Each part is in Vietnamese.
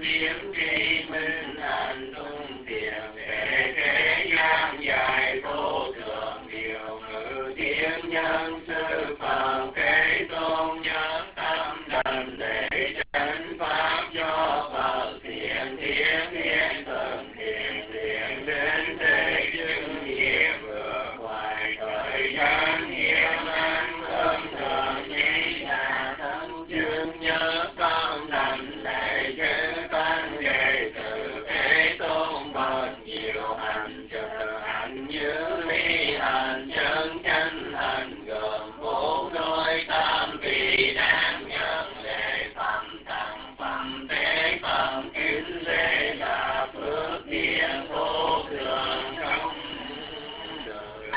tiếng tri minh hành tung tiền kể thế gian dài vô thượng điều ngữ tiếng nhân sư phạm kế tôn nhân tâm đảnh lễ chánh pháp do Phật thiện thiên thiên thần thiện thiện đến thế chứng nghiệp vừa hoài thời gian hiếm ăn cơm thường nhi là thân chương nhớ con đảnh lễ chư tăng đệ tử Thế Tôn bậc nhiều hành trợ hành như ly hành chân chánh hành gồm bốn đôi tam vị đáng nhân lễ phẩm tặng phẩm tế phẩm kính lễ là phước điển vô thượng trong đời.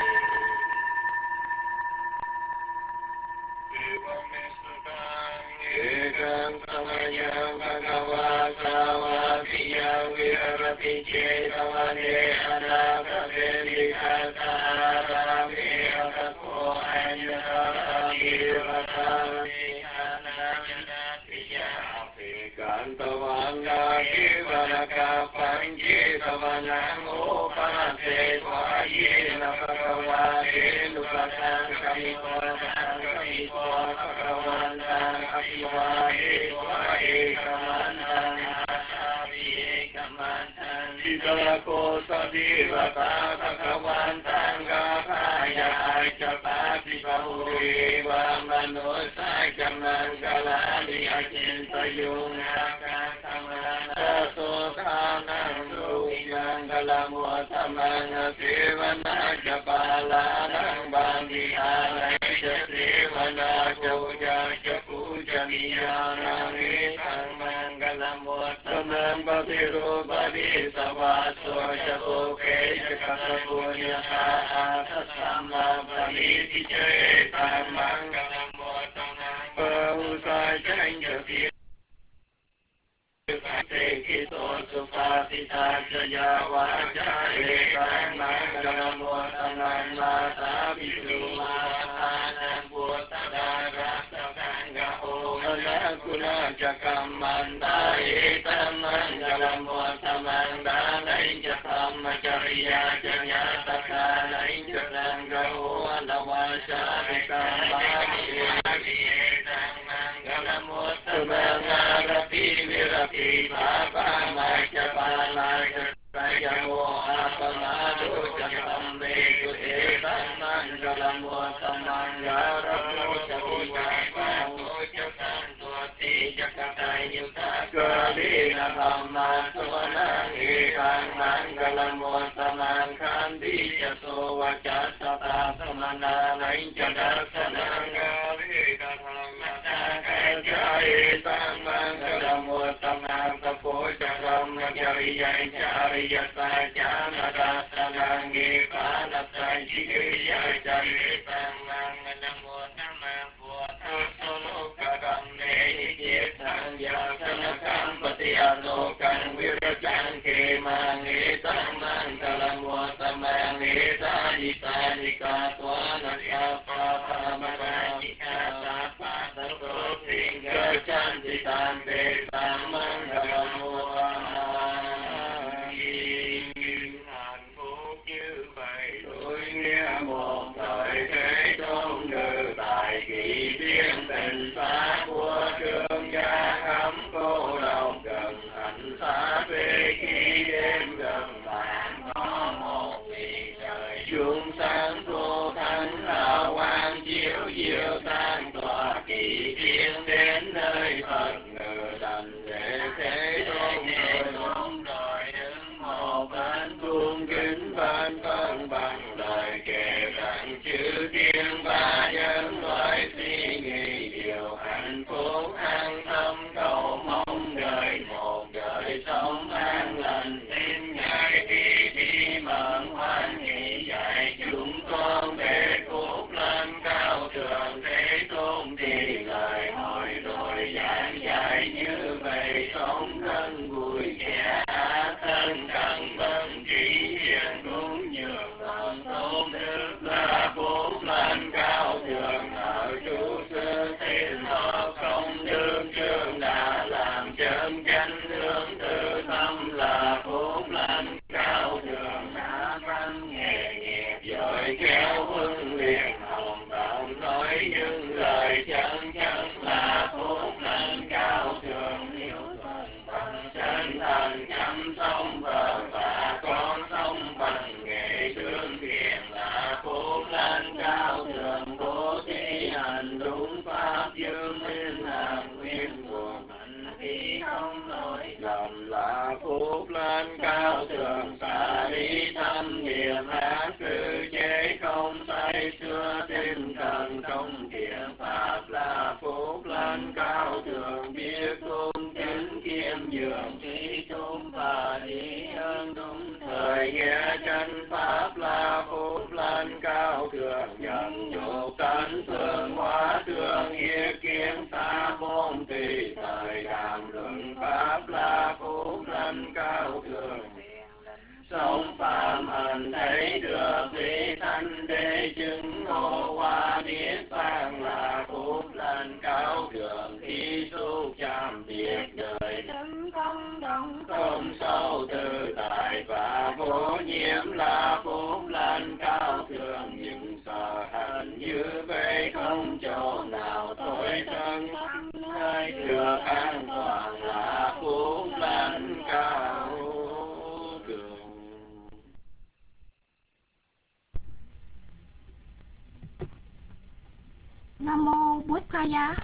Ekam samayam bhagava savatiya virati cetavane anakate vikasarame akapo anyanati vatami anamyanatiya Kantavanga kivanaka panjitavanang upase svayena bhagavate nupatang kamipatang kamipatang bhagavantang apivahe svahe kamantang asavihe kamantang Vidako sadivata bhagavantang gapaya acapati bahuriva manusaya mangalani acintayung Sokanang Luhiyang Kalamuatamang Sivana Japalanang Bandihanay Sivana Puja Puja Niyanang Isang Mangalamuatamang Badiru Badi Savaso Japuke Jakasapunya Kasama Badi Tijayetang Mangalamuatamang Pausay Janjati Kito supatita jaya wajah Mangalam watangan mata bisu Mahanan putadara Sakanga Omana kula jakam mandai Mangalam wataman Danai jakam Jariya jaya Takanai jakanga Wandawasya Dekam Mangalam wataman Rapi Virapi Bapa Maja Palaja Rayamo Apamadu Jakam Mekute Mangalam Watamangaramu Javivamu Jakantuati Jakatai Yuta Galina Hamma Savanang Ekang Mangalam Watamang Kandi Jaso Wajasata Samana Nain Jadarsanang Galina Hamma Jai Mangalam Watamang Kapo Jakam Jariya Jariya Sajana Dasanangi Panasai Jiriya Jariya Mangalam Watamang Puata Solo Kadam Nehi Jetang Yasanakam Patianokan Virajan Kemang Etang Mangalam Watamang Etani Tanika Tuana Sapa Paramagajika Sapa Tato Tinggal Cantitan Betang Mangalam Watamang Hạnh phúc như vậy tôi nghe một thời thế tôn ngự tại kỳ thiên tình xa của trương gia khắp cô độc gần hạnh xa về khi đêm gần bạn có một vị trời chúng sáng vô thánh hào quang chiếu diệu tan tỏa kỳ thiên đến nơi Phật ngự đảnh lễ thế tôn rồi đứng một bên cung kính bên vân bằng lời kể rằng chư thiên ba nhân loại suy nghĩ điều hạnh phúc an tâm cầu mong đời một đời sống an lành tin ngài đi mận hoan hỷ dạy chúng con để phúc lên cao thượng thế tôn thì lời hỏi rồi thường trí trung và lý ơn đúng thời nghĩa chân pháp là phúc lành cao thượng nhận nhục tấn phương hóa thương ý kiến xa bốn tùy thời đàm luận pháp là phúc lành cao thượng sống phạm hạnh thấy được vị thanh đế chứng ngộ hoa niết bàn là phúc lành cao thượng khi xúc chạm việc đời không sâu tự tại và vô nhiễm là phúc lành cao thượng nhưng sợ hạnh như vậy không chỗ nào tối thân hay được an toàn là phúc lành cao thượng. Nam mô Bụt Thaya.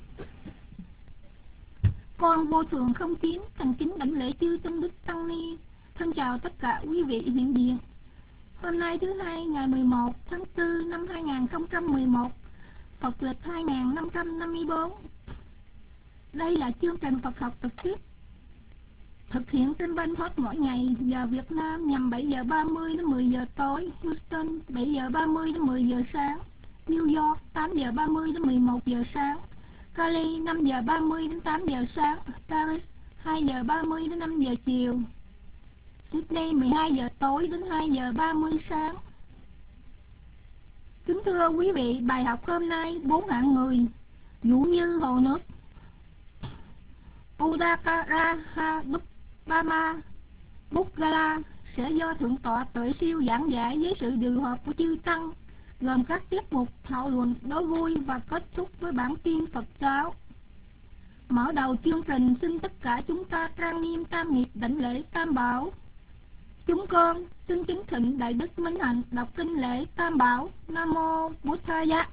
Con Vô Thường Không Kiến thành kính đảnh lễ chư tôn đức tăng ni. Thân chào tất cả quý vị hiện diện. Hôm nay thứ hai ngày 11 tháng 4 năm 2011, Phật lịch 2554. Đây là chương trình Phật học trực tiếp thực hiện trên Ban Hot mỗi ngày giờ Việt Nam nhằm 7 giờ 30 đến 10 giờ tối, Houston 7 giờ 30 đến 10 giờ sáng, New York 8 giờ 30 đến 11 giờ sáng, Cali 5 giờ 30 đến 8 giờ sáng, Paris 2 giờ 30 đến 5 giờ chiều, Sydney 12 giờ tối đến 2 giờ 30 sáng. Kính thưa quý vị, bài học hôm nay 4 hạng người dụ như hồ nước Udakara Buddha sẽ do Thượng tọa Tuệ Siêu giảng giải với sự điều hợp của chư tăng, gồm các tiết mục thảo luận đố vui và kết thúc với bản tin Phật giáo. Mở đầu chương trình, xin tất cả chúng ta trang nghiêm tam nghiệp đảnh lễ Tam Bảo. Chúng con xin kính thịnh Đại Đức Minh Hạnh đọc kinh lễ Tam Bảo. Nam mô Bụt Thaya.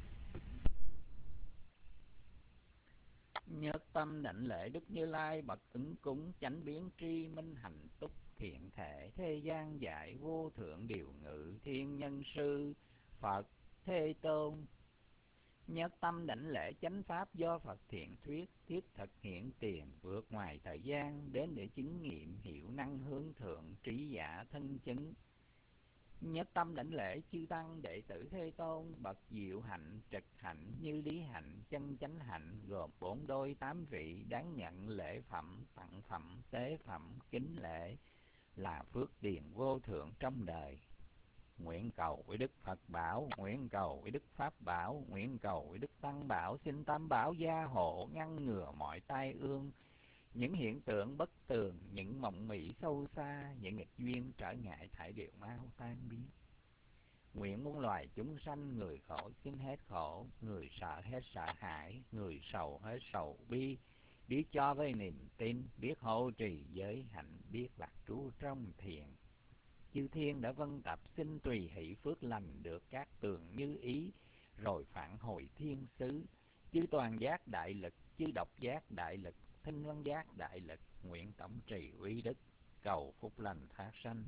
Nhất tâm đảnh lễ Đức Như Lai bậc ứng cúng chánh biến tri minh hạnh túc thiện thể thế gian dạy vô thượng điều ngự thiên nhân sư Phật Thế Tôn. Nhất tâm đảnh lễ chánh pháp do Phật thiện thuyết thiết thực hiện tiền vượt ngoài thời gian đến để chứng nghiệm hiệu năng hướng thượng trí giả thân chứng. Nhất tâm đảnh lễ chư tăng đệ tử Thế Tôn bậc diệu hạnh trực hạnh như lý hạnh chân chánh hạnh, gồm 4 đôi 8 vị đáng nhận lễ phẩm tặng phẩm tế phẩm kính lễ là phước điền vô thượng trong đời. Nguyện cầu với Đức Phật bảo, nguyện cầu với Đức Pháp bảo, nguyện cầu với Đức Tăng bảo, xin Tam bảo gia hộ ngăn ngừa mọi tai ương, những hiện tượng bất tường, những mộng mị sâu xa, những nghịch duyên trở ngại thải đều mau tan biến. Nguyện muôn loài chúng sanh, người khổ xin hết khổ, người sợ hết sợ hãi, người sầu hết sầu bi, biết cho với niềm tin, biết hộ trì giới hạnh, biết lạc trú trong thiền. Chư thiên đã vân tập xin tùy hỷ phước lành được các tường như ý, rồi phản hồi thiên xứ. Chư toàn giác đại lực, chư độc giác đại lực, thinh văn giác đại lực, nguyện tổng trì uy đức, cầu phúc lành thác sanh.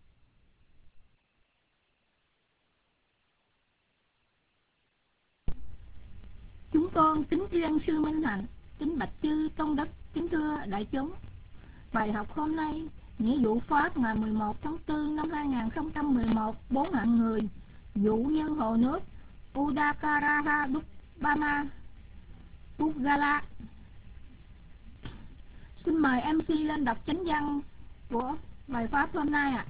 Chúng con kính tri sư Minh Hạnh, kính bạch chư tôn đức, kính thưa đại chúng. Bài học hôm nay, nghĩa vụ Pháp ngày 11 tháng 4 năm 2011, 4 hạng người dụ như hồ nước Udakara Buddha. Xin mời MC lên đọc chánh văn của bài Pháp hôm nay ạ.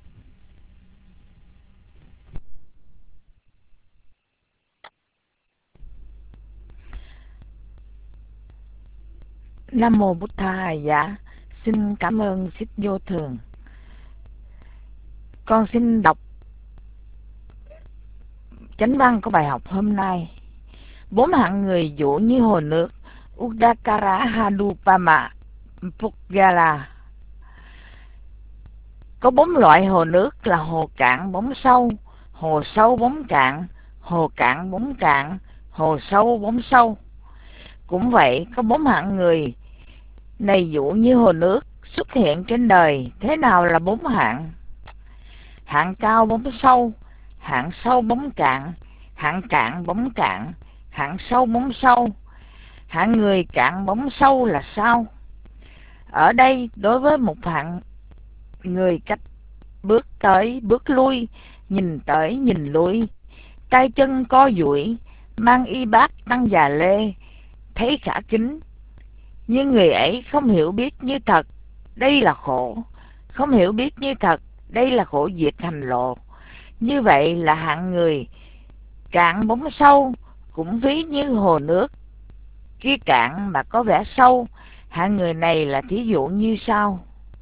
Nam mô Bụt Thaya. Xin cảm ơn Thích Vô Thường. Con xin đọc chánh văn của bài học hôm nay. 4 hạng người dụ như hồ nước Udakara Hadupama Pugala. Có 4 loại hồ nước là hồ cạn bóng sâu, hồ sâu bóng cạn, hồ cạn bóng cạn, hồ sâu bóng sâu. Cũng vậy, có 4 hạng người này dụ như hồ nước xuất hiện trên đời. Thế nào là 4 hạng? Hạng cao bóng sâu, hạng sâu bóng cạn, hạng cạn bóng cạn, hạng sâu bóng sâu. Hạng người cạn bóng sâu là sao? Ở đây đối với một hạng người cách bước tới bước lui, nhìn tới nhìn lui, tay chân co duỗi, mang y bát tăng già lê, thấy khả kính, nhưng người ấy không hiểu biết như thật đây là khổ, không hiểu biết như thật đây là khổ diệt hành lộ. Như vậy là hạng người cạn bóng sâu, cũng ví như hồ nước kia cạn mà có vẻ sâu. Hạng người này là thí dụ như sau.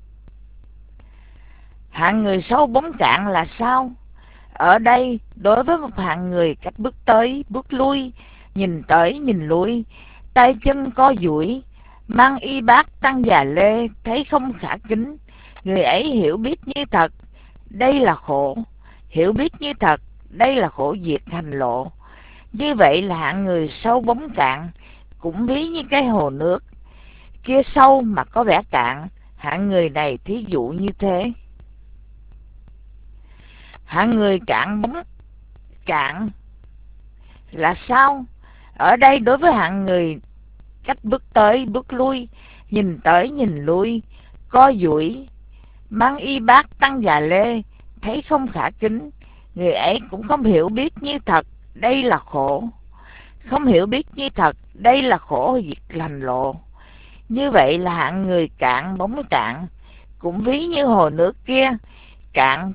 Hạng người sâu bóng cạn là sao? Ở đây đối với một hạng người cách bước tới bước lui, nhìn tới nhìn lui, tay chân co duỗi, mang y bát tăng già lê, thấy không khả kính, người ấy hiểu biết như thật đây là khổ, hiểu biết như thật đây là khổ diệt hành lộ. Như vậy là hạng người sâu bóng cạn, cũng ví như cái hồ nước kia sâu mà có vẻ cạn. Hạng người này thí dụ như thế. Hạng người cạn bóng cạn là sao? Ở đây đối với hạng người cách bước tới bước lui, nhìn tới nhìn lui, co duỗi, mang y bát tăng già lê, thấy không khả kính, người ấy cũng không hiểu biết như thật đây là khổ, không hiểu biết như thật đây là khổ diệt hành lộ. Như vậy là hạng người cạn bóng cạn, cũng ví như hồ nước kia cạn,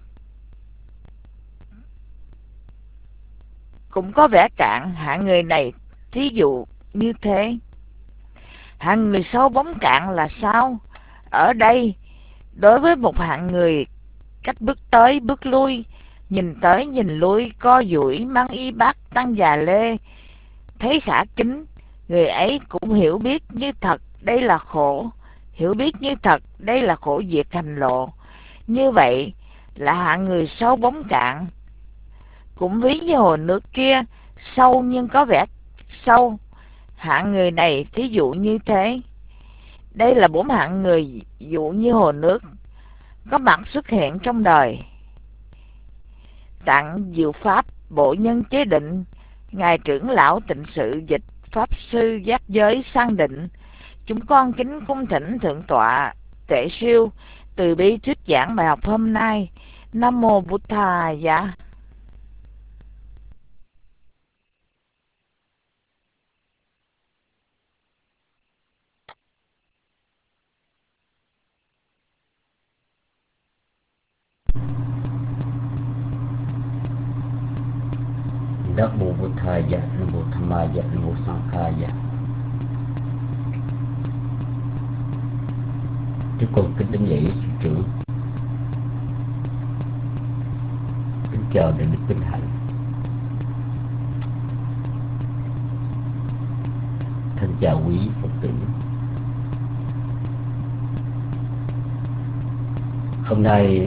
cũng có vẻ cạn. Hạng người này thí dụ như thế. Hạng người sâu bóng cạn là sao? Ở đây đối với một hạng người cách bước tới bước lui, nhìn tới nhìn lui, co duỗi, mang y bát tăng già lê, thấy khả kính, người ấy cũng hiểu biết như thật đây là khổ, hiểu biết như thật đây là khổ diệt hành lộ. Như vậy là hạng người sâu bóng cạn, cũng ví như hồ nước kia sâu nhưng có vẻ sâu. Hạng người này thí dụ như thế. Đây là 4 hạng người dụ như hồ nước có mặt xuất hiện trong đời. Tặng diệu pháp bộ nhân chế định, ngài trưởng lão tịnh sự dịch pháp sư giác giới sang định. Chúng con kính cung thỉnh thượng tọa Tuệ Siêu từ bi thuyết giảng bài học hôm nay. Nam mô Bụt Thà Dạ. Nam mô Bụt Thà Dạ, Nam mô Tham Ma Dạ, Nam mô Sang Kha Dạ. Chúng con kính đảnh lễ sư trưởng, kính chào đại đức Vinh Hạnh, thân chào quý Phật tử. Hôm nay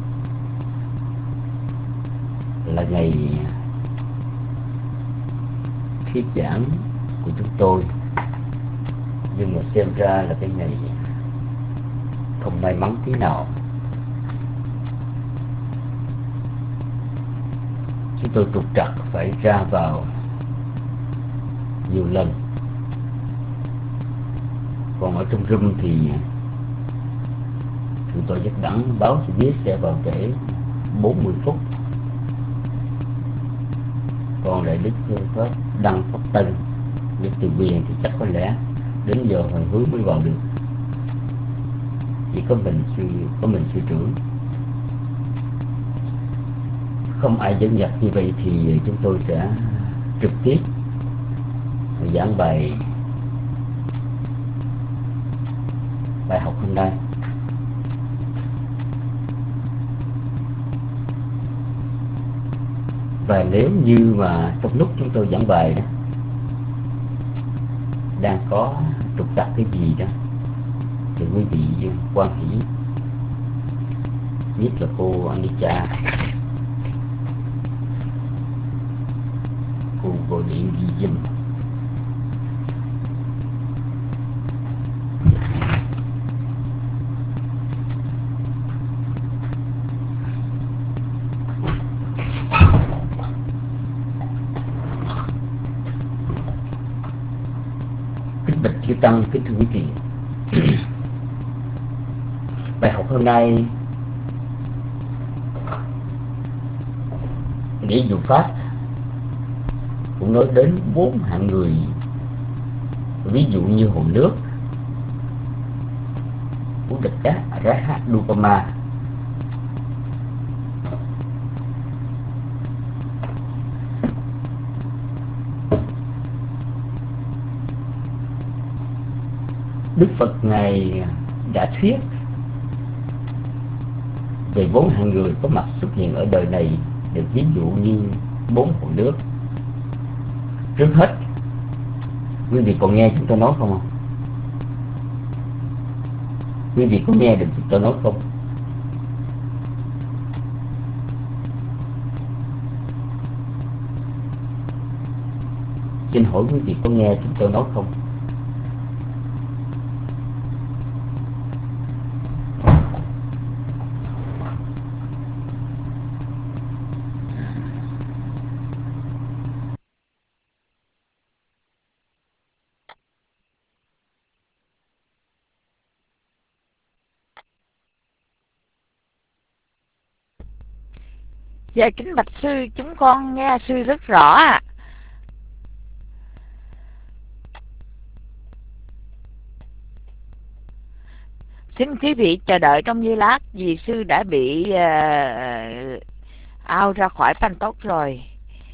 là ngày thuyết giảng của chúng tôi, nhưng mà xem ra là cái ngày không may mắn tí nào. Chúng tôi trục trặc phải ra vào nhiều lần, còn ở trong room thì chúng tôi rất đẳng báo cho biết sẽ vào trễ 40 phút, còn lại đức pháp đăng pháp tân đức từ quyền thì chắc có lẽ đến giờ hồi hướng mới vào được. Chỉ có mình sư trưởng, không ai dẫn dắt như vậy thì chúng tôi sẽ trực tiếp giảng bài học hôm nay. Và nếu như mà trong lúc chúng tôi giảng bài đó đang có trục trặc cái gì đó thì quý vị quan hỷ, nhất là cô Anica, cô gọi điện ghi giùm. Kính bạch chư tăng, kính thưa quý vị. Bài học hôm nay nghĩa vụ pháp cũng nói đến 4 hạng người, ví dụ như hồ nước, Uddaka, Raha, Dupama. Đức Phật Ngài đã thuyết về 4 hạng người có mặt xuất hiện ở đời này, được ví dụ như 4 hồ nước. Trước hết, quý vị còn nghe chúng tôi nói không? Quý vị có nghe được chúng tôi nói không? Xin hỏi quý vị có nghe chúng tôi nói không? Dạ kính bạch sư, chúng con nghe sư rất rõ ạ. Xin quý vị chờ đợi trong giây lát vì sư đã bị out ra khỏi pan tốt rồi.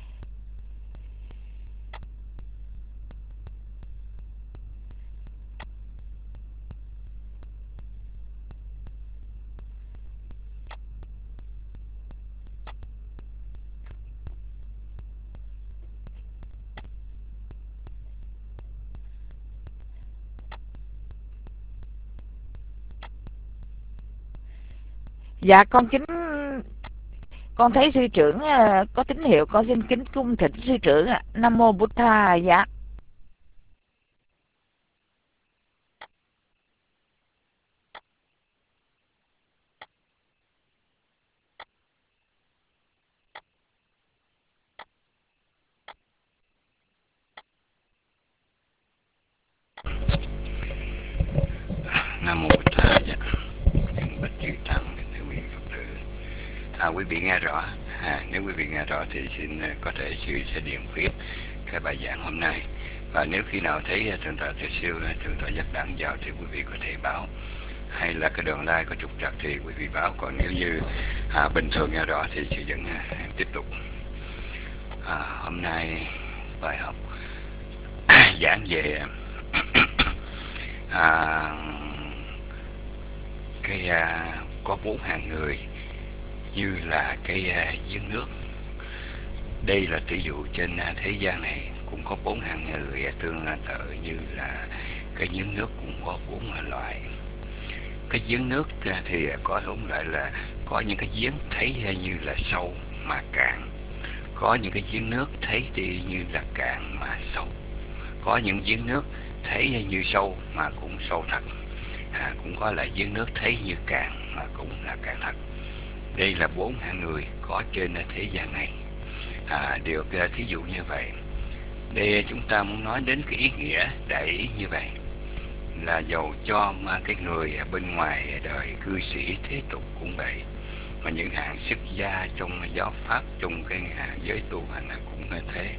Dạ con thấy sư trưởng có tín hiệu, con xin kính cung thỉnh sư trưởng ạ. Nam mô Bụt Tha. Dạ. Nam mô Bụt Tha. Dạ. Bạch chư tăng, thưa quý Phật tử. Quý vị nghe rõ. Nếu quý vị nghe rõ thì xin có thể sư sẽ điền viết cái bài giảng hôm nay. Và nếu khi nào thấy thượng tọa Từ Siêu, thượng tọa Giác Đẳng vào thì quý vị có thể báo. Hay là cái đường like có trục trặc thì quý vị báo. Còn nếu như bình thường nghe rõ thì sư vẫn tiếp tục. Hôm nay bài học giảng về có 4 hạng người như là cái giếng nước. Đây là tỷ dụ trên thế gian này cũng có 4 hạng người tương tự như là cái giếng nước cũng có 4 loại. Cái giếng nước thì có 4 loại là có những cái giếng thấy như là sâu mà cạn, có những cái giếng nước thấy đi như là cạn mà sâu, có những giếng nước thấy như sâu mà cũng sâu thật, cũng có là giếng nước thấy như cạn mà cũng là cạn thật. Đây là 4 hạng người có trên thế gian này, được thí dụ như vậy. Đây chúng ta muốn nói đến cái ý nghĩa đại ý như vậy là dầu cho mà cái người bên ngoài đời cư sĩ thế tục cũng vậy, mà những hạng xuất gia trong giáo pháp, trong cái giới tu hành cũng thế.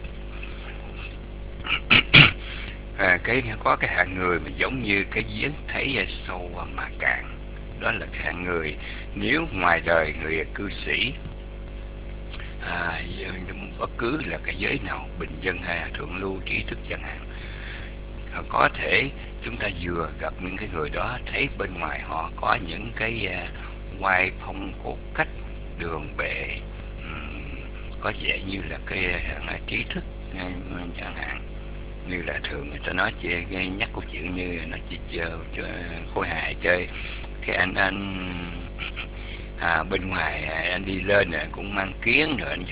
Có cái hạng người mà giống như cái giếng thấy sâu mà cạn. Đó là cái hạng người nếu ngoài đời người cư sĩ, bất cứ là cái giới nào, bình dân hay thượng lưu trí thức chẳng hạn, có thể chúng ta vừa gặp những cái người đó, thấy bên ngoài họ có những cái oai phong cốt cách, đường bệ, có vẻ như là cái trí thức chẳng hạn, như là thường người ta nói nhắc câu chuyện như nó chỉ chơi khôi hài chơi cái anh bên ngoài anh đi lên cũng mang kiến rồi anh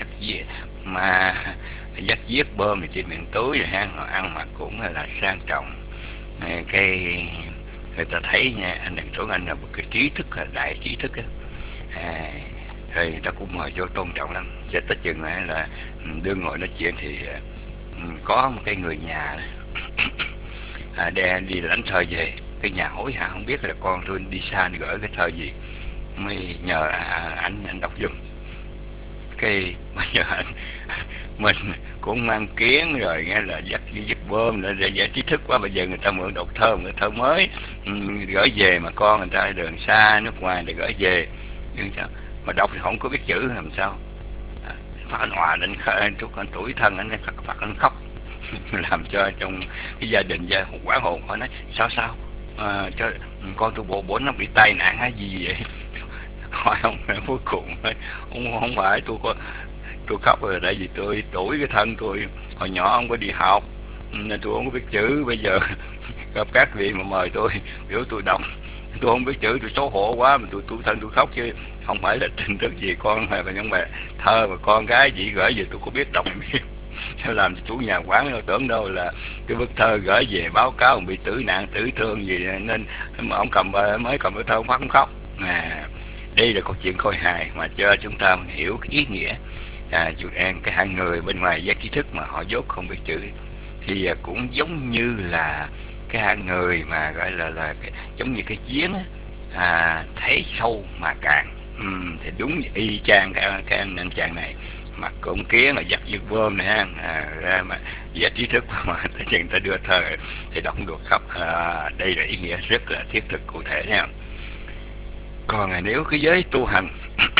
dắt viết bơm thì trên miệng túi rồi họ ăn mặc cũng là sang trọng. Cái người ta thấy nha, anh đừng tưởng anh là một cái trí thức, là đại trí thức á, rồi người ta cũng mời vô tôn trọng lắm. Cho tới chừng là đương ngồi nói chuyện thì có một cái người nhà đi lãnh thơ về, cái nhà hối hả không biết là con tôi đi xa đi gửi cái thơ gì, mới nhờ anh đọc giùm. Cái bây giờ mình cũng mang kiến rồi nghe là dắt bơm để giải trí thức quá, bây giờ người ta mượn đọc thơ, người thơ mới gửi về, mà con người ta đường xa nước ngoài để gửi về, nhưng sao mà đọc thì không có biết chữ làm sao. Phát anh hòa lên anh tuổi thân anh phát anh khóc làm cho trong cái gia đình quán hồn. Hỏi nói sao cho con tôi bộ nó bị tai nạn hay gì vậy? Hỏi ông cuối cùng không phải tôi khóc rồi, tại vì tôi tuổi cái thân tôi hồi nhỏ không có đi học nên tôi không có biết chữ. Bây giờ gặp các vị mà mời tôi biểu tôi đọc, tôi không biết chữ, tôi xấu hổ quá mà tôi thân tôi khóc, chứ không phải là tin tức gì con hay là những bài thơ mà con gái chị gửi về tôi có biết đọc biết. Làm cho chủ nhà quán nó tưởng đâu là cái bức thơ gửi về báo cáo bị tử nạn tử thương gì, nên mà ông mới cầm cái thơ ông phát không khóc. Đây là câu chuyện khôi hài mà cho chúng ta hiểu cái ý nghĩa. Cái hạng người bên ngoài giác trí thức mà họ dốt không biết chữ thì cũng giống như là cái hạng người mà gọi là giống như cái giếng thấy sâu mà cạn. Thì đúng y chang cái anh chàng này mặc cổng kiến là dắt dứt bơm này ha, ra mà giác trí thức mà người ta đưa thơ thì đọc được khóc. Đây là ý nghĩa rất là thiết thực cụ thể nha. Còn nếu cái giới tu hành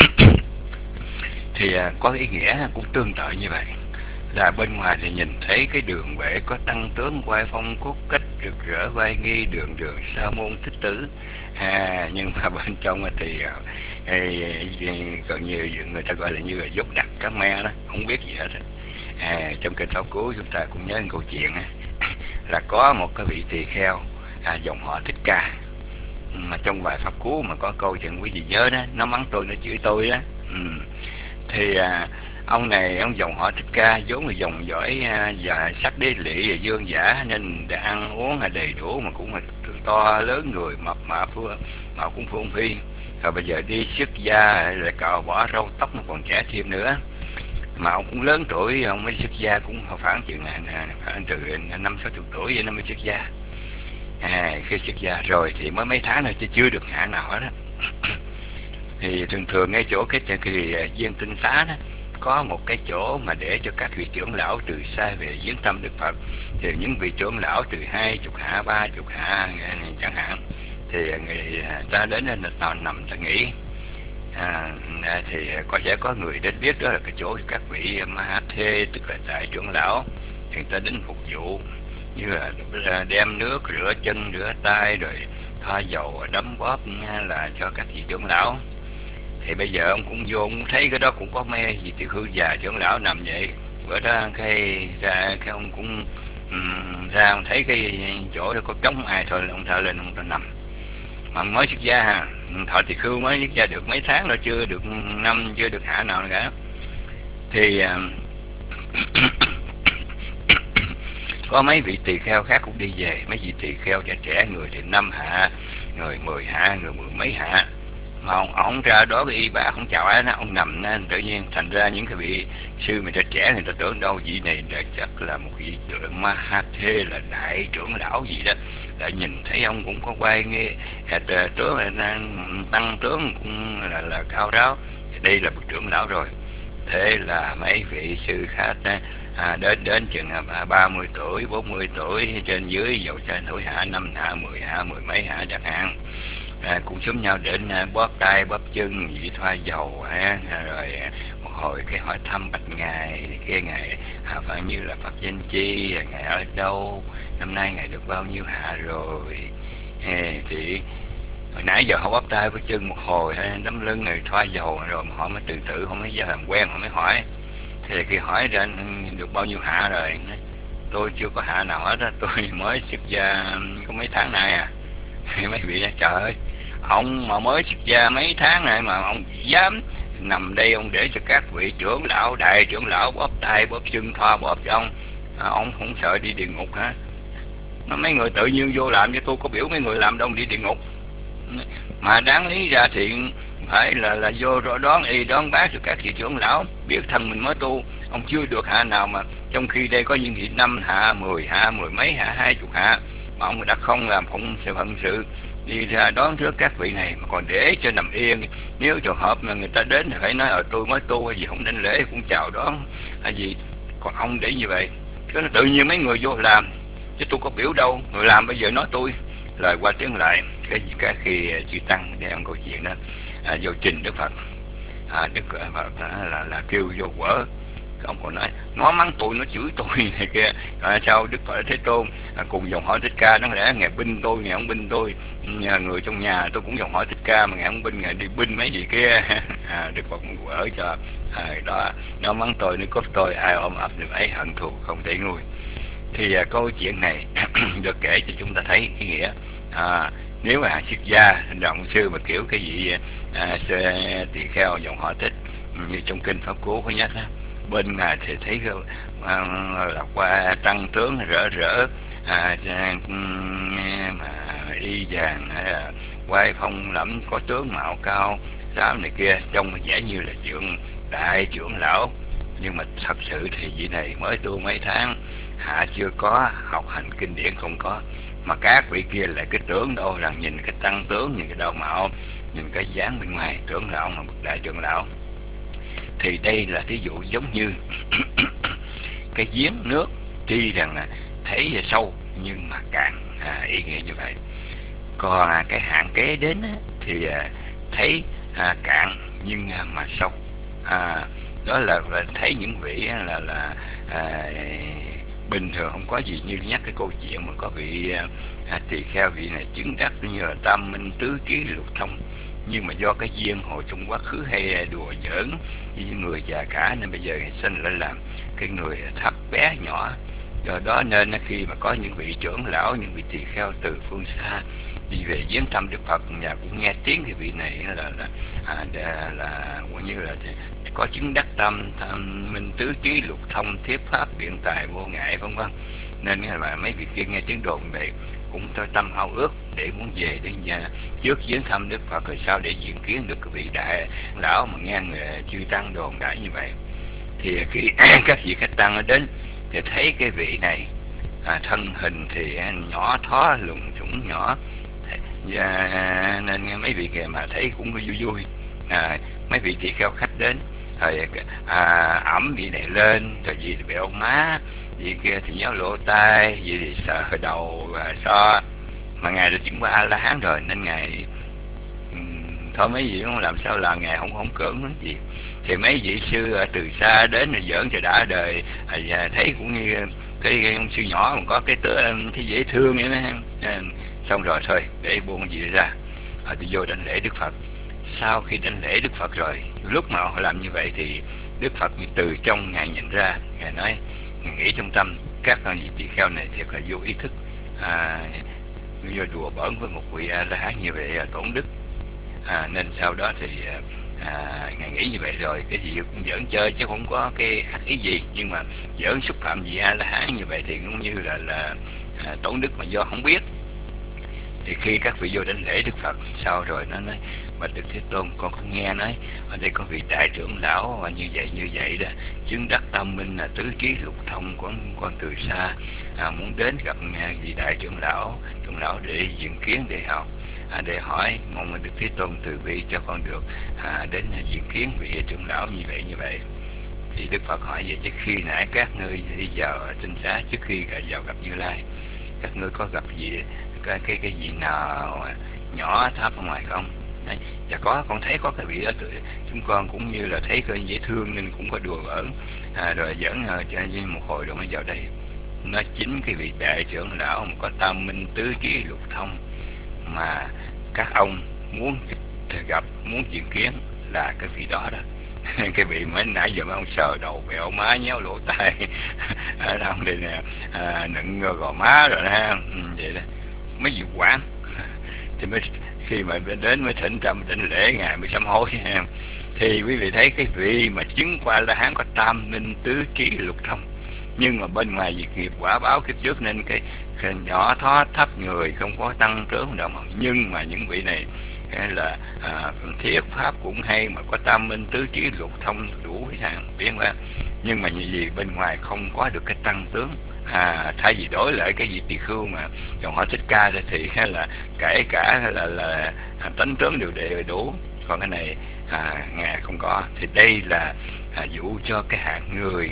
thì có ý nghĩa cũng tương tự như vậy, là bên ngoài thì nhìn thấy cái đường bệ có tăng tướng quay phong cốt cách rực rỡ vai nghi, đường sa môn thích tứ, nhưng mà bên trong thì còn nhiều người ta gọi là như là dốt đặt cá me đó, không biết gì hết. Trong kinh Pháp Cú chúng ta cũng nhớ một câu chuyện là có một cái vị tỳ kheo dòng họ Thích Ca, mà trong bài Pháp Cú mà có câu chuyện quý vị nhớ đó, nó mắng tôi, nó chửi tôi đó. Thì ông này, ông dòng họ Thích Ca vốn là dòng giỏi và sắc đế lị và dương giả, nên để ăn uống là đầy đủ, mà cũng là to lớn người, mập mạ mà cũng phương phi. Rồi bây giờ đi xuất gia lại cạo bỏ râu tóc, nó còn trẻ thêm nữa, mà ông cũng lớn tuổi, ông mới xuất gia cũng khoảng chừng từ 50-60 tuổi vậy nó mới xuất gia. Khi xuất gia rồi thì mới mấy tháng rồi chứ chưa được hạ nào hết đó. Thì thường ngay chỗ cái viên tinh xá đó có một cái chỗ mà để cho các vị trưởng lão từ xa về viếng thăm Đức Phật. Thì những vị trưởng lão từ 20 hạ 30 hạ chẳng hạn, thì người ta đến đây là nằm ta nghỉ. Thì có người đến biết đó là cái chỗ các vị Mahathê, tức là đại trưởng lão, thì người ta đến phục vụ, như là đem nước rửa chân rửa tay rồi thoa dầu đấm bóp là cho các vị trưởng lão. Thì bây giờ ông cũng vô, ông thấy cái đó cũng có mê gì tiểu hư già trưởng lão nằm vậy. Bữa đó cái ông cũng ra ông thấy cái chỗ đó có trống ai thôi, ông thở lên ông ta nằm. Mà ông mới xuất gia thọ tỳ khưu mới xuất gia được mấy tháng rồi, chưa được năm, chưa được hạ nào nữa cả. Thì có mấy vị tỳ kheo khác cũng đi về, mấy vị tỳ kheo trẻ người thì 5 hạ, người 10 hạ, người 10 mấy hạ. Mà ông ra đó cái y bá không chào ai đó, ông nằm nên tự nhiên thành ra những cái vị sư mà trẻ người ta tưởng đâu vị này là chắc là một vị trưởng Mahathê, là đại trưởng lão gì đó, lại nhìn thấy ông cũng có quay nghe tướng là tăng tướng cũng là cao ráo, đây là một trưởng lão rồi. Thế là mấy vị sư khác đến chừng 30 tuổi 40 tuổi trên dưới, dầu trên tuổi hạ 5 hạ 10 hạ 10 mấy hạ chẳng hạn, cũng xuống nhau đến bóp tay bóp chân vị thoa dầu rồi một hồi cái hỏi thăm bạch ngài kia, ngài phải như là Phật danh chi, ngài ở đâu, năm nay ngài được bao nhiêu hạ rồi. Thì hồi nãy giờ họ bóp tay bóp chân một hồi đấm lưng người thoa dầu rồi mà họ mới từ từ, không mới làm quen, họ mới hỏi. Thì khi hỏi ra được bao nhiêu hạ rồi, tôi chưa có hạ nào hết á, tôi mới xuất gia có mấy tháng nay à. Mấy vị nói trời ơi, ông mà mới xuất gia mấy tháng này mà ông dám nằm đây, ông để cho các vị trưởng lão đại trưởng lão bóp tay bóp chân thoa bóp cho ông không sợ đi địa ngục hả? Mấy người tự nhiên vô làm, cho tôi có biểu mấy người làm đâu đi địa ngục. Mà đáng lý ra thì phải là vô đón bác cho các vị trưởng lão, biết thân mình mới tu, ông chưa được hạ nào, mà trong khi đây có những vị 5 hạ 10 hạ 10 mấy hạ 20 hạ, mà ông đã không làm phụng sự phận sự đi ra đón trước các vị này mà còn để cho nằm yên. Nếu trường hợp mà người ta đến thì phải nói ở tôi mới tu hay gì, không đảnh lễ cũng chào đón hay gì, còn ông để như vậy cái tự nhiên mấy người vô làm, chứ tôi có biểu đâu, người làm bây giờ nói tôi. Lời qua tiếng lại, cái khi chư tăng để ông câu chuyện đó vô trình Đức Phật, Đức Phật là kêu vô quở. Ông còn nói nó mắng tôi, nó chửi tôi này kia. Sao Đức Phật Thế Tôn cùng dòng hỏi Thích Ca, đáng lẽ ngài binh tôi, ngài không binh tôi, người trong nhà tôi cũng dòng hỏi Thích Ca mà ngài không binh, ngài đi binh mấy gì kia. Đức Phật cũng quở cho đó, nó mắng tôi, nó cốt tôi, ai ôm ấp được ấy, hận thù không thể nguôi. Thì câu chuyện này được kể cho chúng ta thấy ý nghĩa. Nếu mà xuất gia động sư mà kiểu cái gì tỳ kheo dòng họ Thích như trong kinh Pháp Cú có nhắc đó, bên ngài thì thấy là qua tăng tướng rỡ rỡ, mà y vàng quay phong lẫm, có tướng mạo cao dám này kia, trông vẻ như là đại trưởng lão. Nhưng mà thật sự thì vị này mới tu mấy tháng, chưa có học hành kinh điển, không có. Mà các vị kia lại cái tưởng đâu rằng nhìn cái tăng tướng, nhìn cái đầu mạo, nhìn cái dáng bên ngoài tưởng là ông là một đại trưởng lão. Thì đây là thí dụ giống như cái giếng nước, tuy rằng là thấy sâu nhưng mà cạn, ý nghĩa như vậy. Còn cái hạn kế đến thì thấy cạn nhưng mà sâu. Đó là thấy những vị là bình thường không có gì, như nhắc cái câu chuyện mà có vị tỳ kheo, vị này chứng đắc như là tam minh tứ trí lục thông, nhưng mà do cái duyên hồi trong quá khứ hay đùa giỡn với người già cả, nên bây giờ sinh lại làm cái người thấp bé nhỏ. Do đó nên khi mà có những vị trưởng lão, những vị tỳ kheo từ phương xa đi về viếng thăm Đức Phật, nhà cũng nghe tiếng cái vị này là như là có chứng đắc tam minh tứ trí lục thông, thiết pháp biện tài vô ngại, vân vân. Nên là mấy vị kia nghe tiếng đồn này cũng tôi tâm ao ước để muốn về đến nhà trước viếng thăm Đức Phật, rồi sau để diện kiến được cái vị đại lão mà nghe người chư tăng đồn đại như vậy. Thì khi các vị khách tăng đến thì thấy cái vị này thân hình thì nhỏ thó, lùn thủng nhỏ, nên mấy vị kia mà thấy cũng vui vui. Mấy vị tỳ kheo khách đến rồi ẩm vị này lên, rồi gì thì bẹo má, gì kia thì nhéo lỗ tai, gì thì sợ đầu so. Mà ngài đã chứng qua A La Hán rồi nên ngài thôi mấy vị không làm sao là ngài không cưỡng nói gì. Thì mấy vị sư từ xa đến rồi giỡn cho đã đời, thấy cũng như cái ông sư nhỏ mà có cái dễ thương vậy đó. Xong rồi thôi để buông gì ra, thì vô đảnh lễ Đức Phật. Sau khi đảnh lễ Đức Phật rồi, lúc mà họ làm như vậy thì Đức Phật từ trong ngài nhìn ra, ngài nói, ngài nghĩ trong tâm các vị tỳ kheo này thiệt là vô ý thức, vô đùa bỡn với một vị A La Hán như vậy tổn đức. Nên sau đó thì ngài nghĩ như vậy rồi, cái gì cũng giỡn chơi chứ không có cái ác ý gì, nhưng mà giỡn xúc phạm vị A La Hán như vậy thì cũng như là tổn đức mà do không biết. Thì khi các vị vô đảnh lễ Đức Phật sau rồi nó nói, bạch Đức Thế Tôn, con có nghe nói ở đây có vị đại trưởng lão và như vậy đó, chứng đắc tâm minh là tứ trí lục thông, con từ xa muốn đến gặp vị đại trưởng lão để diện kiến, để học, để hỏi, mong Đức Thế Tôn từ bi cho con được đến diện kiến vị trưởng lão như vậy. Thì Đức Phật hỏi vậy, chứ khi nãy các ngươi đi vào tinh xá trước khi vào gặp Như Lai, các ngươi có gặp gì cái gì nào nhỏ thấp ở ngoài không? Đấy, dạ có, con thấy có cái vị đó, chúng con cũng như là thấy coi dễ thương nên cũng có đùa giỡn, rồi dẫn một hồi rồi mới vào đây. Nó chính cái vị đại trưởng lão mà có tam minh tứ trí lục thông mà các ông muốn gặp, muốn diện kiến là cái vị đó đó. Cái vị mới nãy giờ mấy ông sờ đầu bẹo má nhéo lỗ tai ở đâu đây nè, nựng gò má rồi ha, vậy đó mấy vị quản. Thì mới khi mà đến mới thỉnh tâm đảnh lễ ngài mới sám hối. Thì quý vị thấy cái vị mà chứng qua La Hán có tam minh tứ trí lục thông, nhưng mà bên ngoài việc nghiệp quả báo kiếp trước nên cái nhỏ thó thấp người, không có tăng trưởng đâu mà. Nhưng mà những vị này là thiết pháp cũng hay, mà có tam minh tứ trí lục thông đủ hàng biến ra, nhưng mà như gì bên ngoài không có được cái tăng tướng, Thay vì đổi lại cái vị tỳ khưu mà dòng họ Thích Ca thì là kể cả là tánh tướng đều đầy đủ, còn cái này ngài không có. Thì đây là dụ cho cái hạng người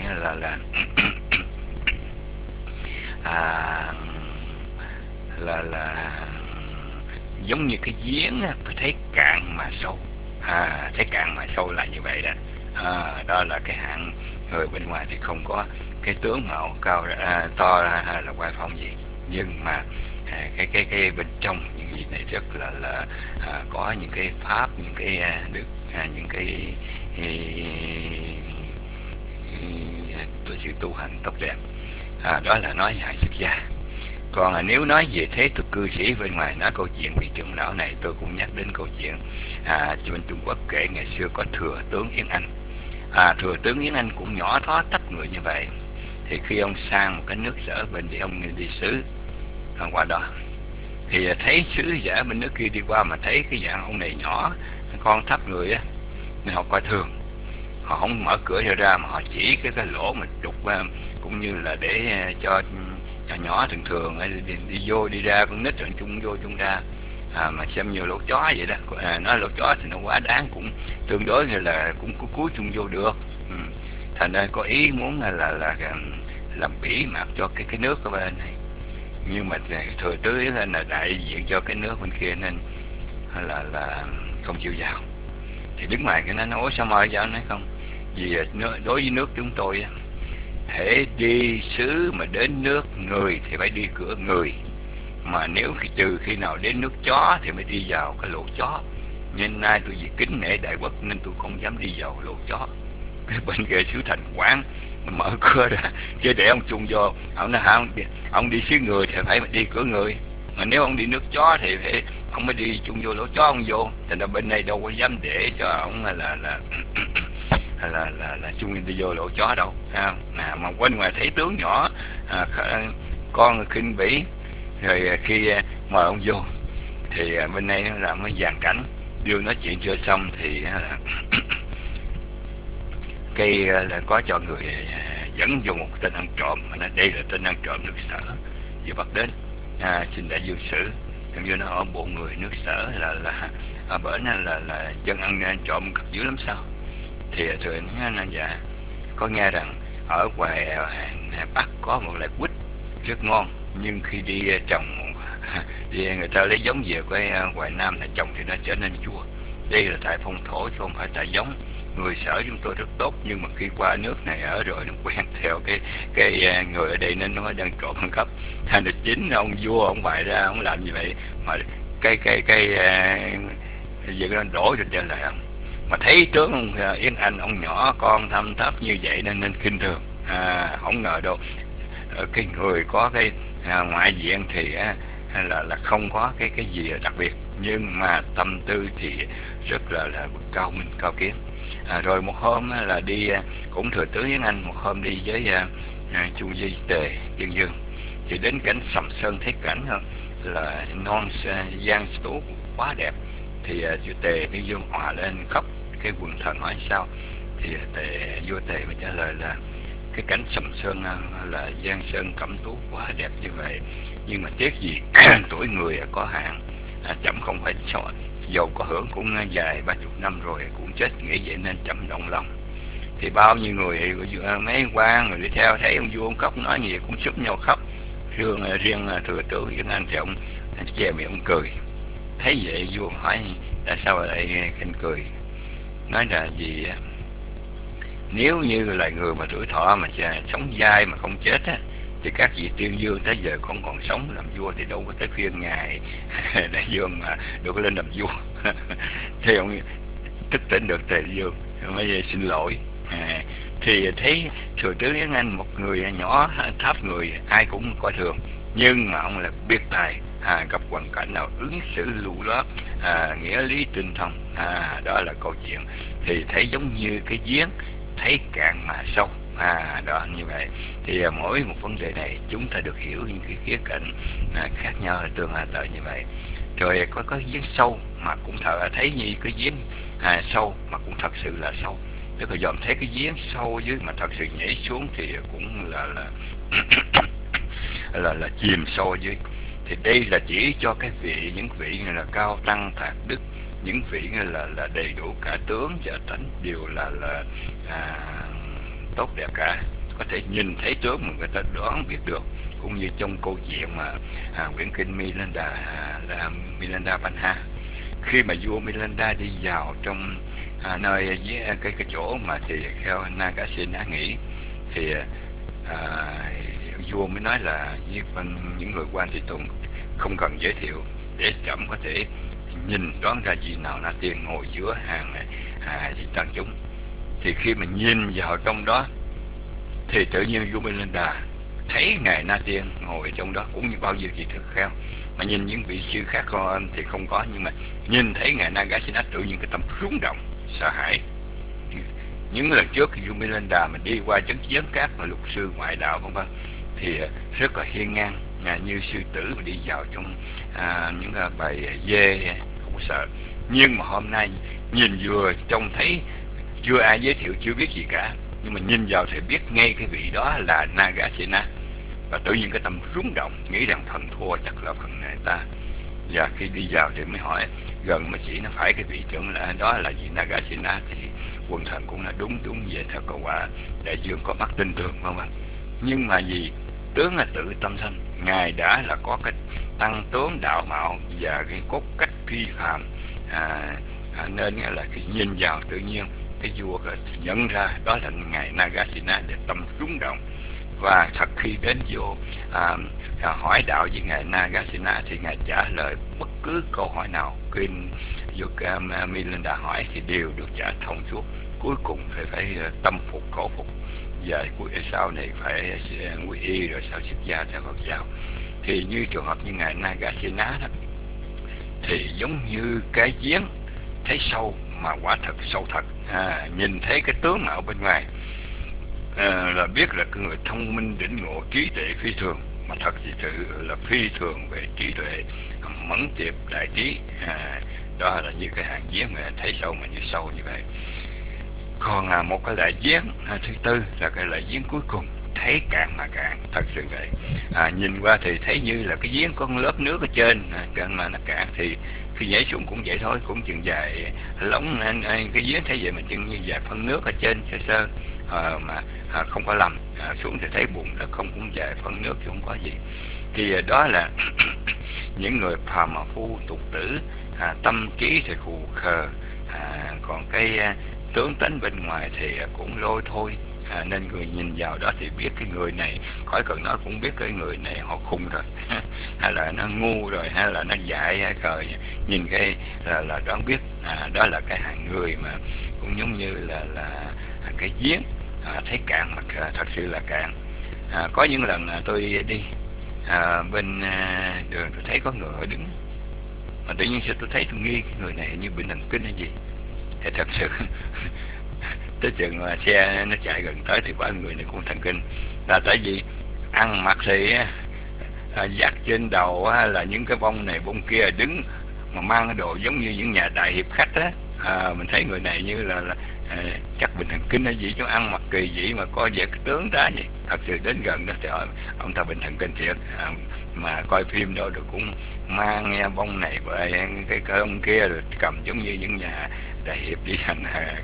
là giống như cái giếng thấy cạn mà sâu, thấy cạn mà sâu là như vậy đó. Đó là cái hạng người bên ngoài thì không có cái tướng mạo cao to ra hay là oai phong gì, nhưng mà cái bên trong những gì này rất là có những cái pháp, những cái đức, những cái sự tu hành tốt đẹp. Đó là nói hạng xuất gia. Còn nếu nói về thế tục cư sĩ bên ngoài, nói câu chuyện vị trưởng lão này, tôi cũng nhắc đến câu chuyện bên Trung Quốc kể ngày xưa có thừa tướng Yến Anh. Thừa tướng Yến Anh cũng nhỏ thó tắp người như vậy. Thì khi ông sang một cái nước sở bên thì ông đi sứ qua đó, thì thấy sứ giả bên nước kia đi qua mà thấy cái dạng ông này nhỏ con thấp người á, nên họ coi thường, họ không mở cửa ra mà họ chỉ cái lỗ mà trục, cũng như là để cho nhỏ thường thường đi vô đi ra, con nít rồi chung vô chung ra, mà xem như lỗ chó vậy đó. Nói lỗ chó thì nó quá đáng, cũng tương đối là cũng cúi chung vô được. Thành ra có ý muốn là làm bỉ mặt cho cái nước ở bên này, nhưng mà thừa tứ là đại diện cho cái nước bên kia nên là không chịu vào. Thì đứng ngoài cái nó nói sao mời vào, nói không, vì đối với nước chúng tôi thể đi xứ mà đến nước người thì phải đi cửa người, mà nếu trừ khi nào đến nước chó thì mới đi vào cái lỗ chó. Nhưng nay tôi vì kính nể đại quốc nên tôi không dám đi vào lỗ chó. Cái bên kia xứ Thành Quán mở cửa ra, chứ để ông chung vô, ông nói ông đi xứ người thì phải đi cửa người, mà nếu ông đi nước chó thì phải ông mới đi chung vô lỗ chó ông vô. Thành ra bên này đâu có dám để cho ông là chung đi vô lỗ chó đâu. Mà bên ngoài thấy tướng nhỏ, con khinh bỉ, rồi khi mời ông vô thì bên này nó làm cái dàn cảnh, đưa nói chuyện chưa xong thì cây là có cho người dẫn vô một tên ăn trộm, mà nói đây là tên ăn trộm nước sở vừa bắt đến, xin đại dương xử. Giống như nó ở bộ người nước sở là ở bển là dân ăn trộm cực dữ lắm sao. Thì thường nó dạ có nghe rằng ở ngoài Bắc có một loại quýt rất ngon, nhưng khi đi trồng thì người ta lấy giống về ngoài Nam là trồng thì nó trở nên chua. Đây là tại phong thổ chứ không phải tại giống. Người sở chúng tôi rất tốt, nhưng mà khi qua nước này ở rồi nó quen theo cái người ở đây nên nó đang trộm ăn cắp. Thành ra chính ông vua ông bày ra ông làm như vậy, mà cái việc nó đổ cho trên lại ông. Mà thấy tướng ông Yến Anh ông nhỏ con thâm thấp như vậy nên khinh thường. Không ngờ đâu cái người có cái ngoại diện thì là không có cái gì đặc biệt, nhưng mà tâm tư thì rất là cao minh cao kiến. Rồi một hôm là đi cũng thừa tướng Yến Anh, một hôm đi với Chu Di Tề Kiên Dương, thì đến cảnh Sầm Sơn thấy cảnh là non giang tú quá đẹp. Thì Tề Kiên Dương hòa lên khóc. Cái quần thần hỏi sao thì vua Tề mới trả lời là cái cảnh Sầm Sơn là giang sơn cẩm tú quá đẹp như vậy, nhưng mà tiếc gì tuổi người có hạn, chậm không phải dầu có hưởng cũng dài 30 năm rồi cũng chết, nghĩ vậy nên chậm động lòng. Thì bao nhiêu người mấy quan người đi theo thấy ông vua ông khóc nói gì cũng xúm nhau khóc. Riêng thừa tướng Yến Anh thì ông che miệng ông cười. Thấy vậy vua hỏi tại sao lại khinh cười, nói là gì nếu như là người mà tuổi thọ mà sống dai mà không chết á, thì các vị tiên dương tới giờ còn sống làm vua thì đâu có tới khuyên ngài đại dương mà đâu có lên làm vua. Thì ông thức tỉnh được Tề Dương mới xin lỗi. Thì thấy thừa tướng Yến Anh một người nhỏ thấp người ai cũng coi thường, nhưng mà ông là biết tài, gặp hoàn cảnh nào ứng xử lưu loát, nghĩa lý tinh thông. Đó là câu chuyện. Thì thấy giống như cái giếng thấy cạn mà sâu. Đó như vậy. Thì mỗi một vấn đề này chúng ta được hiểu những cái khía cạnh khác nhau tương tự như vậy. Rồi có giếng sâu mà cũng thấy như cái giếng sâu mà cũng thật sự là sâu. Tức là dòm thấy cái giếng sâu dưới mà thật sự nhảy xuống thì cũng là là chìm sâu dưới. Thì đây là chỉ cho cái vị, những vị là cao tăng thạc đức, những vị là đầy đủ cả tướng và tánh đều là tốt đẹp cả, có thể nhìn thấy tướng mà người ta đoán biết được. Cũng như trong câu chuyện mà quyển kinh Milinda Panha, khi mà vua Milinda đi vào trong nơi với cái chỗ mà thì theo Nagasena nghĩ, thì vua mới nói là với những người quan thị tùng không cần giới thiệu để trẫm có thể nhìn đoán ra vị nào Na Tiên ngồi giữa hàng tăng chúng. Thì khi mà nhìn vào trong đó thì tự nhiên vua Milinda thấy ngài Na Tiên ngồi trong đó, cũng như bao nhiêu vị thức khác. Mà nhìn những vị sư khác thì không có, nhưng mà nhìn thấy ngài Nagasena tự nhiên cái tâm rung động sợ hãi. Những lần trước vua Milinda mà đi qua chấn giếng cát mà lục sư ngoại đạo vân vân thì rất là hiên ngang, như sư tử mà đi vào trong những bầy dê không sợ. Nhưng mà hôm nay nhìn vừa trông thấy chưa ai giới thiệu, chưa biết gì cả, nhưng mà nhìn vào thì biết ngay cái vị đó là Nagasena. Và tự nhiên cái tâm rung động, nghĩ rằng thần thua chắc là phần này ta. Và khi đi vào thì mới hỏi gần mới chỉ nó phải cái vị trưởng là đó là vị Nagasena, thì quần thần cũng là đúng về theo cầu quả đại dương có mắt tin tưởng vân vân. Nhưng mà vì tướng là tự tâm sanh, ngài đã là có cái tăng tướng đạo mạo và cái cốt cách phi phàm, nên là khi nhìn vào tự nhiên cái vua nhận ra đó là ngài Nagasena để tâm rung động. Và thật khi đến vô hỏi đạo với ngài Nagasena thì ngài trả lời bất cứ câu hỏi nào kinh Milinda hỏi thì đều được trả thông suốt. Cuối cùng phải tâm phục khẩu phục, và sau này phải quy y rồi sau xuất gia theo Phật giáo. Thì như trường hợp như ngài Nagasena đó, thì giống như cái giếng thấy sâu mà quả thật sâu thật, nhìn thấy cái tướng mạo bên ngoài là biết là cái người thông minh đỉnh ngộ, trí tuệ phi thường, mà thật thì sự là phi thường về trí tuệ, mẫn tiệp đại trí. Đó là như cái hàng giếng mà thấy sâu mà như sâu như vậy. Còn một cái loại giếng thứ tư là cái loại giếng cuối cùng, thấy cạn mà cạn, thật sự vậy. Nhìn qua thì thấy như là cái giếng có lớp nước ở trên, mà nó cạn thì khi nhảy xuống cũng vậy thôi, cũng chừng dài lóng cái giếng thấy vậy mà chừng như dài phân nước ở trên sơ sơ, mà không có lầm, xuống thì thấy bùn đất không, cũng dài phân nước chứ không có gì. Thì đó là những người phàm phu tục tử, tâm trí thì khù khờ, còn cái tướng tánh bên ngoài thì cũng lôi thôi. Nên người nhìn vào đó thì biết cái người này, khỏi cần nói cũng biết cái người này họ khùng rồi hay là nó ngu rồi, hay là nó dại hay khờ. Nhìn cái là đoán biết đó là cái hàng người mà cũng giống như là cái giếng thấy cạn mà thật sự là cạn. Có những lần tôi đi bên đường, tôi thấy có người họ đứng mà tự nhiên tôi thấy tôi nghi cái người này như bệnh thần kinh hay gì. Thì thật sự tới chừng mà xe nó chạy gần tới thì ba người này cũng thần kinh, là tại vì ăn mặc thì dắt trên đầu là những cái bông này bông kia, đứng mà mang cái đồ giống như những nhà đại hiệp khách á. Mình thấy người này như là chắc bệnh thần kinh hay gì, chứ ăn mặc kỳ vậy mà coi vẻ cái tướng đó vậy. Thật sự đến gần đó thì ông ta bệnh thần kinh thiệt. Mà coi phim đó rồi cũng mang nghe bông này và cái ông kia rồi cầm giống như những nhà đại hiệp đi hành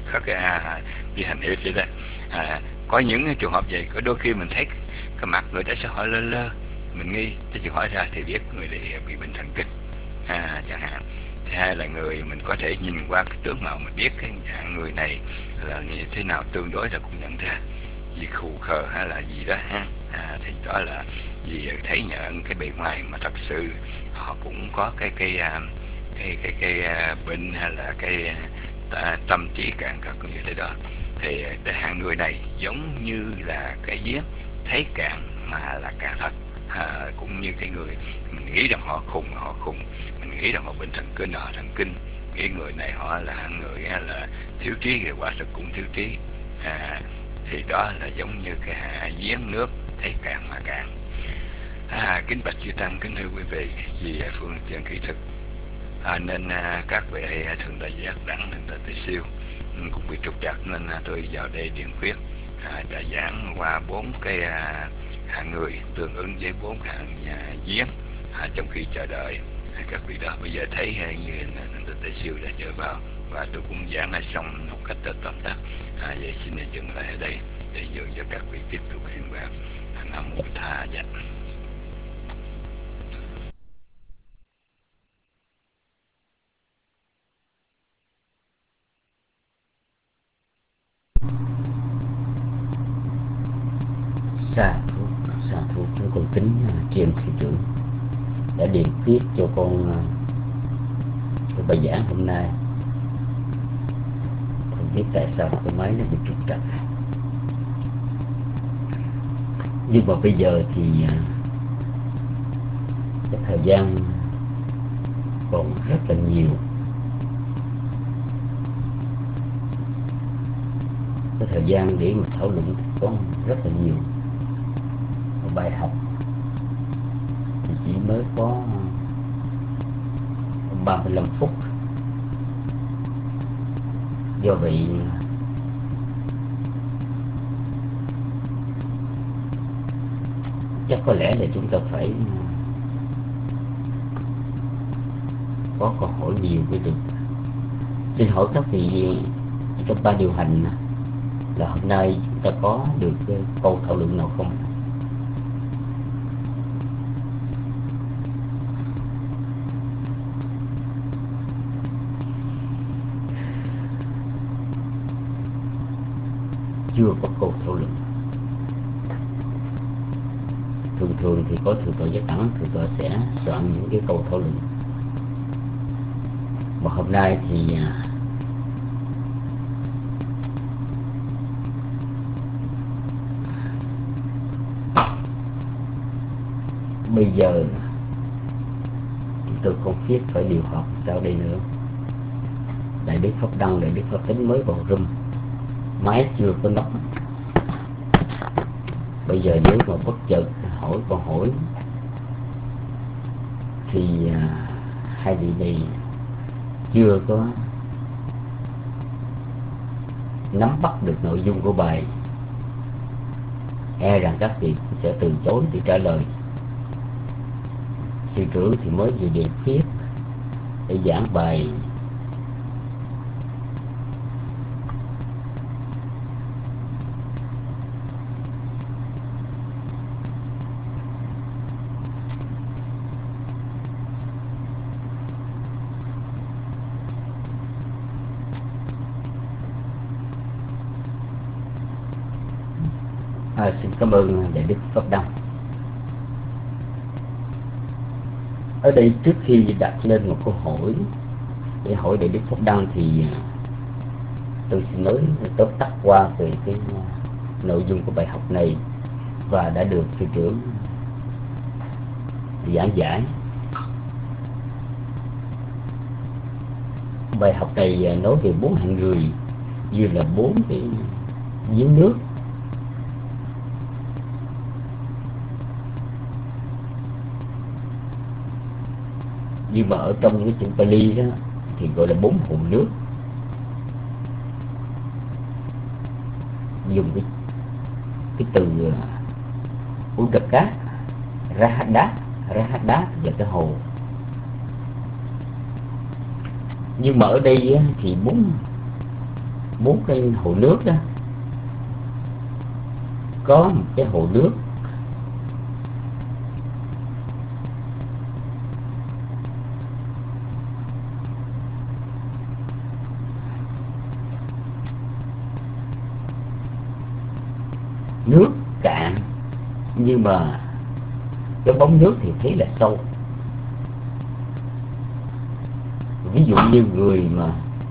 đi hành hiệp vậy đó. Có những trường hợp vậy, có đôi khi mình thấy cái mặt người ta sẽ hỏi lơ lơ, mình nghi, thì hỏi ra thì biết người này bị bệnh thần kinh chẳng hạn. Thứ hai là người mình có thể nhìn qua cái tướng mạo mình biết cái dạng người này là như thế nào, tương đối là cũng nhận ra gì khù khờ hay là gì đó ha. Thì đó là vì thấy nhận cái bề ngoài mà thật sự họ cũng có cái bệnh hay là cái tâm trí cạn cật như thế đó. Thì cái hạng người này giống như là cái giếng thấy cạn mà là cạn thật. Cũng như cái người mình nghĩ rằng họ khùng, mình nghĩ rằng họ bệnh thần kinh, họ thần kinh. Cái người này họ là hạng người là thiếu trí, thì quả thực cũng thiếu trí. Thì đó là giống như cái giếng nước thấy cạn mà cạn. Kính bạch chư tăng, kính thưa quý vị, vì phương tiện kỹ thuật nên các vị thường đại giác đẳng, thường đại tỳ siêu cũng bị trục trặc, nên tôi vào đây điện khuyết đã giảng qua 4 cái hạng người tương ứng với 4 hạng giếng trong khi chờ đợi các vị đó. Bây giờ thấy như Đại sư đã trở vào và tôi cũng giảng lại xong một cách tóm tắt. Vậy xin dừng lại ở đây để nhường cho các vị tiếp tục sinh hoạt. Nam Mô Tha Dạ. Sa thú chúng con kính tri ân thầy trưởng đã điền viết cho con cái bài giảng hôm nay. Không biết tại sao cái máy nó bị trục trặc, nhưng mà bây giờ thì cái thời gian còn rất là nhiều. Cái thời gian để mà thảo luận có rất là nhiều. Bài học thì chỉ mới có 35 phút. Do vậy chắc có lẽ là chúng ta phải có câu hỏi nhiều mới được. Xin hỏi các vị trong ban điều hành là hôm nay chúng ta có được câu thảo luận nào không? Chưa có câu thảo luận. Thường thì có thượng tọa Giác Ẩn, thượng tọa sẽ soạn những cái câu thảo luận. Mà hôm nay thì bây giờ tôi không biết phải điều họp sao đây nữa. Đại đức Pháp Đăng, Đại đức Pháp Tính mới vào room, máy chưa có nắp. Bây giờ nếu mà bất chợt hỏi câu hỏi thì hai vị này chưa có nắm bắt được nội dung của bài, e rằng các vị sẽ từ chối để trả lời. Sư trưởng thì mới vừa đề viết để giảng bài xin cảm ơn Đại đức Pháp Đăng. Ở đây trước khi đặt lên một câu hỏi để hỏi Đại đức Pháp Đăng thì tôi xin nói tóm tắt qua về cái nội dung của bài học này và đã được sư trưởng giảng giải. Bài học này nói về 4 hạng người, như là 4 cái giếng nước. Nhưng mà ở trong cái chữ Pali đó thì gọi là 4 hồ nước. Dùng cái từ Udaka, Rahada là cái hồ. Nhưng mà ở đây thì 4 cái hồ nước đó, có một cái hồ nước nước cạn, nhưng mà cái bóng nước thì thấy là sâu. Ví dụ như người mà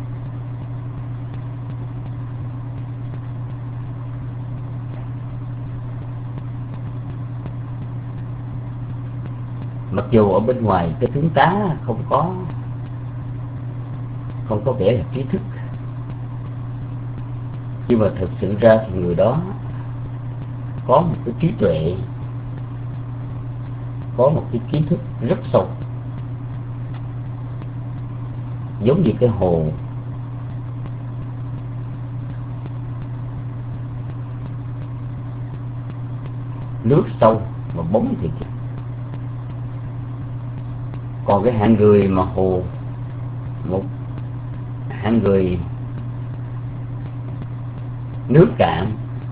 mặc dù ở bên ngoài cái tướng tá không có vẻ là trí thức, nhưng mà thực sự ra thì người đó có một cái trí tuệ, có một cái kiến thức rất sâu. Giống như cái hồ nước sâu mà bóng thì kém. Còn cái hạng người mà hồ, một hạng người nước cạn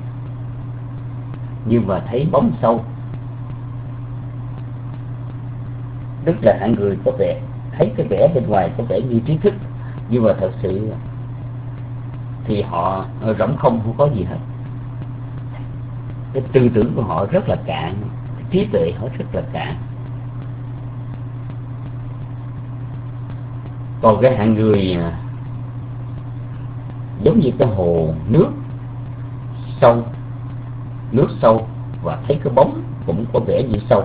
nhưng mà thấy bóng sâu, tức là hạng người có vẻ thấy cái vẻ bên ngoài có vẻ như trí thức, nhưng mà thật sự thì họ rỗng không có gì hết. Cái tư tưởng của họ rất là cạn, cái trí tuệ họ rất là cạn. Còn cái hạng người giống như cái hồ nước sâu và thấy cái bóng cũng có vẻ như sâu,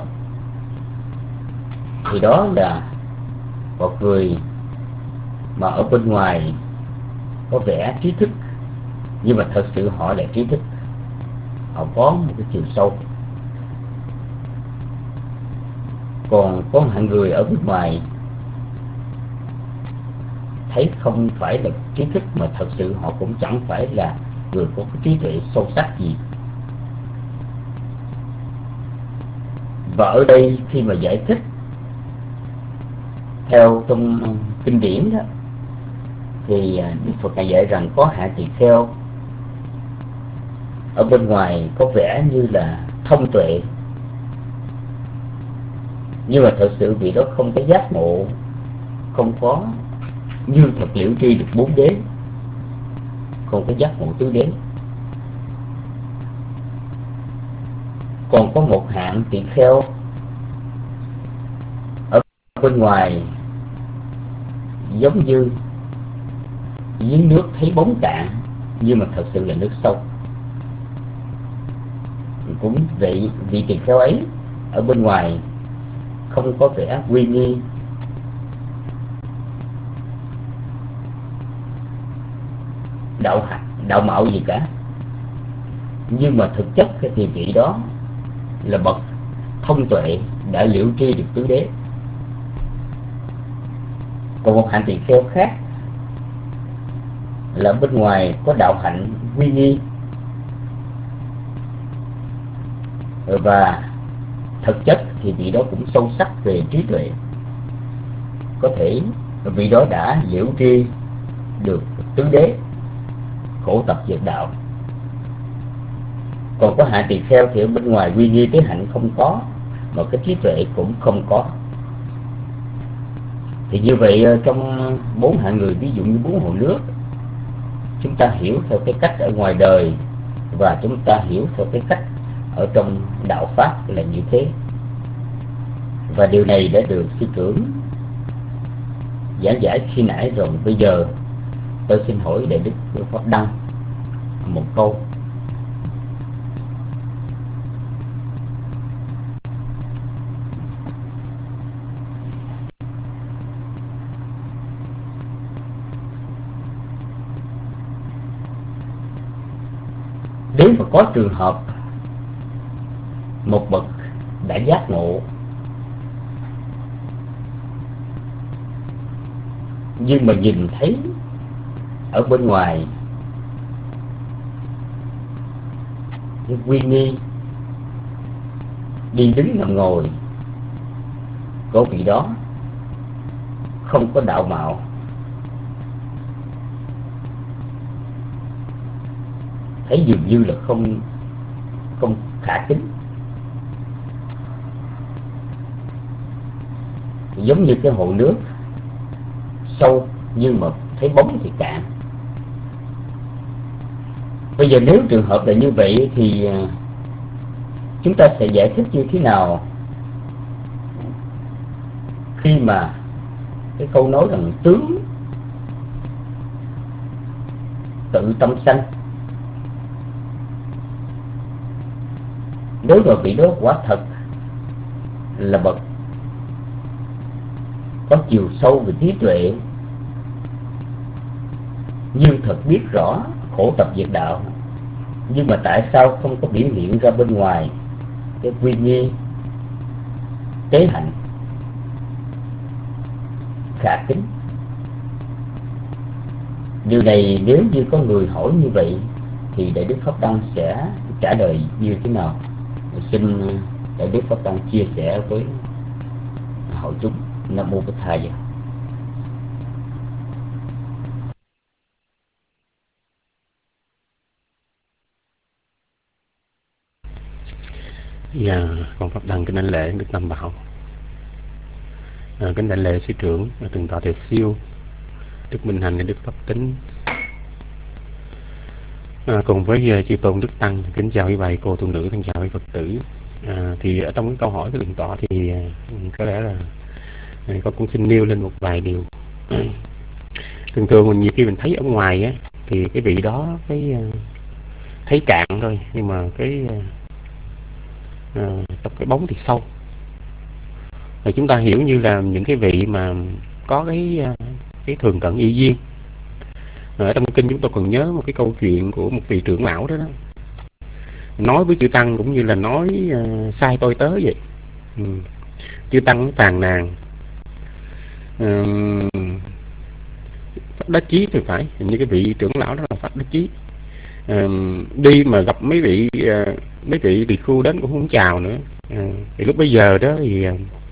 thì đó là một người mà ở bên ngoài có vẻ trí thức, nhưng mà thật sự họ là trí thức, họ có một cái chiều sâu. Còn có hạng người ở bên ngoài thấy không phải là trí thức, mà thật sự họ cũng chẳng phải là người có cái trí tuệ sâu sắc gì. Và ở đây khi mà giải thích theo trong kinh điển đó, thì Đức Phật Ngài dạy rằng có hạng tỳ kheo ở bên ngoài có vẻ như là thông tuệ, nhưng mà thật sự vị đó không có giác ngộ, không có như thật liễu tri được bốn đế, không có giác ngộ tứ đế. Còn có một hạng tỳ kheo ở bên ngoài giống như dưới nước thấy bóng cạn, nhưng mà thật sự là nước sâu. Cũng vậy, vị tỳ kheo ấy ở bên ngoài không có vẻ uy nghi, đạo mạo gì cả, nhưng mà thực chất thì vị đó là bậc thông tuệ, đã liễu tri được tứ đế. Còn một hạng tỳ kheo khác là bên ngoài có đạo hạnh uy nghi, và thực chất thì vị đó cũng sâu sắc về trí tuệ, có thể vị đó đã liễu tri được tứ đế, khổ tập diệt đạo. Còn có hạng tỳ kheo thì ở bên ngoài uy nghi tế hạnh không có, mà cái trí tuệ cũng không có. Thì như vậy trong bốn hạng người, ví dụ như bốn hồ nước, chúng ta hiểu theo cái cách ở ngoài đời, và chúng ta hiểu theo cái cách ở trong đạo pháp là như thế. Và điều này đã được sư trưởng giảng giải khi nãy rồi. Bây giờ tôi xin hỏi Đại Đức Pháp Đăng một câu. Nếu mà có trường hợp một bậc đã giác ngộ, nhưng mà nhìn thấy ở bên ngoài cái uy nghi, đi đứng nằm ngồi của vị đó không có đạo mạo, thấy dường như là không khả kính, giống như cái hồ nước sâu nhưng mà thấy bóng thì cạn. Bây giờ nếu trường hợp là như vậy thì chúng ta sẽ giải thích như thế nào khi mà cái câu nói rằng tướng tự tâm sanh? Nếu mà vị đó quả thật là bậc có chiều sâu về trí tuệ, như thật biết rõ khổ tập diệt đạo, nhưng mà tại sao không có biểu hiện ra bên ngoài cái quy nghi tế hạnh khả kính? Điều này nếu như có người hỏi như vậy thì Đại Đức Pháp Đăng sẽ trả lời như thế nào? Xin Đại Đức Pháp Tăng chia sẻ với hội chúng. Nam mô Bổn Thầy. Dạ, con Pháp Đăng kính đảnh lễ Đức Tam Bảo, kính đảnh lễ sư trưởng Từng Tọa Thiệt Siêu, Đức Minh Hạnh, Đức Pháp Tính, cùng với chư tôn Đức Tăng. Kính chào quý bà cô tu nữ, thân chào quý Phật tử. Thì ở trong cái câu hỏi của Từng Tọa thì có lẽ là con cũng xin nêu lên một vài điều. Thường thường mình nhiều khi mình thấy ở ngoài á, thì cái vị đó thấy cạn thôi, nhưng mà trong cái bóng thì sâu. Rồi chúng ta hiểu như là những cái vị mà có cái thường cận y duyên. Ở trong kinh chúng tôi còn nhớ một cái câu chuyện của một vị trưởng lão đó, nói với chư tăng cũng như là nói sai tôi tớ vậy. Chư tăng phàn nàn, Pháp Đắc Chí thì phải, hình như cái vị trưởng lão đó là Pháp Đắc Chí. Đi mà gặp mấy vị tỳ khu đến cũng không chào nữa. Thì lúc bây giờ đó thì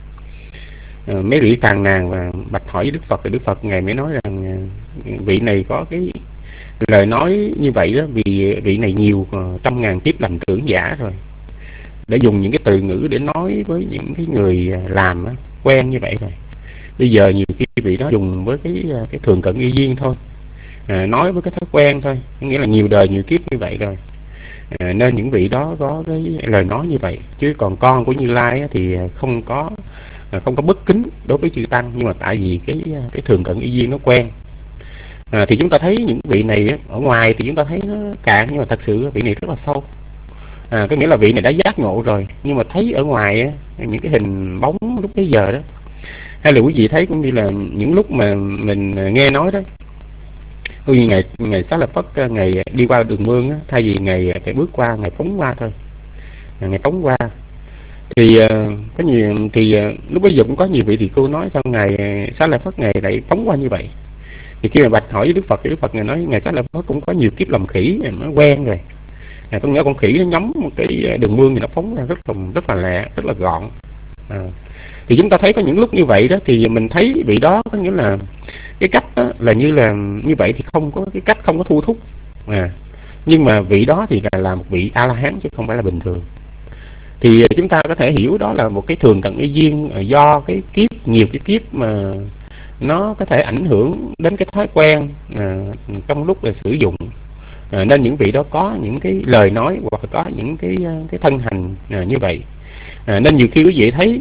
mấy vị phàn nàn và bạch hỏi với Đức Phật, thì Đức Phật ngài mới nói rằng vị này có cái lời nói như vậy đó vì vị này nhiều trăm ngàn kiếp làm trưởng giả rồi, để dùng những cái từ ngữ để nói với những cái người làm quen như vậy rồi. Bây giờ nhiều khi vị đó dùng với cái thường cận y duyên thôi, nói với cái thói quen thôi, nghĩa là nhiều đời nhiều kiếp như vậy rồi, nên những vị đó có cái lời nói như vậy. Chứ còn con của Như Lai thì không có bất kính đối với chư tăng, nhưng mà tại vì cái thường cận y duyên nó quen. Thì chúng ta thấy những vị này ở ngoài thì chúng ta thấy nó cạn, nhưng mà thật sự vị này rất là sâu. Có nghĩa là vị này đã giác ngộ rồi, nhưng mà thấy ở ngoài những cái hình bóng lúc bấy giờ đó, hay là quý vị thấy cũng như là những lúc mà mình nghe nói đó, như ngày Xá Lợi Phất ngày đi qua đường mương á, thay vì ngày phải bước qua, ngày phóng qua thôi, ngày phóng qua. Thì có nhiều thì lúc bây giờ cũng có nhiều vị thì cô nói sao ngày Xá Lợi Phất ngày lại phóng qua như vậy. Thì khi mà bạch hỏi với Đức Phật thì Đức Phật ngài nói ngày Xá Lợi Phất cũng có nhiều kiếp làm khỉ, nó quen rồi. Có nghĩa con khỉ nó nhắm một cái đường mương thì nó phóng ra rất là lẹ, rất là gọn. Thì chúng ta thấy có những lúc như vậy đó, thì mình thấy vị đó có nghĩa là cái cách đó là như vậy thì không có cái cách, không có thu thúc. Nhưng mà vị đó thì là một vị A La Hán chứ không phải là bình thường. Thì chúng ta có thể hiểu đó là một cái thường cận y duyên do cái kiếp, nhiều cái kiếp mà nó có thể ảnh hưởng đến cái thói quen trong lúc là sử dụng. Nên những vị đó có những cái lời nói hoặc là có những cái thân hành như vậy. Nên nhiều khi quý vị thấy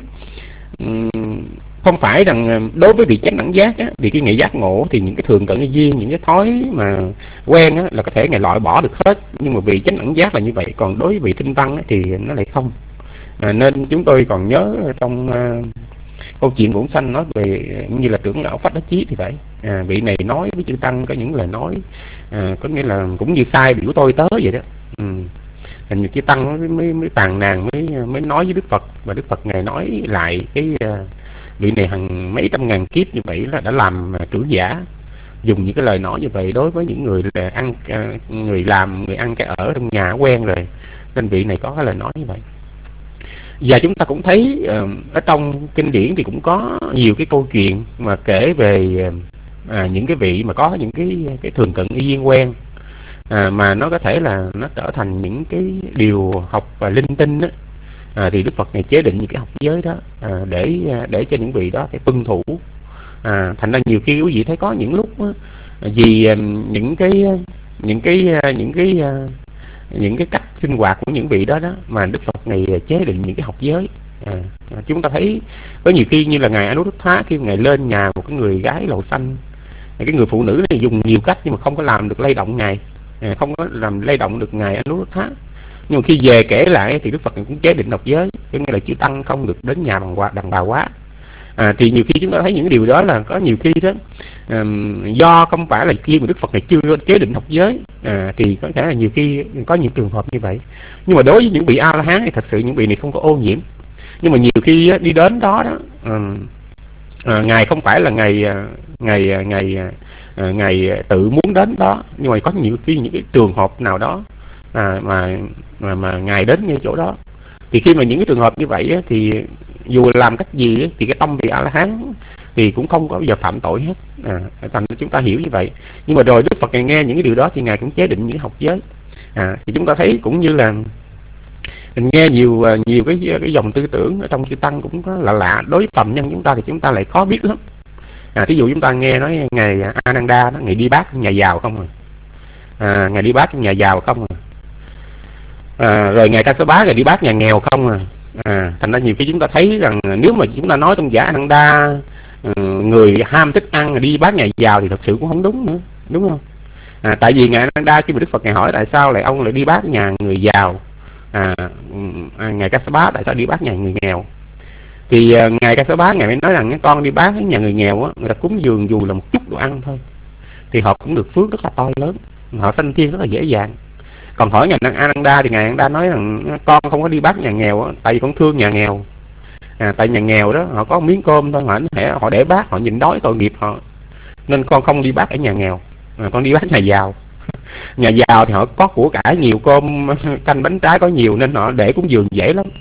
không phải rằng đối với vị chánh đẳng giác á, vì cái ngày giác ngộ thì những cái thường cận y duyên, những cái thói mà quen á, là có thể ngày loại bỏ được hết, nhưng mà vì chánh đẳng giác là như vậy, còn đối với vị tinh tăng á, thì nó lại không. Nên chúng tôi còn nhớ trong câu chuyện Bổn Sanh nói về như là trưởng lão Pháp Đắc Chí thì phải, vị này nói với chư tăng có những lời nói có nghĩa là cũng như sai biểu tôi tớ vậy đó. Hình như chư tăng mới phàn nàn, mới nói với Đức Phật, và Đức Phật ngài nói lại cái vị này hàng mấy trăm ngàn kiếp như vậy là đã làm trưởng giả, dùng những cái lời nói như vậy đối với những người là người làm, người ăn cái ở trong nhà quen rồi, nên vị này có cái lời nói như vậy. Và chúng ta cũng thấy ở trong kinh điển thì cũng có nhiều cái câu chuyện mà kể về những cái vị mà có những cái thường cận y duyên quen, mà nó có thể là nó trở thành những cái điều học và linh tinh đó. Thì Đức Phật này chế định những cái học giới đó để cho những vị đó phải tuân thủ. Thành ra nhiều khi quý vị thấy có những lúc vì những cái cách sinh hoạt của những vị đó mà Đức Phật này chế định những cái học giới. Chúng ta thấy có nhiều khi như là ngài Anuruddha khi ngài lên nhà một cái người gái lầu xanh, cái người phụ nữ này dùng nhiều cách nhưng mà không có làm được lay động ngài, không có làm lay động được ngài Anuruddha. Nhưng mà khi về kể lại thì Đức Phật cũng chế định học giới, có nghĩa là chư tăng không được đến nhà đàn bà quá. Thì nhiều khi chúng ta thấy những điều đó là có nhiều khi đó do không phải là khi mà Đức Phật này chưa chế định học giới, thì có thể là nhiều khi có những trường hợp như vậy. Nhưng mà đối với những vị A La Hán thì thật sự những vị này không có ô nhiễm. Nhưng mà nhiều khi đi đến đó ngài không phải là ngài tự muốn đến đó, nhưng mà có nhiều khi những cái trường hợp nào đó mà ngài đến ngay chỗ đó, Thì khi mà những cái trường hợp như vậy á, thì dù làm cách gì á, thì cái tâm vị A La Hán thì cũng không có bao giờ phạm tội hết. Thành chúng ta hiểu như vậy. Nhưng mà rồi Đức Phật Ngài nghe những cái điều đó thì Ngài cũng chế định những học giới. Thì chúng ta thấy cũng như là mình nghe nhiều cái dòng tư tưởng ở trong chư tăng cũng có là lạ. Đối với phàm nhân chúng ta thì chúng ta lại khó biết lắm. Thí dụ chúng ta nghe nói ngài Ananda đó, ngài đi bát nhà giàu không ngài đi bát nhà giàu không rồi ngài Kassapa ngài đi bát nhà nghèo không thành ra nhiều khi chúng ta thấy rằng nếu mà chúng ta nói trong giả Ananda người ham thích ăn đi bát nhà giàu thì thật sự cũng không đúng nữa, đúng không? Tại vì ngài Ananda khi mà Đức Phật ngài hỏi tại sao lại ông lại đi bát nhà người giàu, ngài Kassapa tại sao đi bát nhà người nghèo, thì ngài Kassapa ngài mới nói rằng con đi bát nhà người nghèo á, người ta cúng dường dù là một chút đồ ăn thôi thì họ cũng được phước rất là to lớn, họ sanh thiên rất là dễ dàng. Còn hỏi ngài Ananda thì ngài Ananda nói rằng con không có đi bát nhà nghèo á, tại vì con thương nhà nghèo. Tại nhà nghèo đó họ có một miếng cơm thôi, họ để bát họ nhìn đói tội nghiệp họ, nên con không đi bát ở nhà nghèo, con đi bát nhà giàu. Nhà giàu thì họ có của cải nhiều, cơm canh bánh trái có nhiều nên họ để cúng dường dễ lắm.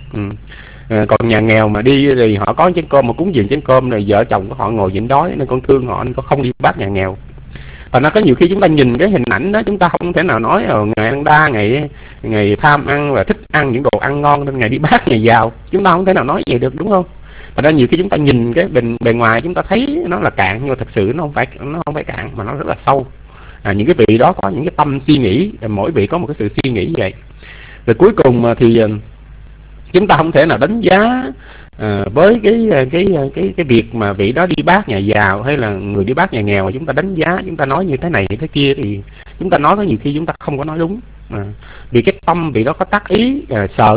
Còn nhà nghèo mà đi thì họ có chén cơm mà cúng dường chén cơm này vợ chồng của họ ngồi nhịn đói nên con thương họ nên con không đi bát nhà nghèo. Và nó có nhiều khi chúng ta nhìn cái hình ảnh đó chúng ta không thể nào nói ngày ăn đa, ngày tham ăn và thích ăn những đồ ăn ngon nên ngày đi bát nhà giàu, chúng ta không thể nào nói vậy được, đúng không? Và ra nhiều khi chúng ta nhìn cái bề ngoài chúng ta thấy nó là cạn nhưng mà thật sự nó không phải cạn mà nó rất là sâu. Những cái vị đó có những cái tâm suy nghĩ, mỗi vị có một cái sự suy nghĩ vậy. Rồi cuối cùng thì chúng ta không thể nào đánh giá với cái việc mà vị đó đi bát nhà giàu hay là người đi bát nhà nghèo mà chúng ta đánh giá, chúng ta nói như thế này như thế kia thì chúng ta nói có nhiều khi chúng ta không có nói đúng. Vì cái tâm vị đó có tác ý sợ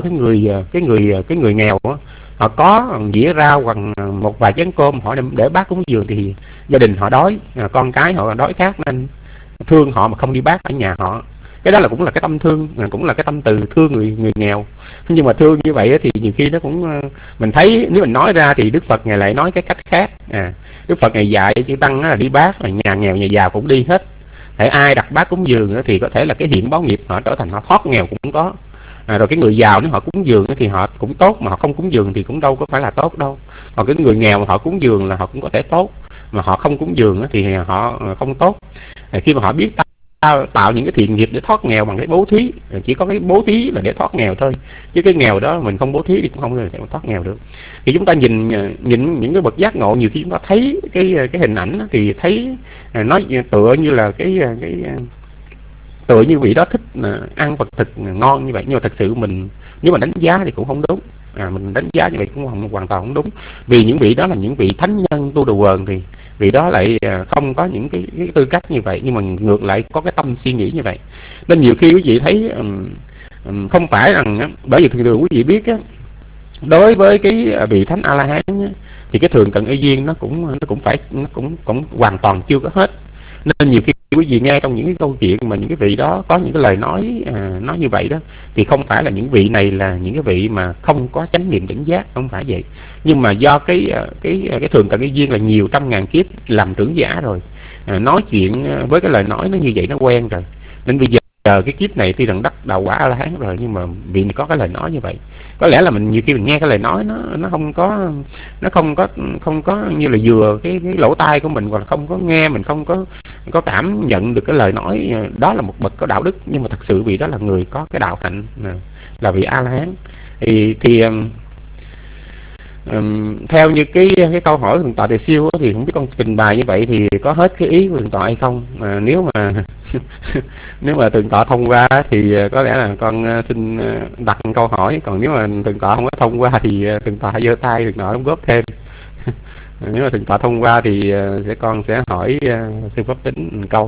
cái người nghèo đó, họ có dĩa rau hoặc một vài chén cơm họ để bát cúng dường thì gia đình họ đói, con cái họ đói khát nên thương họ mà không đi bát ở nhà họ. Cái đó là cũng là cái tâm thương, cũng là cái tâm từ thương người nghèo. Nhưng mà thương như vậy thì nhiều khi nó cũng mình thấy nếu mình nói ra thì Đức Phật ngài lại nói cái cách khác. Đức Phật ngài dạy chư tăng là đi bát là nhà nghèo nhà giàu cũng đi hết. Để ai đặt bát cúng dường thì có thể là cái hiện báo nghiệp họ trở thành họ thoát nghèo cũng có. Rồi cái người giàu nếu họ cúng dường thì họ cũng tốt, mà họ không cúng dường thì cũng đâu có phải là tốt đâu. Còn cái người nghèo mà họ cúng dường là họ cũng có thể tốt, mà họ không cúng dường thì họ không tốt. Khi mà họ biết tạo những cái thiện nghiệp để thoát nghèo bằng cái bố thí, chỉ có cái bố thí là để thoát nghèo thôi, chứ cái nghèo đó mình không bố thí thì cũng không thể thoát nghèo được. Thì chúng ta nhìn những cái bậc giác ngộ, nhiều khi chúng ta thấy cái hình ảnh thì thấy nó tựa như là tựa như vị đó thích ăn vật thực ngon như vậy, nhưng mà thật sự mình nếu mà đánh giá thì cũng không đúng. Mình đánh giá như vậy cũng hoàn toàn không đúng, vì những vị đó là những vị thánh nhân tu đồ quần thì vì đó lại không có những cái tư cách như vậy, nhưng mà ngược lại có cái tâm suy nghĩ như vậy. Nên nhiều khi quý vị thấy không phải rằng, bởi vì thường quý vị biết á, đối với cái vị thánh A La Hán thì cái thường cận ý duyên nó cũng hoàn toàn chưa có hết. Nên nhiều khi quý vị nghe trong những cái câu chuyện mà những cái vị đó có những cái lời nói như vậy đó, thì không phải là những vị này là những cái vị mà không có chánh niệm tỉnh giác, không phải vậy. Nhưng mà do cái thường cận ý duyên là nhiều trăm ngàn kiếp làm trưởng giả rồi, nói chuyện với cái lời nói nó như vậy nó quen rồi, nên bây giờ cái kiếp này tuy rằng đắc đạo quả A La Hán rồi nhưng mà vì có cái lời nói như vậy, có lẽ là mình nhiều khi mình nghe cái lời nói nó không có như là vừa cái lỗ tai của mình, hoặc là không có nghe, mình không có cảm nhận được cái lời nói đó là một bậc có đạo đức, nhưng mà thật sự vì đó là người có cái đạo hạnh, là vị A La Hán. Thì theo như cái câu hỏi của Thượng tọa Tề Siêu thì không biết con trình bày như vậy thì có hết cái ý của Thượng tọa hay không. Nếu mà Thượng tọa thông qua thì có lẽ là con xin đặt câu hỏi, còn nếu mà Thượng tọa không có thông qua thì Thượng tọa giơ tay, Thượng tọa đóng góp thêm. Nếu mà Thượng tọa thông qua thì con sẽ hỏi sư Pháp Tính một câu.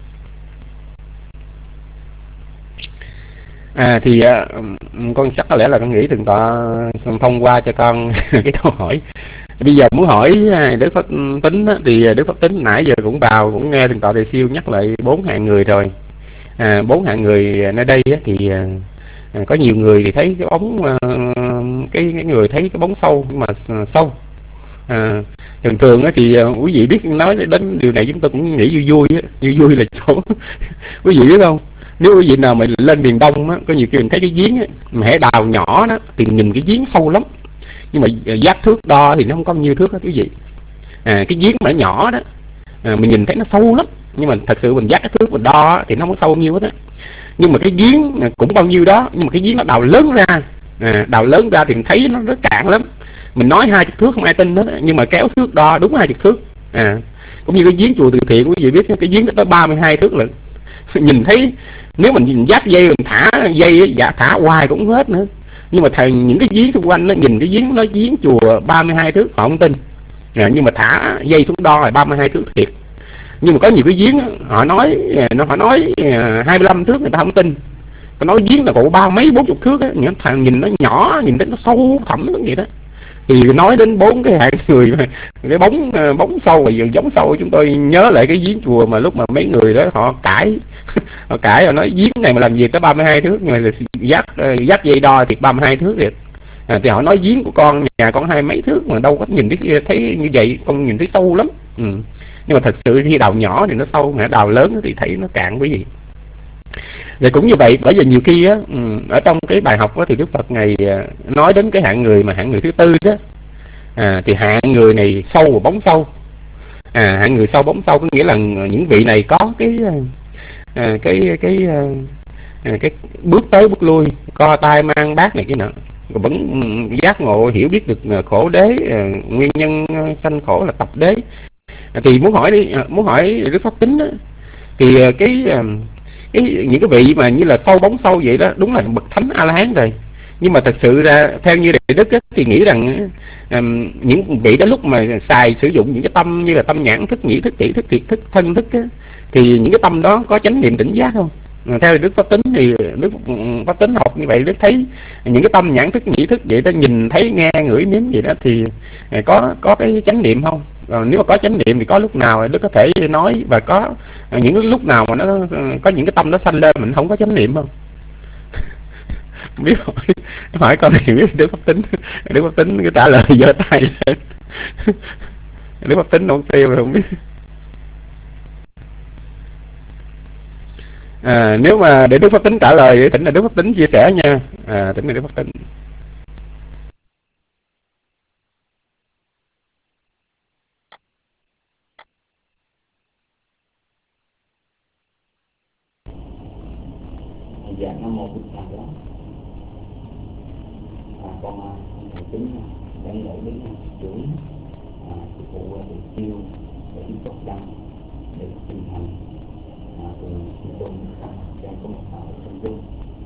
Thì con chắc có lẽ là con nghĩ Thượng tọa thông qua cho con cái câu hỏi. Bây giờ muốn hỏi Đức Pháp Tính á, thì Đức Pháp Tính nãy giờ cũng cũng nghe Thượng tọa Tề Siêu nhắc lại 4 hạng người rồi. 4 hạng người nơi đây á, thì có nhiều người thì thấy cái bóng cái người thấy cái bóng sâu, nhưng mà sâu. Thường á thì quý vị biết nói đến điều này chúng tôi cũng nghĩ vui vui á, vui là chỗ quý vị biết không, Nếu quý vị nào mà lên miền Đông á, có nhiều khi mình thấy cái giếng á, mà hễ đào nhỏ đó thì nhìn cái giếng sâu lắm, nhưng mà giác thước đo thì nó không có nhiêu thước hết quý vị. Cái giếng mà nó nhỏ đó, mình nhìn thấy nó sâu lắm, nhưng mà thật sự mình giác cái thước mình đo thì nó không có sâu nhiêu hết á. Nhưng mà cái giếng cũng bao nhiêu đó, nhưng mà cái giếng nó đào lớn ra, đào lớn ra thì mình thấy nó cạn lắm. Mình nói 20 thước không ai tin hết, nhưng mà kéo thước đo đúng 20 thước. Cũng như cái giếng chùa Từ Thiện, quý vị biết cái giếng đó tới 32 thước lận. Nhìn thấy nếu mình nhìn dắt dây, mình thả dây thả hoài cũng không hết nữa. Nhưng mà những cái giếng xung quanh nó nhìn cái giếng, nó giếng chùa 32 thước họ không tin, nhưng mà thả dây xuống đo là 32 thước thiệt. Nhưng mà có nhiều cái giếng họ nói 25 thước người ta không tin. Có nói giếng là cổ 30 mấy 40 thước á, nhìn nó nhỏ, nhìn thấy nó sâu thẳm vậy đó. Thì nói đến 4 cái hạng người cái bóng sâu và giống sâu, chúng tôi nhớ lại cái giếng chùa mà lúc mà mấy người đó họ cãi họ nói giếng này mà làm gì tới 32 thước, nhưng mà dắt dây đo thì 32 thước thiệt. Thì họ nói giếng của con nhà con 20 mấy thước mà đâu có nhìn thấy như vậy, con nhìn thấy sâu lắm. Nhưng mà thật sự khi đào nhỏ thì nó sâu, mà đào lớn thì thấy nó cạn quý vị. Rồi cũng như vậy, bởi vì nhiều khi á, ở trong cái bài học đó, thì Đức Phật Ngài nói đến cái hạng người thứ tư đó, thì hạng người này sâu và bóng sâu. Hạng người sâu bóng sâu có nghĩa là những vị này có cái bước tới bước lui, co tay mang bát này cái nọ, vẫn giác ngộ hiểu biết được khổ đế, nguyên nhân sanh khổ là tập đế. Thì muốn hỏi Đức Pháp Tính đó, thì những cái vị mà như là sâu bóng sâu vậy đó, đúng là bậc thánh A La Hán rồi. Nhưng mà thật sự ra theo như Đại Đức á, thì nghĩ rằng những vị đó lúc mà sử dụng những cái tâm như là tâm nhãn thức, nhĩ thức, tỷ thức, thiệt thức, thân thức á, thì những cái tâm đó có chánh niệm tỉnh giác không? Theo Đức Pháp Tính thì Đức Pháp Tính học như vậy, Đức thấy những cái tâm nhãn thức, nhĩ thức vậy đó, nhìn thấy nghe ngửi nếm vậy đó, thì có cái chánh niệm không? Nếu mà có chánh niệm thì có lúc nào Đức có thể nói, và có những lúc nào mà nó có những cái tâm nó sanh lên mình không có chánh niệm không? Biết hỏi con này biết Đức Pháp Tính cái trả lời giơ tay lên. Đức Pháp Tính không tiêu rồi không biết. Nếu mà để Đức Pháp Tính trả lời thì thỉnh là Đức Pháp Tính chia sẻ nha. Thỉnh là Đức Pháp Tính. Dạ, Nam Mô Bụt Thầy đó. Con thầy Tính đang lễ đến chuỗi sư phụ được chiêu để đi tốt đăng để tinh thần cùng sư tôn đang có một ở trong dung.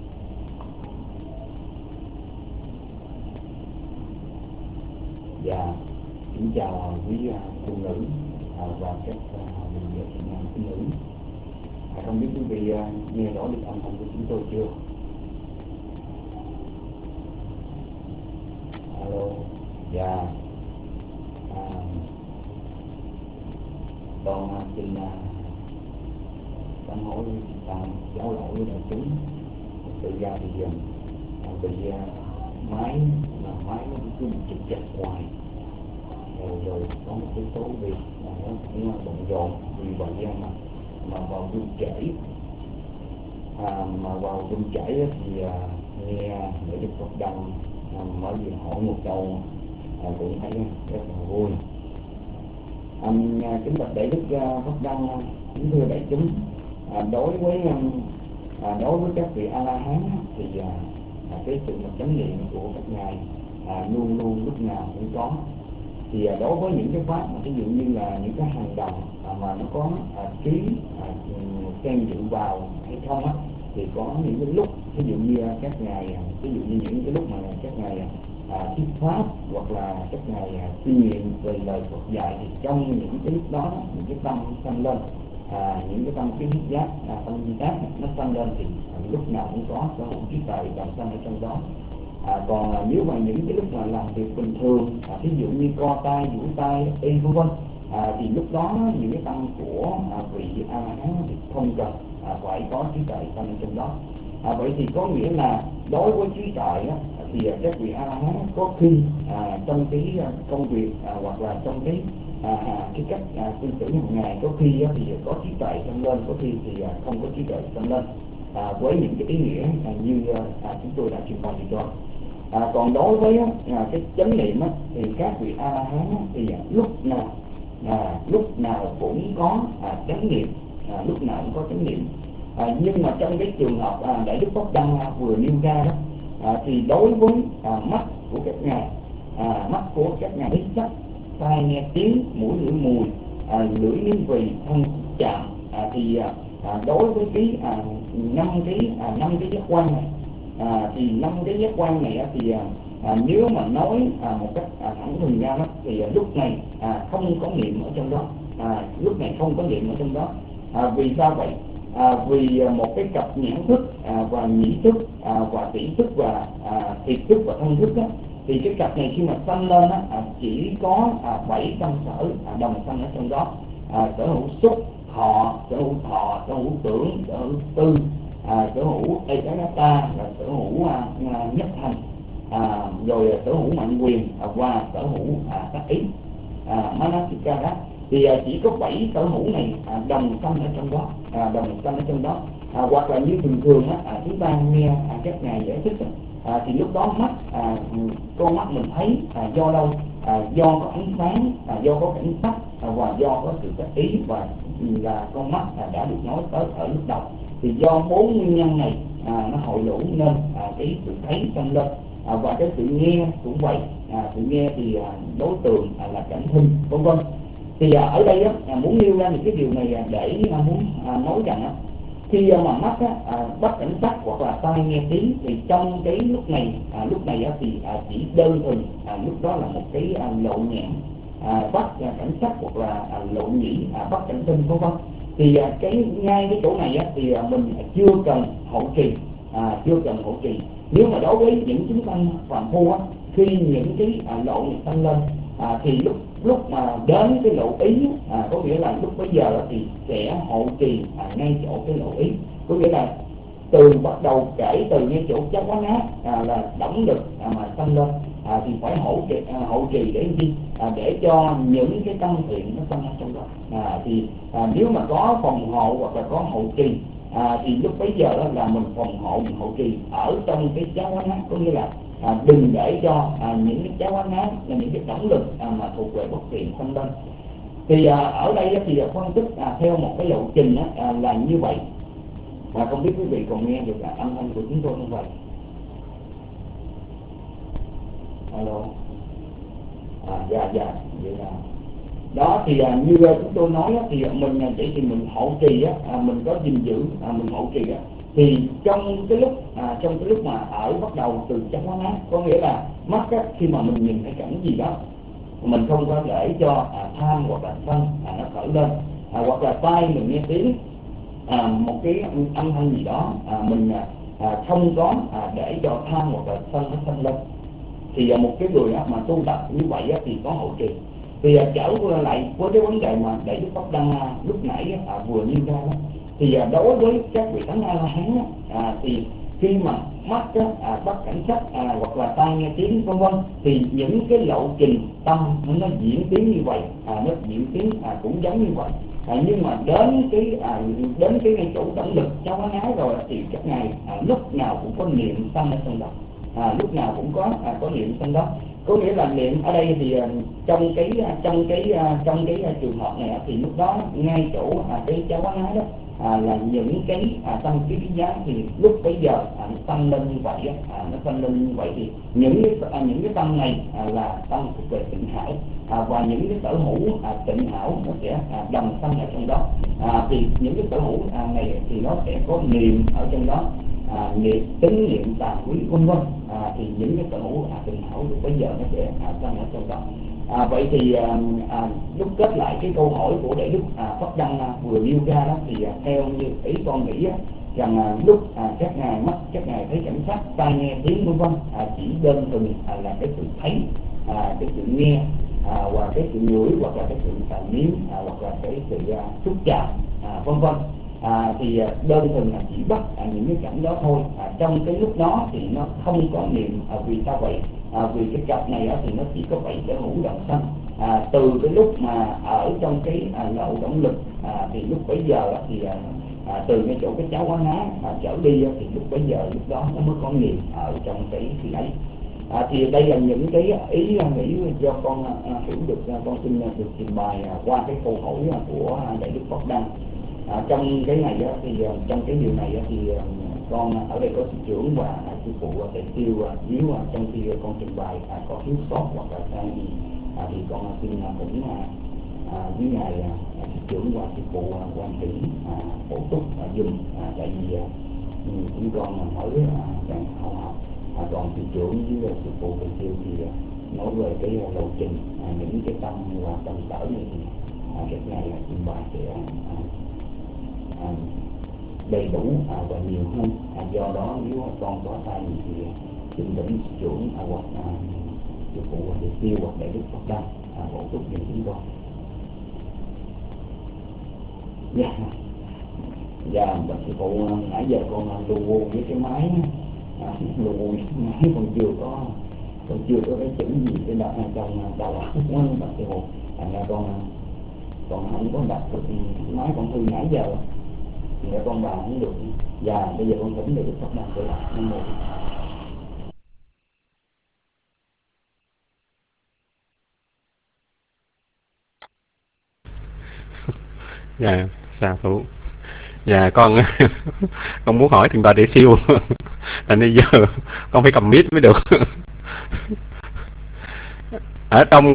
Và kính chào quý phụ nữ và các đồng nghiệp phụ nữ. Không biết quý vị nghe rõ được âm thanh của chúng tôi chưa? Alo. Dạ. Con xin sám hối giáo lỗi với đại chúng. Tự ra thì bị máy nó cứ chụp chặt hoài, rồi có một cái số việc nó cũng bận rộn, vì vậy mà vào đêm trễ, mà vào đêm trễ thì nghe để Đức Phật Đăng mở gì hỏi một câu cũng thấy rất là vui. Kính bạch Đại Đức Phật Đăng, kính thưa đại chúng, đối với các vị A La Hán thì cái sự chánh niệm của các ngài luôn luôn lúc nào cũng có. Thì đối với những cái pháp ví dụ như là những cái hành động mà nó có trí xen dự vào hay không á, thì có những cái lúc ví dụ như các ngài, ví dụ như những cái lúc mà các ngài thuyết pháp hoặc là các ngài suy nghiệm về lời Phật dạy, thì trong những cái lúc đó những cái tâm sanh lên, những cái tâm cái giác giác, tâm di tác nó sanh lên, thì lúc nào cũng có một trí tuệ đồng sanh ở trong đó. Còn nếu mà những cái lúc mà làm việc bình thường, ví dụ như co tay, duỗi tay, y vân vân, thì lúc đó những cái tâm của vị A La Hán thì không cần phải có trí tuệ sanh trong đó. Vậy thì có nghĩa là đối với trí tuệ thì các vị A La Hán có khi trong cái công việc hoặc là trong cái cách cư xử hàng ngày, có khi thì có trí tuệ sanh lên, có khi thì không có trí tuệ sanh lên. với những cái ý nghĩa như chúng tôi đã trình bày rồi. Còn đối với cái chánh niệm thì các vị A La Hán thì lúc nào cũng có chánh niệm, lúc nào cũng có chánh niệm. Nhưng mà trong cái trường hợp Đại Đức Pháp Đăng vừa nêu ra đó, thì đối với mắt của các ngài biết sắc, tai nghe tiếng, mũi ngửi mùi, lưỡi nếm vị, thân chạm, thì đối với cái năm cái giác quan này, thì 5 cái giác quan này thì nếu mà nói một cách thẳng thừng ra đó, thì lúc này không có niệm ở trong đó, lúc này không có niệm ở trong đó. Vì sao vậy? Vì một cái cặp nhãn thức và nhĩ thức và tỷ thức và thiệt thức và thân thức đó, thì cái cặp này khi mà sanh lên chỉ có 7 tâm sở đồng sanh ở trong đó. Sở hữu xúc, sở hữu thọ, sở hữu tưởng, sở hữu tư, sở hữu ekagata, là sở hữu nhất thành, rồi sở hữu mạnh quyền và sở hữu tác ý, manasika đó. Thì chỉ có 7 sở hữu này đồng sanh ở trong đó, hoặc là như thường thường chúng ta nghe các ngài giải thích thì lúc đó mắt, con mắt mình thấy do đâu? Do có ánh sáng, do có cảnh sắc, và do có sự tác ý, và là con mắt đã được nói tới ở lúc đầu. Thì do 4 nguyên nhân này nó hội đủ nên cái sự thấy sanh lên. Và cái sự nghe cũng vậy, sự nghe thì đối tượng là cảnh thinh, vân vân. Thì ở đây muốn nêu ra những cái điều này để muốn nói rằng khi mà mắt bắt cảnh sắc hoặc là tai nghe tiếng, thì trong cái lúc này thì chỉ đơn thuần lúc đó là một cái lộ nhãn bắt cảnh sắc, hoặc là lộ nhĩ bắt cảnh tinh, vân vân. Thì ngay cái chỗ này thì mình chưa cần hậu trì. Nếu mà đối với những chúng sanh phàm phu khi những cái lộ này tăng lên, thì lúc mà đến cái lộ ý, có nghĩa là lúc bấy giờ thì sẽ hộ trì ngay chỗ cái lộ ý. Có nghĩa là từ bắt đầu kể từ ngay chỗ cháo quán ác là động lực mà tăng lên, thì phải hộ trì để gì? Để cho những cái tâm thiện nó tăng lên trong đó. Thì nếu mà có phòng hộ hoặc là có hộ trì, thì lúc bấy giờ đó là mình phòng hộ, mình hộ trì ở trong cái cháo quán ác. Có nghĩa là đừng để cho những cái cháo quán ác là những cái động lực mà thuộc về bất thiện tăng lên. Thì ở đây thì phân tích theo một cái lộ trình là như vậy. Không biết quý vị còn nghe được âm thanh của chúng tôi không vậy? Alo. Dạ vậy là đó. Thì như chúng tôi nói thì mình chỉ thì mình hộ trì mình có gìn giữ, mình hộ trì thì trong cái lúc mà ở bắt đầu từ chánh quán ác, có nghĩa là mắt khi mà mình nhìn thấy cảnh gì đó, mình không có để cho tham hoặc là sân nó khởi lên, hoặc là tai mình nghe tiếng một cái âm thanh gì đó, mình không có để cho tham hoặc là sân nó sanh lên. Thì một cái người mà tu tập như vậy thì có hộ trì. Thì trở lại với cái vấn đề mà Đại Đức Pháp Đăng lúc nãy vừa nêu ra đó, thì đối với các vị thánh A La Hán thì khi mà mắt bắt cảnh sắc hoặc là tai nghe tiếng, vân vân, thì những cái lộ trình tâm nó diễn tiến như vậy, nó diễn tiến cũng giống như vậy. Nhưng mà đến cái ngay chỗ động lực cháu quán ái rồi thì các ngài lúc nào cũng có niệm sanh ở trong đó, lúc nào cũng có niệm sanh đó. Có nghĩa là niệm ở đây thì trong cái trường hợp này thì lúc đó ngay chỗ cái cháu quán ái đó là những cái tâm trí giá, thì lúc bây giờ nó tăng lên như vậy, thì những cái tâm này là tâm thuộc về tịnh hảo, và những cái sở hữu tịnh hảo nó sẽ đồng sanh ở trong đó. Thì những cái sở hữu này thì nó sẽ có niệm ở trong đó, niệm tín niệm tà quý, vân vân. Thì những cái sở hữu tịnh hảo lúc bây giờ nó sẽ sanh ở trong đó. Vậy thì lúc kết lại cái câu hỏi của Đại Đức Pháp Đăng vừa nêu ra đó, thì theo như ý con nghĩ rằng lúc các ngài mắt, các ngài thấy cảnh sắc, tai nghe tiếng, vân vân, chỉ đơn thuần là cái sự thấy, cái sự nghe, và cái sự ngửi, hoặc là cái sự nếm, hoặc là cái sự xúc chạm, vân vân. Thì đơn thuần là chỉ bắt những cái cảnh đó thôi. Trong cái lúc đó thì nó không có niệm. Vì sao vậy? Vì cái cặp này thì nó chỉ có 7 sở hữu đồng sanh. Từ cái lúc mà ở trong cái lộ động lực, thì lúc bấy giờ thì từ cái chỗ cái cháo quá ná trở đi thì lúc bấy giờ lúc đó nó mới có nghiền ở trong cái khi ấy. Thì đây là những cái ý nghĩ do con hiểu được, con xin được trình bày qua cái câu hỏi của Đại Đức Pháp Đăng. Trong cái này thì trong cái điều này thì con ở đây có sư trưởng và sư phụ Tề Siêu, nếu trong khi con trình bày có thiếu sót hoặc là sai gì thì con xin cũng với ngài sư trưởng và sư phụ quan trị bổ túc dùm, tại vì chúng con mới đang học. Còn sư trưởng với sư phụ Tề Siêu thì nói về cái lộ trình, những cái tâm và tâm sở này thì các ngài trình bày sẽ đầy đủ và nhiều hơn. Do đó nếu con có sai thì xin thỉnh sư trưởng hoặc sư phụ Tề Siêu hoặc Đại Đức Pháp Đăng bổ túc cho chúng con. Dạ, sư phụ, nãy giờ con lu bu với cái máy, lu bu với cái máy còn chưa có cái chữ gì cái đặt trong đầu óc quá bác sư phụ. Thành ra con không có đặt được máy, con hư nãy giờ thì con vào không được. Dạ, bây giờ con thỉnh Đại Đức Pháp Đăng trở lại. Nam mô. Dạ, sao thú. Dạ, con con muốn hỏi thằng bà Địa Siêu thành bây giờ con phải cầm mic mới được. Ở trong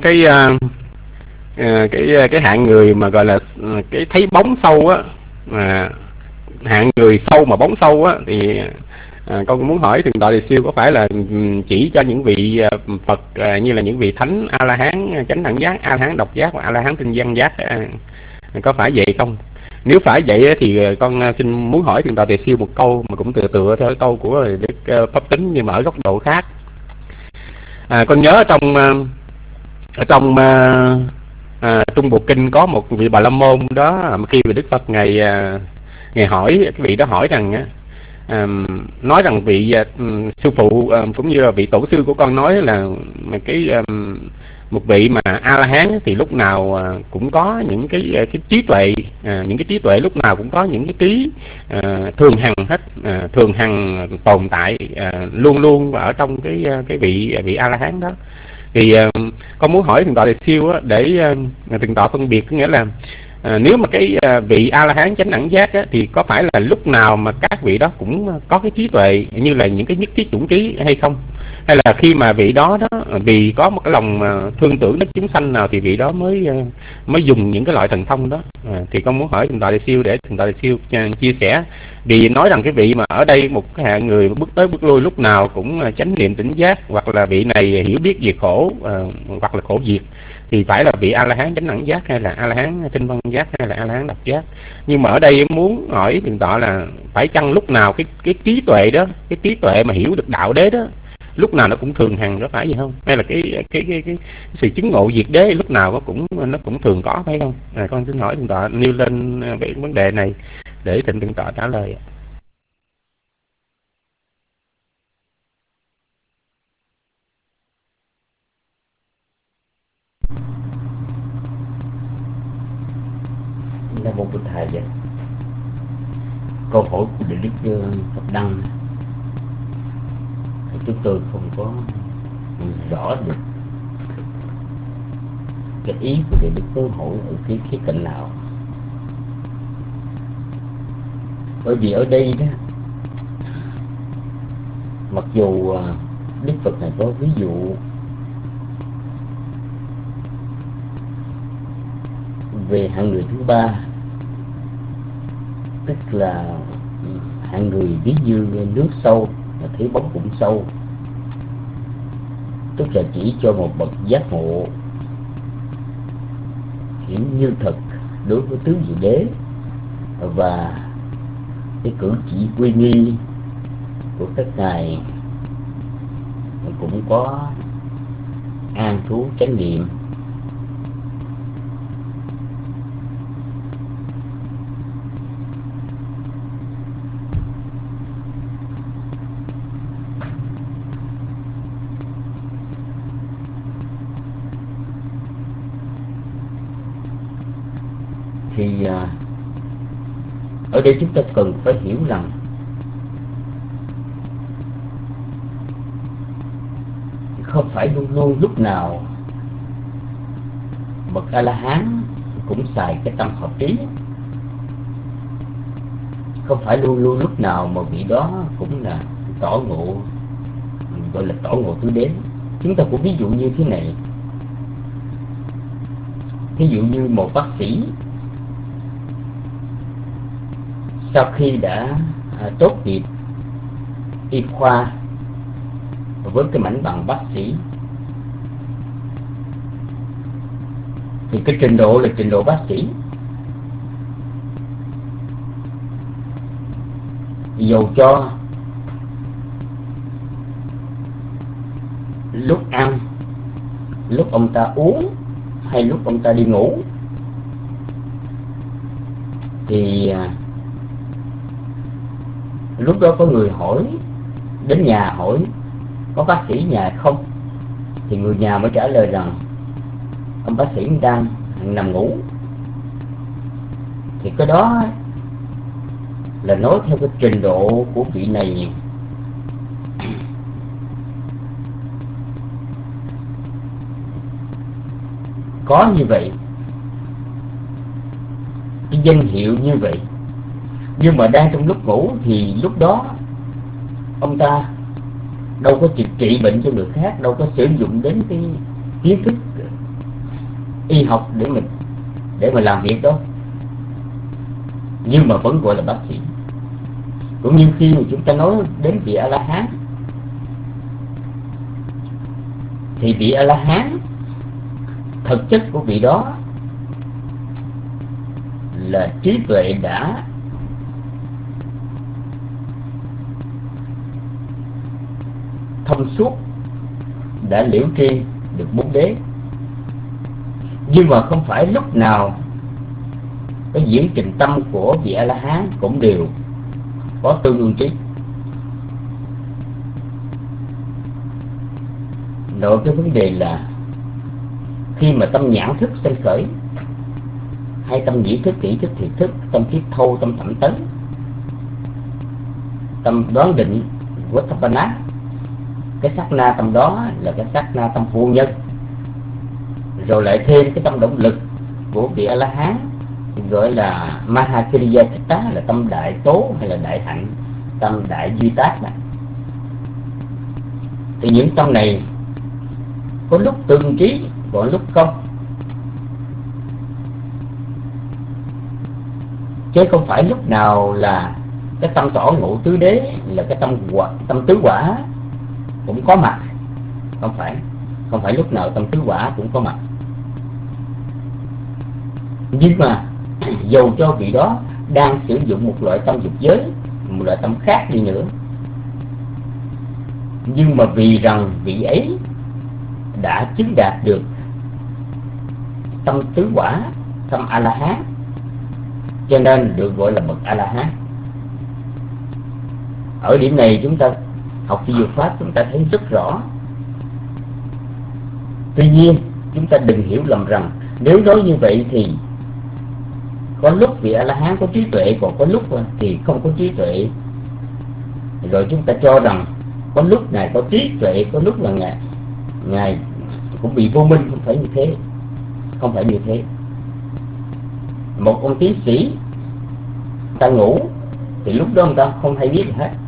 cái hạng người mà gọi là cái thấy bóng sâu á, hạng người sâu mà bóng sâu á, thì con muốn hỏi thượng tọa Địa Siêu có phải là chỉ cho những vị Phật như là những vị thánh A La Hán chánh đẳng giác, A La Hán độc giác và A La Hán tinh văn giác, có phải vậy không? Nếu phải vậy thì con xin muốn hỏi thượng tọa Địa Siêu một câu mà cũng tựa theo câu của Đức Pháp Tính nhưng mà ở góc độ khác. Con nhớ ở trong Trung Bộ Kinh có một vị Bà La Môn đó, khi mà Đức Phật ngày hỏi, cái vị đó hỏi rằng nói rằng vị sư phụ cũng như là vị tổ sư của con nói là một vị mà A La Hán thì lúc nào cũng có những cái trí tuệ, những cái trí tuệ lúc nào cũng có những cái trí thường hằng hết, thường hằng tồn tại luôn luôn ở trong cái vị A La Hán đó. Thì con muốn hỏi thượng tọa Địa Siêu để thượng tọa phân biệt, có nghĩa là nếu mà cái vị A La Hán chánh đẳng giác thì có phải là lúc nào mà các vị đó cũng có cái trí tuệ như là những cái nhất thiết chủng trí hay không, hay là khi mà vị đó vì có một cái lòng thương tưởng đến chúng sanh nào thì vị đó mới dùng những cái loại thần thông đó. Thì con muốn hỏi thượng tọa Địa Siêu để thượng tọa Địa Siêu chia sẻ, vì nói rằng cái vị mà ở đây một cái hạng người bước tới bước lui lúc nào cũng chánh niệm tỉnh giác, hoặc là vị này hiểu biết về khổ, hoặc là khổ diệt, thì phải là vị A La Hán chánh đẳng giác hay là A La Hán tinh văn giác hay là A La Hán độc giác. Nhưng mà ở đây em muốn hỏi thượng tọa là phải chăng lúc nào cái trí tuệ đó, cái trí tuệ mà hiểu được đạo đế đó, lúc nào nó cũng thường hằng, có phải vậy không? Hay là cái sự chứng ngộ diệt đế lúc nào nó cũng thường có, phải không? Con xin hỏi thượng tọa nêu lên cái vấn đề này để thượng tọa trả lời. Nam mô Bụt Thầy. Vậy câu hỏi của Đại Đức Pháp Đăng thì chúng tôi không có rõ được cái ý của Đại Đức câu hỏi ở cái khía cạnh nào, bởi vì ở đây đó, mặc dù Đức Phật này có ví dụ về hạng người thứ ba, tức là hạng người ví như nước sâu mà thấy bóng cũng sâu, tức là chỉ cho một bậc giác ngộ hiển như thật đối với tứ vị đế, và cái cử chỉ quy nghi của các ngài cũng có an trú chánh niệm. Thì Ở đây chúng ta cần phải hiểu rằng không phải luôn luôn lúc nào bậc A-la-hán cũng xài cái tâm hợp trí. Không phải luôn luôn lúc nào mà vị đó cũng là tỏ ngộ, gọi là tỏ ngộ tứ đế. Chúng ta cũng ví dụ như thế này. Ví dụ như một bác sĩ sau khi đã tốt nghiệp y khoa với cái mảnh bằng bác sĩ thì cái trình độ là trình độ bác sĩ. Dầu cho lúc ăn, lúc ông ta uống hay lúc ông ta đi ngủ thì lúc đó có người hỏi, đến nhà hỏi có bác sĩ nhà không, thì người nhà mới trả lời rằng ông bác sĩ đang nằm ngủ. Thì cái đó là nói theo cái trình độ của vị này có như vậy, cái danh hiệu như vậy, nhưng mà đang trong lúc ngủ thì lúc đó ông ta đâu có trị bệnh cho người khác, đâu có sử dụng đến cái kiến thức y học để mà làm việc đó, nhưng mà vẫn gọi là bác sĩ. Cũng như khi mà chúng ta nói đến vị A-la-hán thì vị A-la-hán thực chất của vị đó là trí tuệ đã thông suốt, đã liễu tri được bốn đế. Nhưng mà không phải lúc nào cái diễn trình tâm của vị A-la-hán cũng đều có tương ương trí. Nội cái vấn đề là khi mà tâm nhãn thức sinh khởi, hay tâm nhĩ thức, kỹ thức, thiệt thức, tâm thiết thâu, tâm thẩm tấn, tâm đoán định, Vipassana, cái sát na tâm đó là cái sát na tâm vô nhân. Rồi lại thêm cái tâm động lực của vị A-la-hán gọi là Mahakiriya Chitta, là tâm đại tố hay là đại hạnh, tâm đại duy tác đó. Thì những tâm này có lúc tương trí, có lúc không, chứ không phải lúc nào là cái tâm tỏ ngộ tứ đế, là cái tâm tứ quả cũng có mặt. Không phải lúc nào tâm tứ quả cũng có mặt. Nhưng mà dầu cho vị đó đang sử dụng một loại tâm dục giới, một loại tâm khác đi nữa, nhưng mà vì rằng vị ấy đã chứng đạt được tâm tứ quả, tâm A-la-hán, cho nên được gọi là bậc A-la-hán. Ở điểm này chúng ta học phi diệu pháp chúng ta thấy rất rõ. Tuy nhiên chúng ta đừng hiểu lầm rằng nếu nói như vậy thì có lúc vị A-la-hán có trí tuệ, còn có lúc thì không có trí tuệ. Rồi chúng ta cho rằng có lúc Ngài có trí tuệ, có lúc là Ngài cũng bị vô minh. Không phải như thế. Không phải như thế. Một ông tiến sĩ ta ngủ thì lúc đó ông ta không hay biết gì hết.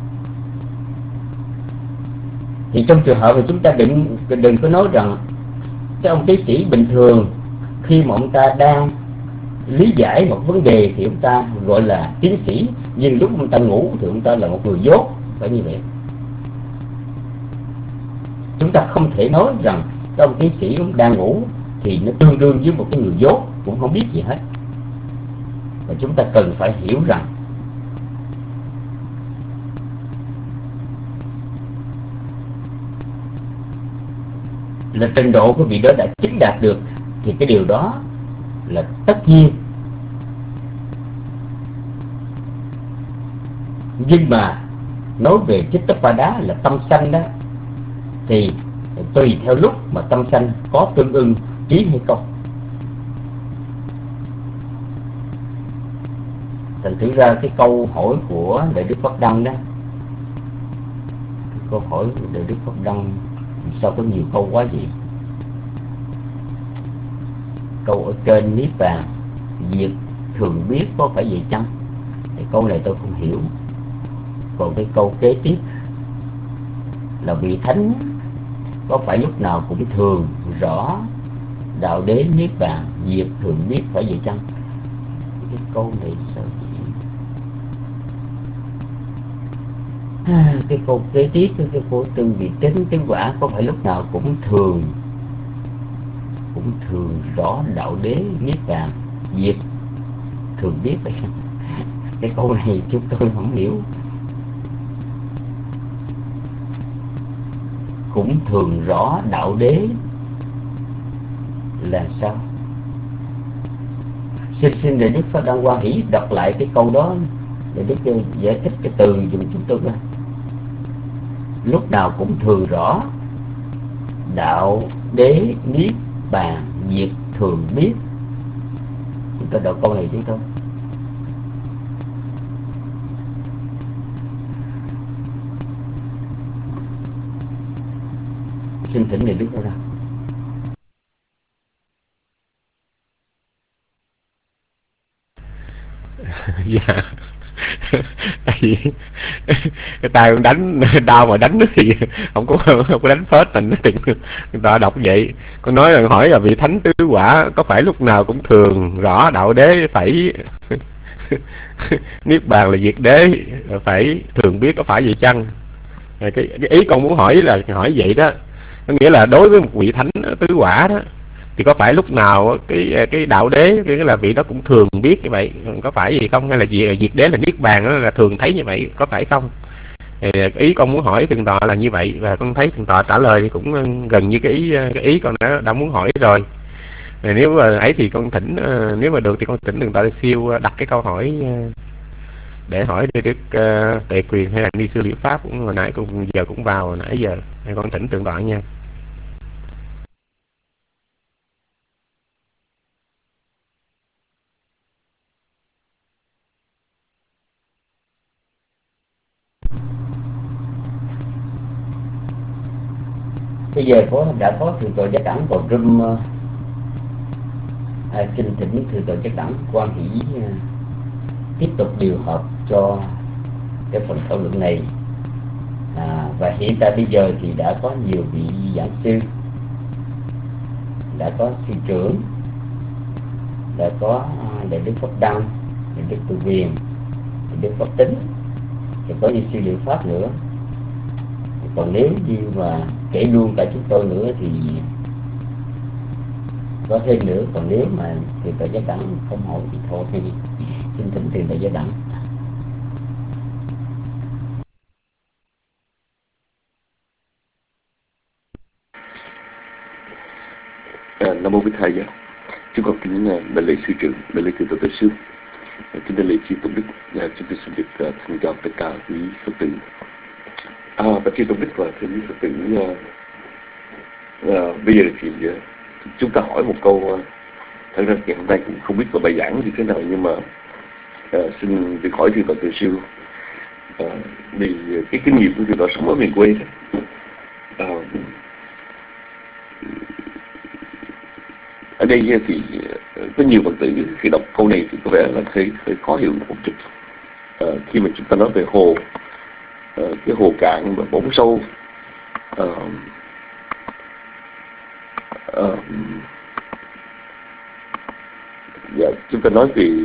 Thì trong trường hợp mà chúng ta đừng có nói rằng cái ông tiến sĩ bình thường khi mà ông ta đang lý giải một vấn đề thì ông ta gọi là tiến sĩ, nhưng lúc ông ta ngủ thì ông ta là một người dốt. Phải như vậy. Chúng ta không thể nói rằng cái ông tiến sĩ ông đang ngủ thì nó tương đương với một cái người dốt cũng không biết gì hết. Và chúng ta cần phải hiểu rằng là trình độ của vị đó đã chứng đạt được thì cái điều đó là tất nhiên. Nhưng mà nói về Chittapada là tâm sanh đó, thì tùy theo lúc mà tâm sanh có tương ưng trí hay không. Thành thử ra cái câu hỏi của Đại Đức Pháp Đăng đó, câu hỏi của Đại Đức Pháp Đăng sao có nhiều câu quá vậy? Câu ở trên Niết Bàn việc thường biết có phải vậy chăng? Thì câu này tôi không hiểu. Còn cái câu kế tiếp là vị thánh có phải lúc nào cũng thường rõ đạo đế Niết Bàn việc thường biết phải vậy chăng? Cái câu này sao vậy? Cái câu kế tiếp, cái câu từ vị tính tứ quả có phải lúc nào cũng thường rõ đạo đế Niết Bàn việc thường biết phải chăng? Cái câu này chúng tôi không hiểu. Cũng thường rõ đạo đế là sao? Xin Đại Đức Pháp Đăng Hoa Hỷ đọc lại cái câu đó để Đức giải thích cái từ dùm chúng tôi coi. Lúc nào cũng thường rõ đạo đế Niết Bàn việc thường biết. Chúng ta đọc câu này chúng tôi. Xin thỉnh Đại Đức Pháp Đăng. Dạ. Tại vì cái tay con đánh đau mà đánh thì không có đánh phết mình người ta đọc vậy. Con nói là hỏi là vị thánh tứ quả có phải lúc nào cũng thường rõ đạo đế phải Niết Bàn là việc đế phải thường biết có phải vậy chăng? Cái ý con muốn hỏi là hỏi vậy đó, có nghĩa là đối với một vị thánh tứ quả đó thì có phải lúc nào cái đạo đế cái là vị đó cũng thường biết như vậy, có phải gì không? Hay là việc đế là Niết Bàn đó là thường thấy như vậy, có phải không? Thì ý con muốn hỏi thượng tọa là như vậy, và con thấy thượng tọa trả lời thì cũng gần như cái ý con đã muốn hỏi rồi. Nếu mà ấy thì con thỉnh, nếu mà được thì con thỉnh thượng tọa siêu đặt cái câu hỏi để hỏi Đức Tề Quyền hay là Ni Sư Liễu Pháp cũng hồi nãy cũng giờ cũng vào hồi nãy giờ, hay con thỉnh thượng tọa nha. Bây giờ đã có thượng tọa Giác Đẳng còn room, xin thỉnh thượng tọa Giác Đẳng Quan Hỷ tiếp tục điều hợp cho cái phần thảo luận này. Và hiện tại bây giờ thì đã có nhiều vị giảng sư, đã có sư trưởng, đã có Đại Đức Pháp Đăng, Đại Đức Từ Viền, Đại Đức Pháp Tính, thì có Ni Sư Liễu Pháp nữa. Còn nếu như mà kể luôn cả chúng tôi nữa thì có thêm nữa. Còn nếu mà thượng tọa Giác Đẳng không hỏi thì thôi, thì xin thỉnh thượng tọa Giác Đẳng. Nam mô Bích Thầy. Chúng con kính đại lễ sư trưởng, đại lễ thượng tọa Tự Sư, kính đại lễ chư Tôn Đức. Chúng tôi xin được thân chào tất cả quý Phật tử. Và chư Tôn Đức và thưa quý Phật tử, bây giờ thì chúng ta hỏi một câu. Thật ra ngày hôm nay cũng không biết là bài giảng như thế nào, nhưng mà xin được hỏi thượng tọa Từ Sư. Vì cái kinh nghiệm của thượng tọa sống ở miền quê đó, ở đây thì có nhiều Phật tử khi đọc câu này thì có vẻ là hơi khó hiểu một chút. Khi mà chúng ta nói về hồ, cái hồ cạn và bóng sâu, chúng ta nói về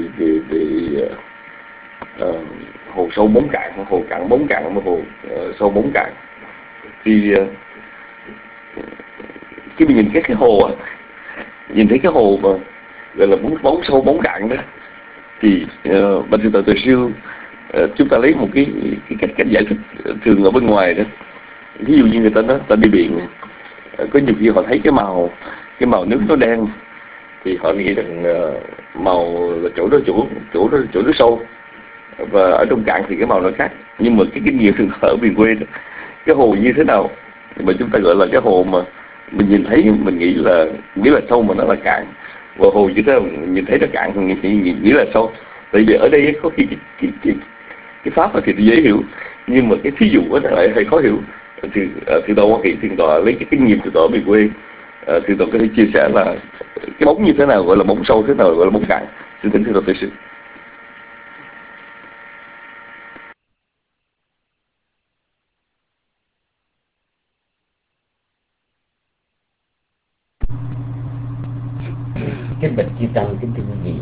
hồ sâu bóng cạn, hồ cạn bóng cạn, và hồ sâu bóng cạn, thì khi mình nhìn cái hồ á, nhìn thấy cái hồ mà gọi là bóng sâu bóng cạn đó, thì Bạch Thượng tọa Từ Sư chúng ta lấy một cái cách giải thích thường ở bên ngoài đó. Ví dụ như người ta nói ta đi biển, có nhiều khi họ thấy cái màu nước nó đen thì họ nghĩ rằng màu là chỗ đó sâu, và ở trong cạn thì cái màu nó khác. Nhưng mà cái kinh nghiệm thường ở miền quê đó, cái hồ như thế nào mà chúng ta gọi là cái hồ mà mình nhìn thấy mình nghĩ là sâu mà nó là cạn, và hồ như thế nào nhìn thấy nó cạn thì nghĩ là sâu. Tại vì ở đây có khi cái pháp thì dễ hiểu, nhưng mà cái thí dụ nó lại hay khó hiểu. Thì thượng tọa Hoa Kỳ, thượng tọa lấy cái kinh nghiệm thượng tọa miền quê, thượng tọa có thể chia sẻ là cái bóng như thế nào gọi là bóng sâu, thế nào gọi là bóng cạn. Xin thỉnh thượng tọa Tuệ Sư. Cái bạch chư tăng kính thưa quý vị,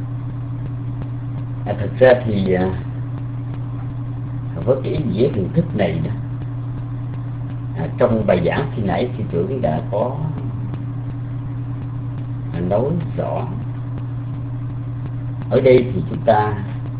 thật ra thì với cái ý nghĩa hình thức này đó, trong bài giảng khi nãy sư trưởng đã có nói rõ. Ở đây thì chúng ta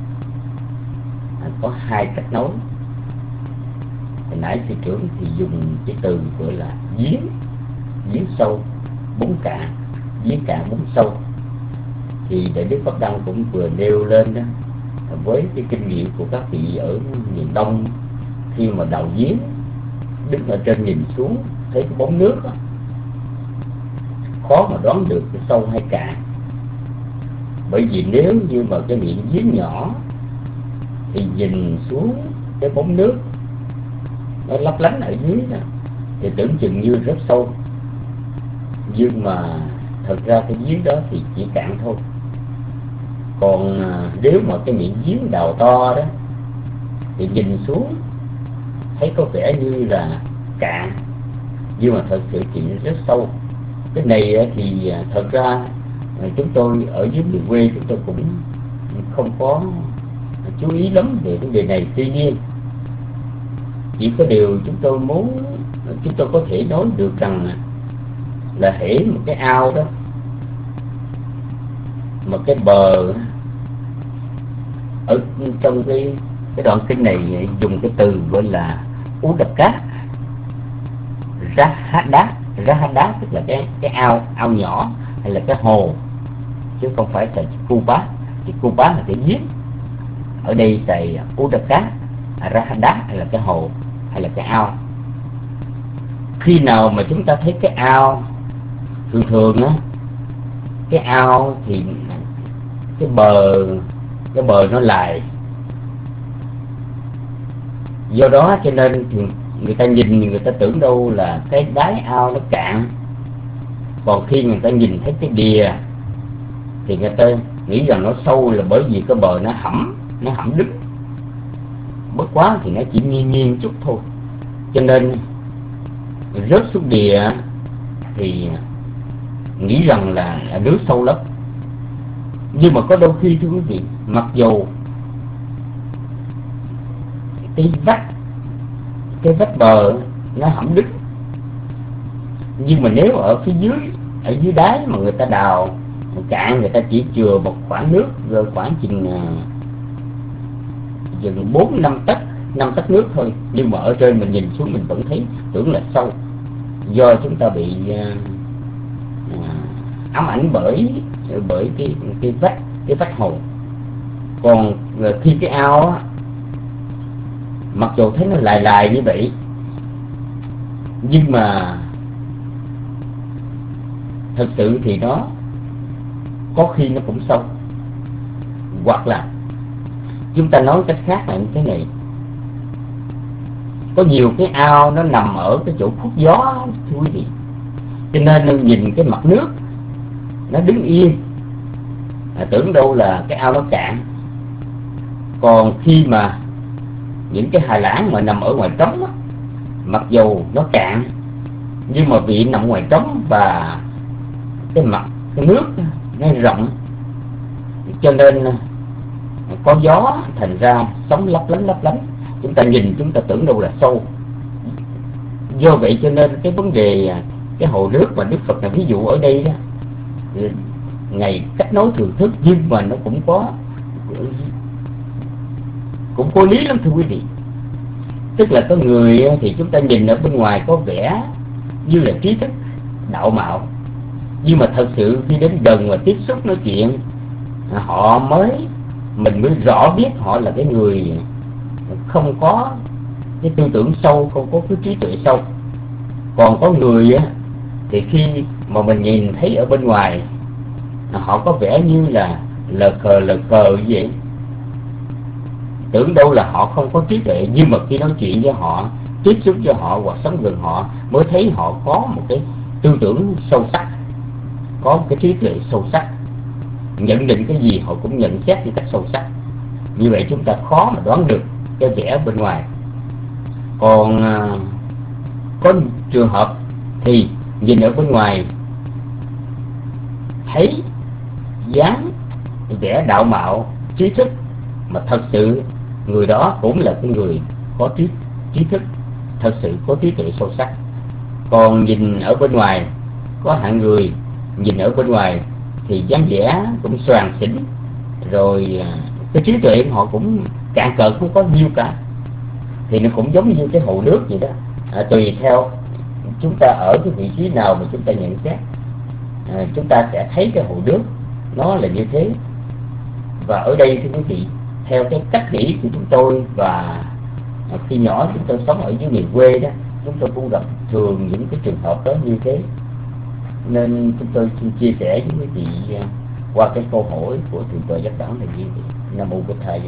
có hai cách nói. Hồi nãy sư trưởng thì dùng cái từ gọi là giếng sâu bóng cạn, giếng cạn bóng sâu. Thì Đại Đức Pháp Đăng cũng vừa nêu lên đó, với cái kinh nghiệm của các vị ở miền Đông, khi mà đào giếng đứng ở trên nhìn xuống thấy cái bóng nước đó, khó mà đoán được cái sâu hay cạn. Bởi vì nếu như mà cái miệng giếng nhỏ thì nhìn xuống cái bóng nước nó lấp lánh ở dưới đó, thì tưởng chừng như rất sâu. Nhưng mà thật ra cái giếng đó thì chỉ cạn thôi. Còn nếu mà cái miệng giếng đào to đó thì nhìn xuống thấy có vẻ như là cạn, nhưng mà thật sự thì rất sâu. Cái này thì thật ra chúng tôi ở dưới miền quê chúng tôi cũng không có chú ý lắm về vấn đề này. Tuy nhiên chỉ có điều chúng tôi có thể nói được rằng là hễ một cái ao đó mà cái bờ ở trong cái đoạn kinh này dùng cái từ gọi là Udaka Rahada, tức là cái ao nhỏ hay là cái hồ, chứ không phải là Kupa. Thì Kupa là cái giếng, ở đây xài Udaka Rahada hay là cái hồ hay là cái ao. Khi nào mà chúng ta thấy cái ao, thường á, cái ao thì cái bờ nó lại, do đó cho nên thì người ta nhìn người ta tưởng đâu là cái đáy ao nó cạn. Còn khi người ta nhìn thấy cái đìa thì người ta nghĩ rằng nó sâu, là bởi vì cái bờ nó hẩm đứt. Bất quá thì nó chỉ nghiêng chút thôi, cho nên rớt xuống đìa thì nghĩ rằng là nước sâu lắm. Nhưng mà có đôi khi thưa quý vị, mặc dù cái vách bờ nó hẩm đứt, nhưng mà nếu ở phía dưới đáy mà người ta đào cạn, người ta chỉ chừa một khoảng nước rồi khoảng chừng 4-5 tấc nước thôi, nhưng mà ở trên mình nhìn xuống mình vẫn thấy tưởng là sâu, do chúng ta bị ám ảnh bởi cái vách hồ. Còn khi cái ao á, mặc dù thấy nó lài như vậy, nhưng mà thật sự thì nó có khi nó cũng sâu. Hoặc là chúng ta nói cách khác là như thế này, có nhiều cái ao nó nằm ở cái chỗ khuất gió thưa quý vị, cho nên nó nhìn cái mặt nước nó đứng yên, tưởng đâu là cái ao nó cạn. Còn khi mà những cái hà lãng mà nằm ở ngoài trống á, mặc dù nó cạn nhưng mà vì nằm ngoài trống và cái mặt cái nước nó rộng, cho nên có gió thành ra sóng lấp lánh, chúng ta nhìn chúng ta tưởng đâu là sâu. Do vậy cho nên cái vấn đề cái hồ nước mà Đức Phật là ví dụ ở đây đó, ngày cách nói thường thức, nhưng mà nó cũng có lý lắm thưa quý vị. Tức là có người thì chúng ta nhìn ở bên ngoài có vẻ như là trí thức đạo mạo, nhưng mà thật sự khi đến gần và tiếp xúc nói chuyện, mình mới rõ biết họ là cái người không có cái tư tưởng sâu, không có cái trí tuệ sâu. Còn có người thì khi mà mình nhìn thấy ở bên ngoài, họ có vẻ như là lờ khờ như vậy, tưởng đâu là họ không có trí tuệ, nhưng mà khi nói chuyện với họ, tiếp xúc với họ hoặc sống gần họ mới thấy họ có một cái tư tưởng sâu sắc, có một cái trí tuệ sâu sắc, nhận định cái gì họ cũng nhận xét một cách sâu sắc. Như vậy chúng ta khó mà đoán được cái vẻ bên ngoài. Còn có trường hợp thì nhìn ở bên ngoài thấy dáng vẻ đạo mạo trí thức, mà thật sự người đó cũng là cái người có trí thức, thật sự có trí tuệ sâu sắc. Còn nhìn ở bên ngoài có hạng người nhìn ở bên ngoài thì dáng vẻ cũng xoàng xỉn, rồi cái trí tuệ họ cũng cạn cợt, không có nhiêu cả. Thì nó cũng giống như cái hồ nước vậy đó, tùy theo chúng ta ở cái vị trí nào mà chúng ta nhận xét, chúng ta sẽ thấy cái hồ nước nó là như thế. Và ở đây thưa quý vị, theo cái cách nghĩ của chúng tôi, và khi nhỏ chúng tôi sống ở dưới miền quê đó, chúng tôi cũng gặp thường những cái trường hợp đó như thế. Nên chúng tôi xin chia sẻ với quý vị qua cái câu hỏi của Thượng tọa Giác Đẳng là như vậy. Nam mô Bổn Thầy.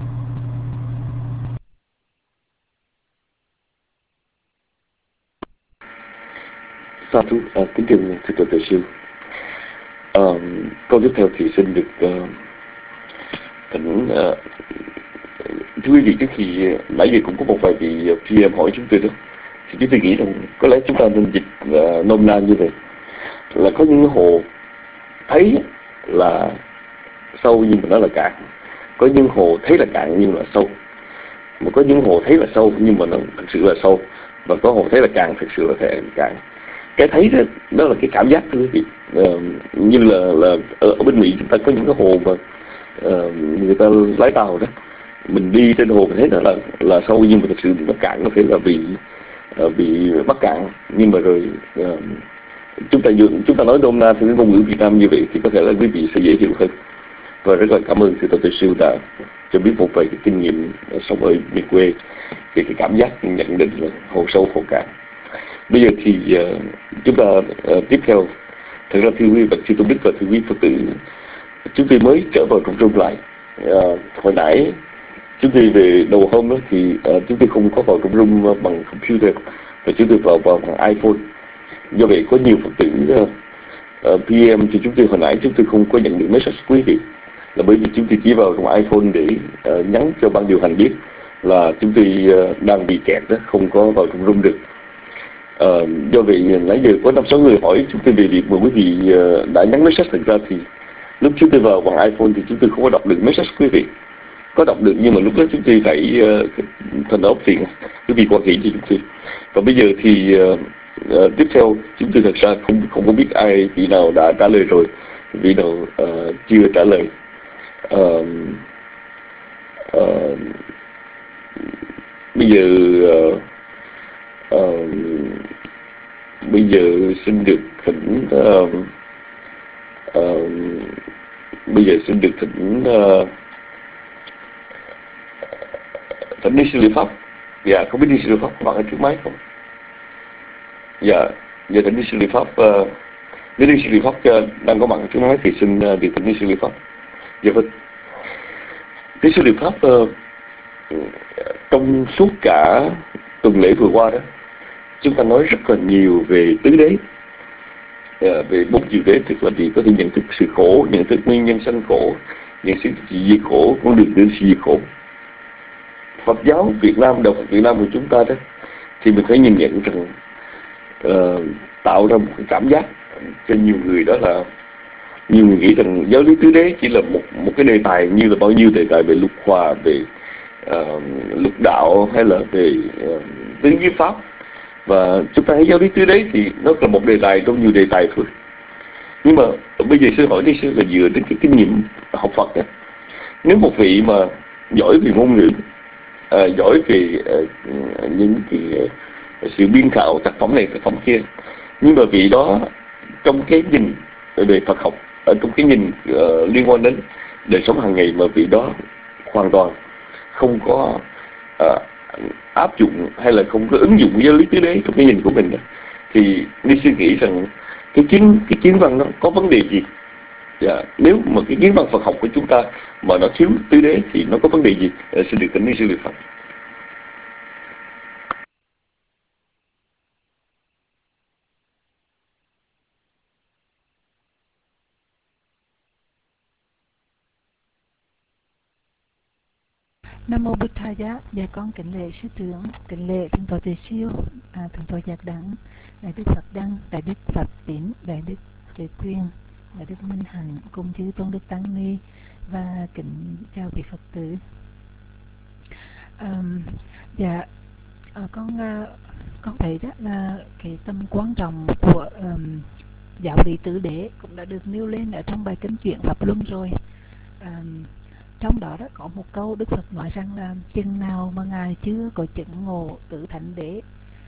Sa thú, kính thưa Thượng tọa Tuệ Siêu. Câu tiếp theo thì xin được thỉnh thưa quý vị, trước khi nãy giờ cũng có một vài vị PM hỏi chúng tôi đó, thì chúng tôi nghĩ rằng có lẽ chúng ta nên dịch nôm na như vậy, là có những hồ thấy là sâu nhưng mà nó là cạn, có những hồ thấy là cạn nhưng mà là sâu, mà có những hồ thấy là sâu nhưng mà nó thực sự là sâu, và có hồ thấy là cạn thực sự là cạn. Cái thấy đó là cái cảm giác thưa quý vị. Như là ở bên Mỹ chúng ta có những cái hồ mà người ta lái tàu đó, mình đi trên hồ mình thấy nó là sâu, nhưng mà thực sự nó cạn, có thể là bị mắc cạn. Nhưng mà rồi chúng ta nói nôm na theo cái ngôn ngữ Việt Nam như vậy thì có thể là quý vị sẽ dễ hiểu hơn. Và rất là cảm ơn Thượng tọa Tuệ Siêu đã cho biết một vài cái kinh nghiệm sống ở miền quê về cái cảm giác nhận định là hồ sâu hồ cạn. Bây giờ thì chúng ta tiếp theo. Thật ra thưa quý vị sư Tôn Đức và thưa quý Phật tử, chúng tôi mới trở vào trong room lại. Hồi nãy chúng tôi về đầu hôm đó thì chúng tôi không có vào trong room bằng computer, và chúng tôi vào bằng iPhone. Do vậy có nhiều Phật tử PM thì chúng tôi hồi nãy chúng tôi không có nhận được message quý vị, là bởi vì chúng tôi chỉ vào trong iPhone để nhắn cho ban điều hành biết là chúng tôi đang bị kẹt đó, không có vào trong room được. Do vậy nãy giờ có 5-6 người hỏi chúng tôi về việc mà quý vị đã nhắn message. Thực ra thì lúc chúng tôi vào bằng iPhone thì chúng tôi không có đọc được message quý vị, có đọc được nhưng mà lúc đó chúng tôi phải thành ốc phiền quý vị quan hệ cho chúng tôi. Và bây giờ thì tiếp theo chúng tôi thật ra không có biết ai vị nào đã trả lời rồi, vị nào chưa trả lời. Bây giờ xin được thỉnh thỉnh ni sư Liệu Pháp. Dạ, không biết ni sư Liệu Pháp có bạn ở trước máy không? Dạ, giờ thỉnh ni sư Liệu Pháp. Nếu ni sư Liệu Pháp đang có bạn ở trước máy thì xin được thỉnh ni sư Liệu Pháp. Dạ vâng. Ni sư Liệu Pháp trong suốt cả tuần lễ vừa qua đó, chúng ta nói rất là nhiều về tứ đế, về 4 chiều đế, tức là gì? Có thể nhận thức sự khổ, nhận thức nguyên nhân sanh khổ, nhận thức diệt khổ, con đường đến diệt khổ. Phật giáo Việt Nam, đạo Phật Việt Nam của chúng ta đó, thì mình phải nhìn nhận rằng tạo ra một cái cảm giác cho nhiều người, đó là nhiều người nghĩ rằng giáo lý tứ đế chỉ là một cái đề tài như là bao nhiêu đề tài về luật hòa, về luật đạo, hay là về tứ giới pháp. Và chúng ta thấy giáo lý tứ đế thì nó là một đề tài trong nhiều đề tài thôi. Nhưng mà bây giờ sư hỏi đi sư là dựa đến cái kinh nghiệm học Phật đó. Nếu một vị mà giỏi về ngôn ngữ, giỏi về những cái sự biên khảo tác phẩm này tác phẩm kia, nhưng mà vị đó trong cái nhìn về Phật học, ở trong cái nhìn liên quan đến đời sống hàng ngày, mà vị đó hoàn toàn không có áp dụng hay là không có ứng dụng giáo lý tứ đế trong cái nhìn của mình, thì ni sư nghĩ rằng cái kiến văn nó có vấn đề gì? Dạ, nếu mà cái kiến văn Phật học của chúng ta mà nó thiếu tứ đế thì nó có vấn đề gì? Xin được kính lý sư Việt Pháp. Nam mô Bụt Thầy Giá. Dạ con kính lễ sư trưởng, kính lễ thượng tọa Tề Siêu, thượng tọa Giác Đẳng, đại đức Phật Đăng, đại đức Pháp Tín, đại đức Tuệ Quyên, đại đức Minh Hạnh cùng chư tôn đức tăng ni, và kính chào vị Phật tử. Con thấy đó là cái tầm quan trọng của giáo lý tứ đế cũng đã được nêu lên ở trong bài kinh Chuyển Pháp Luân rồi. Trong đó có một câu Đức Phật nói rằng là chừng nào mà Ngài chưa có chứng ngộ tứ thánh đế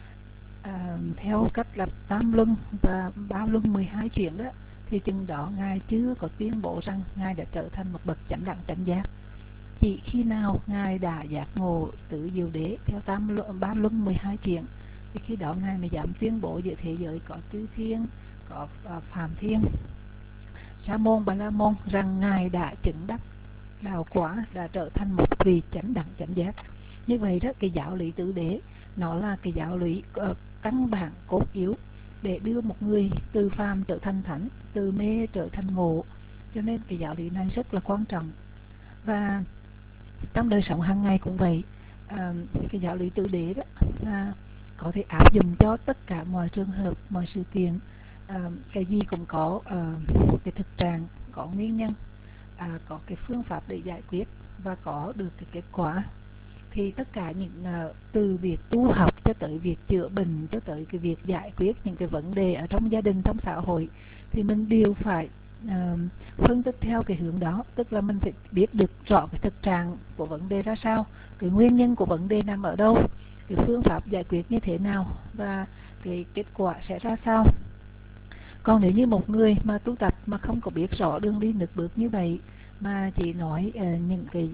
theo cách lập tam luân và ba luân 12 chuyển đó, thì chừng đó Ngài chưa có tuyên bố rằng Ngài đã trở thành một bậc chánh đẳng chánh giác. Chỉ khi nào Ngài đã giác ngộ tứ diệu đế theo ba luân 12 chuyển thì khi đó Ngài mới dám tuyên bố giữa thế giới có chư thiên, có phạm thiên, sa môn, bà la môn rằng Ngài đã chứng đắc đạo quả, đã trở thành một vị chánh đẳng chánh giác. Như vậy đó, cái giáo lý tứ đế nó là cái giáo lý căn bản cốt yếu để đưa một người từ phàm trở thành thánh, từ mê trở thành ngộ. Cho nên cái giáo lý này rất là quan trọng. Và trong đời sống hàng ngày cũng vậy, cái giáo lý tứ đế đó là có thể áp dụng cho tất cả mọi trường hợp, mọi sự kiện. Cái gì cũng có cái thực trạng, có nguyên nhân, có cái phương pháp để giải quyết và có được cái kết quả. Thì tất cả những từ việc tu học cho tới việc chữa bệnh, cho tới cái việc giải quyết những cái vấn đề ở trong gia đình, trong xã hội, thì mình đều phải phân tích theo cái hướng đó. Tức là mình phải biết được rõ cái thực trạng của vấn đề ra sao, cái nguyên nhân của vấn đề nằm ở đâu, cái phương pháp giải quyết như thế nào và cái kết quả sẽ ra sao. Còn nếu như một người mà tu tập mà không có biết rõ đường đi nước bước như vậy, mà chỉ nói những cái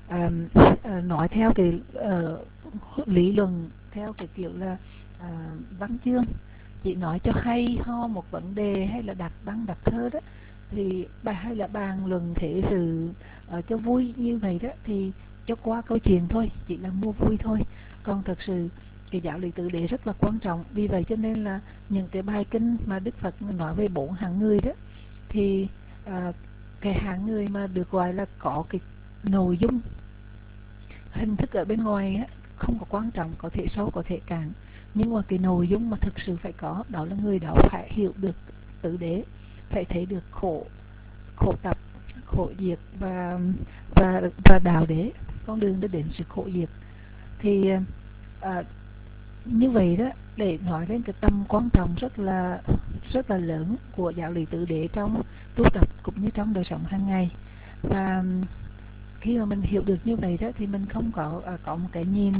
nói theo cái lý luận, theo cái kiểu là văn chương, chỉ nói cho hay ho một vấn đề, hay là đặt băng đặt thơ đó, thì hay là bàn luận thế sự cho vui như vậy đó, thì cho qua câu chuyện thôi, chỉ là mua vui thôi. Còn thật sự cái giáo lý tứ đế rất là quan trọng. Vì vậy cho nên là những cái bài kinh mà Đức Phật nói về 4 hạng người đó, thì cái hạng người mà được gọi là có cái nội dung hình thức ở bên ngoài á, không có quan trọng, có thể sâu có thể cạn, nhưng mà cái nội dung mà thực sự phải có, đó là người đó phải hiểu được tứ đế, phải thấy được khổ tập, khổ diệt và đạo đế, con đường để đến sự khổ diệt. Thì như vậy đó, để nói đến cái tầm quan trọng rất là lớn của giáo lý tứ đế trong tu tập cũng như trong đời sống hàng ngày. Và khi mà mình hiểu được như vậy đó, thì mình không có một cái nhìn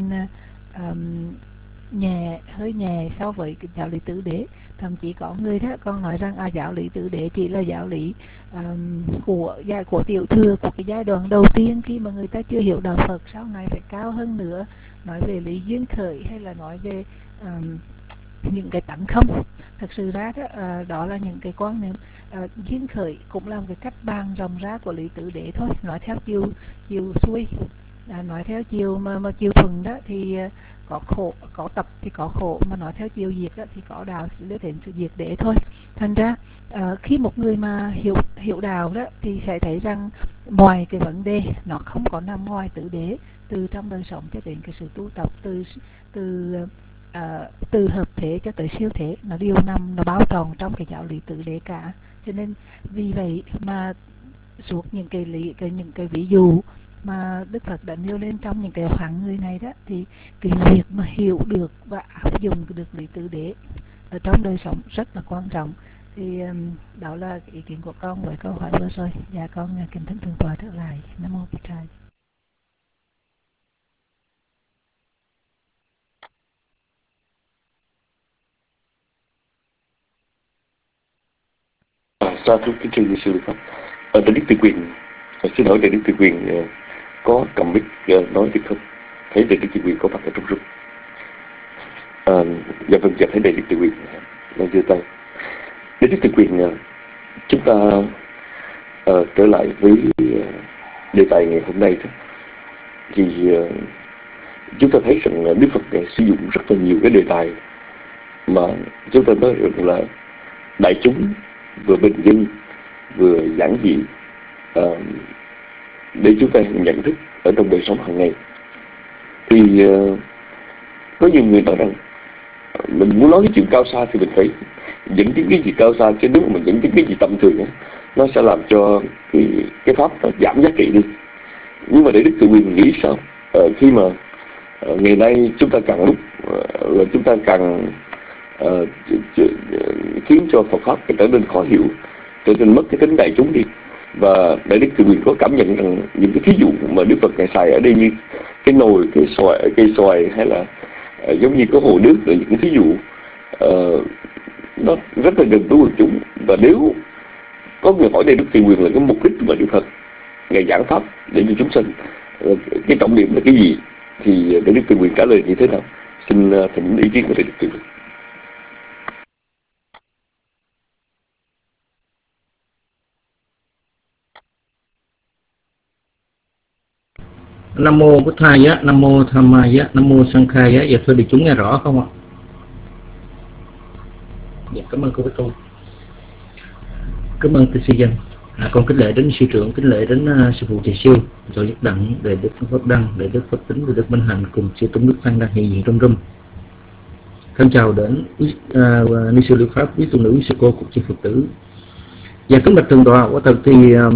hơi nhẹ so với cái giáo lý tứ đế. Thậm chí có người đó còn nói rằng giáo lý tứ đế chỉ là giáo lý của tiểu thừa, của cái giai đoạn đầu tiên khi mà người ta chưa hiểu đạo Phật, sau này phải cao hơn nữa, nói về lý duyên khởi hay là nói về những cái tánh không. Thật sự ra đó, đó là những cái quan niệm. Duyên khởi cũng là một cái cách bàn rộng ra của lý tứ đế thôi, nói theo chiều xuôi, nói theo chiều mà chiều thuận đó thì có khổ, có tập thì có khổ, mà nói theo chiều diệt đó thì có đạo sẽ đến sự diệt đế thôi. Thành ra khi một người mà hiểu đạo đó thì sẽ thấy rằng mọi cái vấn đề nó không có nằm ngoài tứ đế, từ trong đời sống cho đến cái sự tu tập, từ hợp thế cho tới siêu thế, nó đều nằm, nó bao tròn trong cái giáo lý tứ đế cả. Cho nên vì vậy mà suốt những cái ví dụ mà Đức Phật đã nêu lên trong những cái hạng người này đó, thì cái việc mà hiểu được và áp dụng được lý tứ đế ở trong đời sống rất là quan trọng. Thì đó là ý kiến của con với câu hỏi vừa rồi. Dạ con kính thỉnh thượng tọa trở lại. Nam mô Bụt Thầy. Sa thú kính thưa sư Pháp. Đại đức Từ Quyền, xin hỏi đại đức Từ Quyền có cầm mic nói được không? Thấy đại đức Từ Quyền có mặt ở trong room. Dạ vâng, dạ thấy đại đức Từ Quyền đang giơ tay. Đại đức Từ Quyền, chúng ta trở lại với đề tài ngày hôm nay đó, thì chúng ta thấy rằng Đức Phật Ngài sử dụng rất là nhiều cái đề tài mà chúng ta nói rằng là đại chúng vừa bình dân vừa giản dị, để chúng ta nhận thức ở trong đời sống hàng ngày. Thì có nhiều người nói rằng mình muốn nói cái chuyện cao xa thì mình phải dẫn đến cái gì cao xa, chứ nếu mà mình dẫn đến cái gì tầm thường ấy, nó sẽ làm cho cái pháp nó giảm giá trị đi. Nhưng mà để Đức Từ Quyền nghĩ sao? Khi mà ngày nay chúng ta càng lúc là chúng ta càng khiến cho Phật pháp trở nên khó hiểu, trở nên mất cái tính đại chúng đi. Và Đại Đức Từ Quyền có cảm nhận rằng những cái thí dụ mà Đức Phật Ngài xài ở đây như cái nồi, cây xoài hay là giống như có hồ nước, là những thí dụ nó rất là gần với quần chúng. Và nếu có người hỏi Đại Đức Từ Quyền là cái mục đích mà Đức Phật Ngài giảng pháp để cho chúng sinh, cái trọng điểm là cái gì, thì Đại Đức Từ Quyền trả lời như thế nào? Xin thỉnh ý kiến của Đại Đức Từ Quyền. Nam mô Bụt Thaya, Nam mô Tham Maya, Nam mô Sankhaya. Dạ thưa đại chúng nghe rõ không ạ? Dạ cảm ơn cô Bích Tu. Cảm ơn Tư Sư Dân. Con kính lễ đến sư trưởng, kính lễ đến sư phụ Thầy Siêu, rồi Đức Đặng, Đệ Đức Pháp Đăng, Đệ Đức Pháp Tính, Đệ Đức Minh Hạnh cùng sư Tôn Đức Phan đang hiện diện trong room. Thân chào đến ni sư Lưu Pháp, quý tu nữ, quý sư cô, cùng chư Phật tử. Và kính bạch thượng tọa, quả thật thì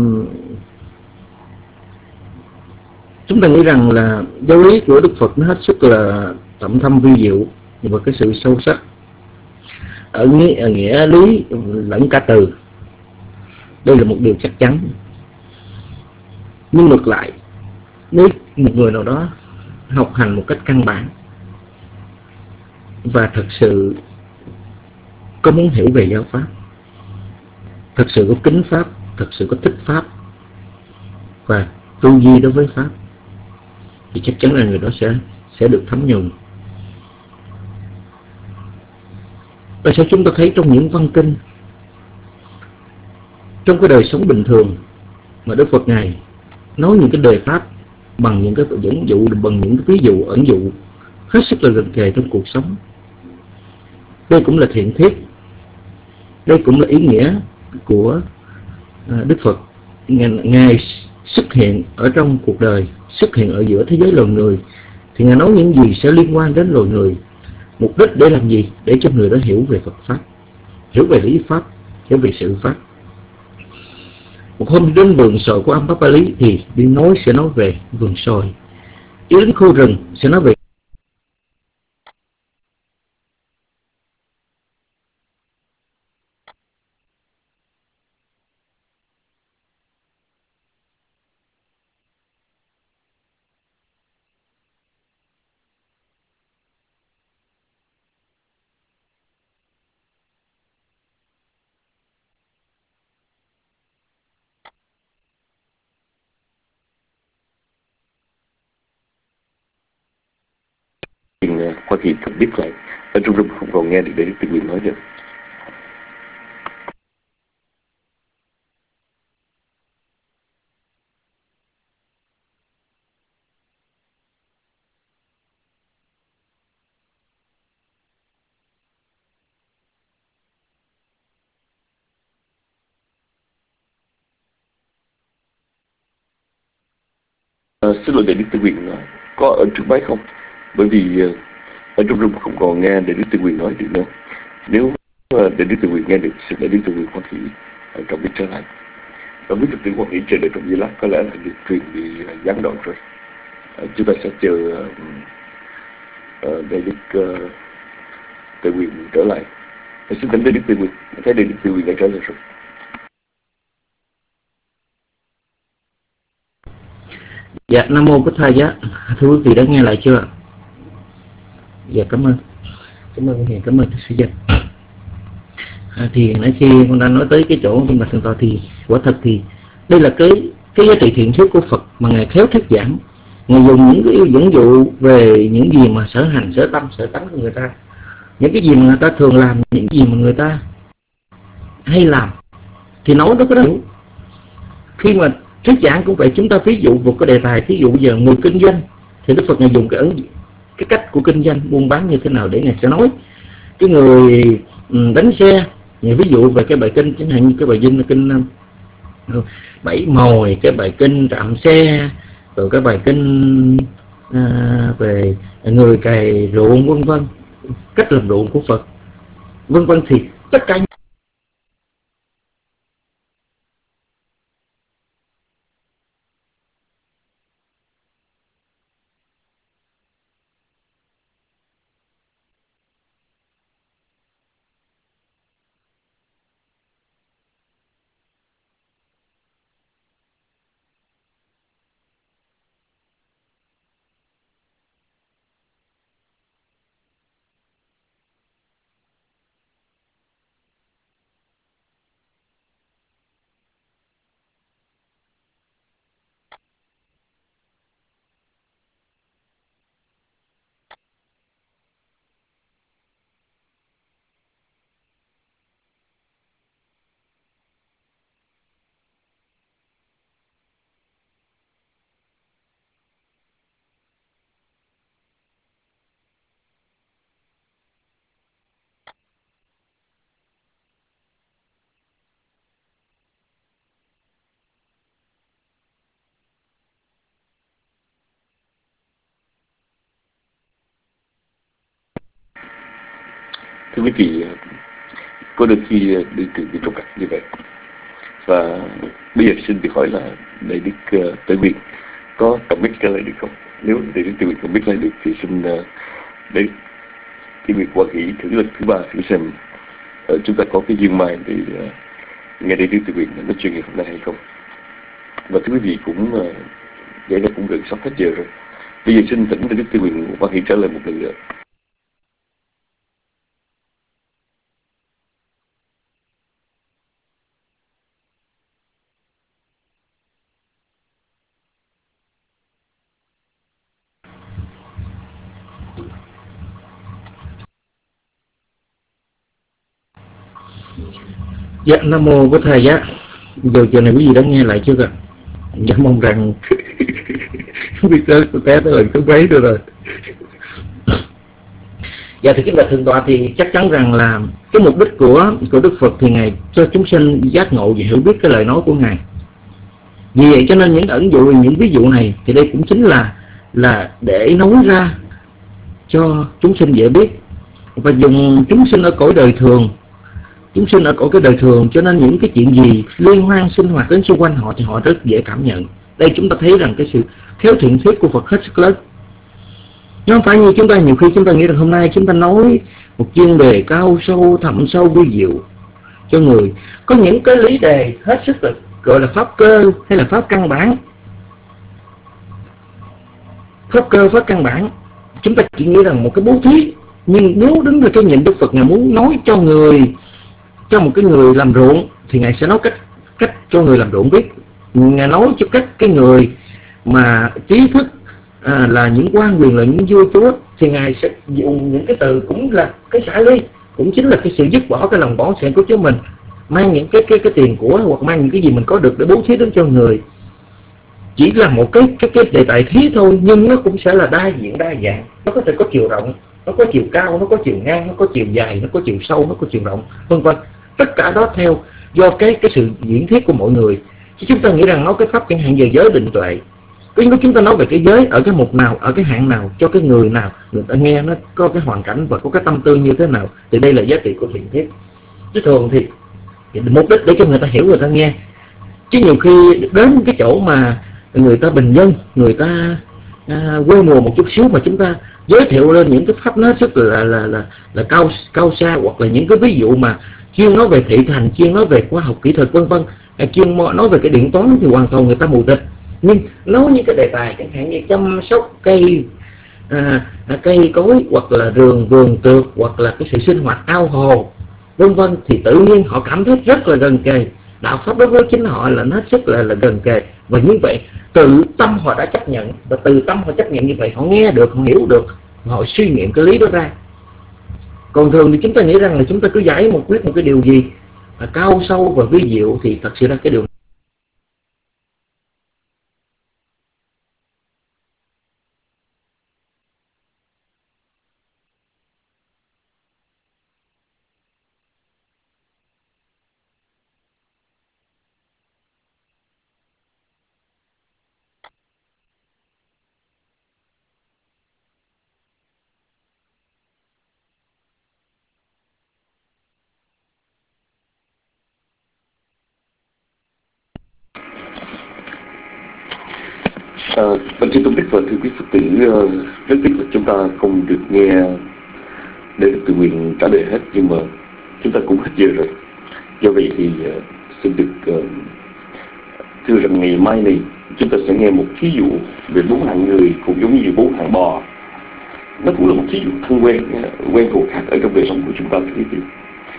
chúng ta nghĩ rằng là giáo lý của Đức Phật nó hết sức là thậm thâm vi diệu và cái sự sâu sắc ở nghĩa lý lẫn cả từ. Đây là một điều chắc chắn. Nhưng ngược lại, nếu một người nào đó học hành một cách căn bản và thật sự có muốn hiểu về giáo pháp, thật sự có kính pháp, thật sự có thích pháp và tu duy đối với pháp, thì chắc chắn là người đó sẽ được thấm nhuần. Tại sao chúng ta thấy trong những văn kinh, trong cái đời sống bình thường mà Đức Phật Ngài nói những cái đề pháp bằng những cái dẫn dụ, bằng những cái ví dụ ẩn dụ hết sức là gần kề trong cuộc sống. Đây cũng là thiện thiết, đây cũng là ý nghĩa của Đức Phật. Ngài xuất hiện ở trong cuộc đời, xuất hiện ở giữa thế giới loài người, thì Ngài nói những gì sẽ liên quan đến loài người. Mục đích để làm gì? Để cho người đó hiểu về Phật pháp, hiểu về lý pháp, hiểu về sự pháp. Một hôm đến vườn sồi của ông Papali thì đi nói sẽ nói về vườn sồi, đi đến khu rừng sẽ nói về Hoa Kỳ thật biết lại ở trong room không còn nghe được Đại Đức Từ Quyền nói nữa. Xin lỗi Đại Đức Từ Quyền, có ở trước máy không? Bởi vì ở trong room không còn nghe Đại Đức Từ Quyền nói được nữa. Nếu Đại Đức Từ Quyền nghe được, xin Đại Đức Từ Quyền Hoa Kỳ ở trong biết trở lại. Và biết Phật tử Hoa Kỳ chờ đợi trong giây lát có lẽ là được truyền bị gián đoạn rồi. Chúng ta sẽ chờ Đại Đức Từ Quyền trở lại. Xin thỉnh Đại Đức Từ Quyền. Thấy Đại Đức Từ Quyền đã trở lại rồi. Dạ, Nam mô Bụt Thaya. Thưa quý vị đã nghe lại chưa? Dạ, cảm ơn Hiền, cảm ơn sư dân. Thì nãy khi con đang nói tới cái chỗ nhưng mà thượng tọa thì quả thật thì đây là cái giá trị thiện thiết của Phật mà Ngài khéo thuyết giảng. Ngài dùng những cái dẫn dụ về những gì mà sở hành, sở tâm, sở tánh của người ta, những cái gì mà người ta thường làm, những gì mà người ta hay làm, thì nói đó có hiểu. khi mà thuyết giảng cũng vậy, chúng ta ví dụ một cái đề tài, ví dụ bây giờ người kinh doanh thì Đức Phật Ngài dùng cái cách của kinh doanh buôn bán như thế nào để Ngài sẽ nói. Cái người đánh xe, ví dụ về cái bài kinh chẳng hạn như cái bài kinh 7 mồi, cái bài kinh trạm xe, rồi cái bài kinh về người cày ruộng vân vân, cách làm ruộng của Phật vân vân, thì tất cả thưa quý vị, có đôi khi đi từ cái trục cặt như vậy. Và bây giờ xin được hỏi là Đại Đức Tự Quyền có tổng biết trả lời được không? Nếu Đại Đức Tự Quyền không biết trả lời được thì xin Đại Tự Quyền quan hỷ thử lần thứ 3 thử xem chúng ta có cái duyên mai để nghe Đại Đức Tự Quyền nói chuyện ngày hôm nay hay không. Và thưa quý vị cũng vậy là cũng gần sắp hết giờ rồi. Bây giờ xin thỉnh Đại Đức Tự Quyền quan hỷ trả lời một lần nữa. Dạ, Nam Mô với Thầy á. Giờ này quý vị đã nghe lại chưa ạ? Dạ, mong rằng biết tới té tới lần thứ mấy rồi. Dạ, thì cái bài thượng tọa thì chắc chắn rằng là cái mục đích của Đức Phật thì Ngài cho chúng sinh giác ngộ và hiểu biết cái lời nói của Ngài. Vì vậy cho nên những ẩn dụ, những ví dụ này thì đây cũng chính là để nói ra cho chúng sinh dễ biết, và dùng chúng sinh ở cõi đời thường. Chúng sinh ở cõi cái đời thường, cho nên những cái chuyện gì liên hoan sinh hoạt đến xung quanh họ thì họ rất dễ cảm nhận. Đây chúng ta thấy rằng cái sự khéo thiện thuyết của Phật hết sức lớn. Nhưng không phải như chúng ta nhiều khi chúng ta nghĩ rằng hôm nay chúng ta nói một chuyên đề cao sâu, thẳm sâu, vi diệu cho người. Có những cái lý đề hết sức là gọi là pháp cơ hay là pháp căn bản. Pháp cơ, pháp căn bản, chúng ta chỉ nghĩ rằng một cái bố thí. Nhưng nếu đứng về cái nhìn Đức Phật, Ngài muốn nói cho một cái người làm ruộng thì Ngài sẽ nói cách cho người làm ruộng biết. Ngài nói cho cái người mà trí thức là những quan quyền, là những vua chúa, thì Ngài sẽ dùng những cái từ cũng là cái xả ly, cũng chính là cái sự dứt bỏ cái lòng bỏ sẻ của chúng mình, mang những cái tiền của hoặc mang những cái gì mình có được để bố thí đến cho người. Chỉ là một cái đề tài thí thôi, nhưng nó cũng sẽ là đa diện đa dạng. Nó có thể có chiều rộng, nó có chiều cao, nó có chiều ngang, nó có chiều dài, nó có chiều sâu, nó có chiều rộng, vân vân. Tất cả đó theo do cái sự diễn thuyết của mọi người. Chứ chúng ta nghĩ rằng nói cái pháp chẳng hạn về giới định tuệ, nếu chúng ta nói về cái giới ở cái mục nào, ở cái hạng nào, cho cái người nào người ta nghe nó có cái hoàn cảnh và có cái tâm tư như thế nào, thì đây là giá trị của thiện thuyết. Chứ thường thì mục đích để cho người ta hiểu, người ta nghe. Chứ nhiều khi đến cái chỗ mà người ta bình dân, người ta quê mùa một chút xíu mà chúng ta giới thiệu lên những cái pháp nó rất là cao xa, hoặc là những cái ví dụ mà chuyên nói về thị thành, chuyên nói về khoa học kỹ thuật vân vân, chuyên nói về cái điện toán thì hoàn toàn người ta mù tịch. Nhưng nói những cái đề tài chẳng hạn như chăm sóc cây cối, hoặc là vườn tược, hoặc là cái sự sinh hoạt ao hồ vân vân, thì tự nhiên họ cảm thấy rất là gần kề. Đạo pháp đối với chính họ là nó rất là gần kề. Và như vậy tự tâm họ đã chấp nhận, và từ tâm họ chấp nhận như vậy họ nghe được, họ hiểu được, họ suy nghiệm cái lý đó ra. Còn thường thì chúng ta nghĩ rằng là chúng ta cứ giải quyết một cái điều gì cao sâu và vi diệu, thì thật sự là cái điều Bạch sư Tôn Đức và thưa quý Phật tử, rất tiếc là chúng ta không được nghe để được tự nguyện trả lời hết, nhưng mà chúng ta cũng hết giờ rồi. Do vậy thì xin được thưa rằng ngày mai này chúng ta sẽ nghe một thí dụ về 4 hạng người, cũng giống như 4 hạng bò. Nó cũng là một thí dụ thân quen thuộc khác ở trong đời sống của chúng ta, thưa quý vị.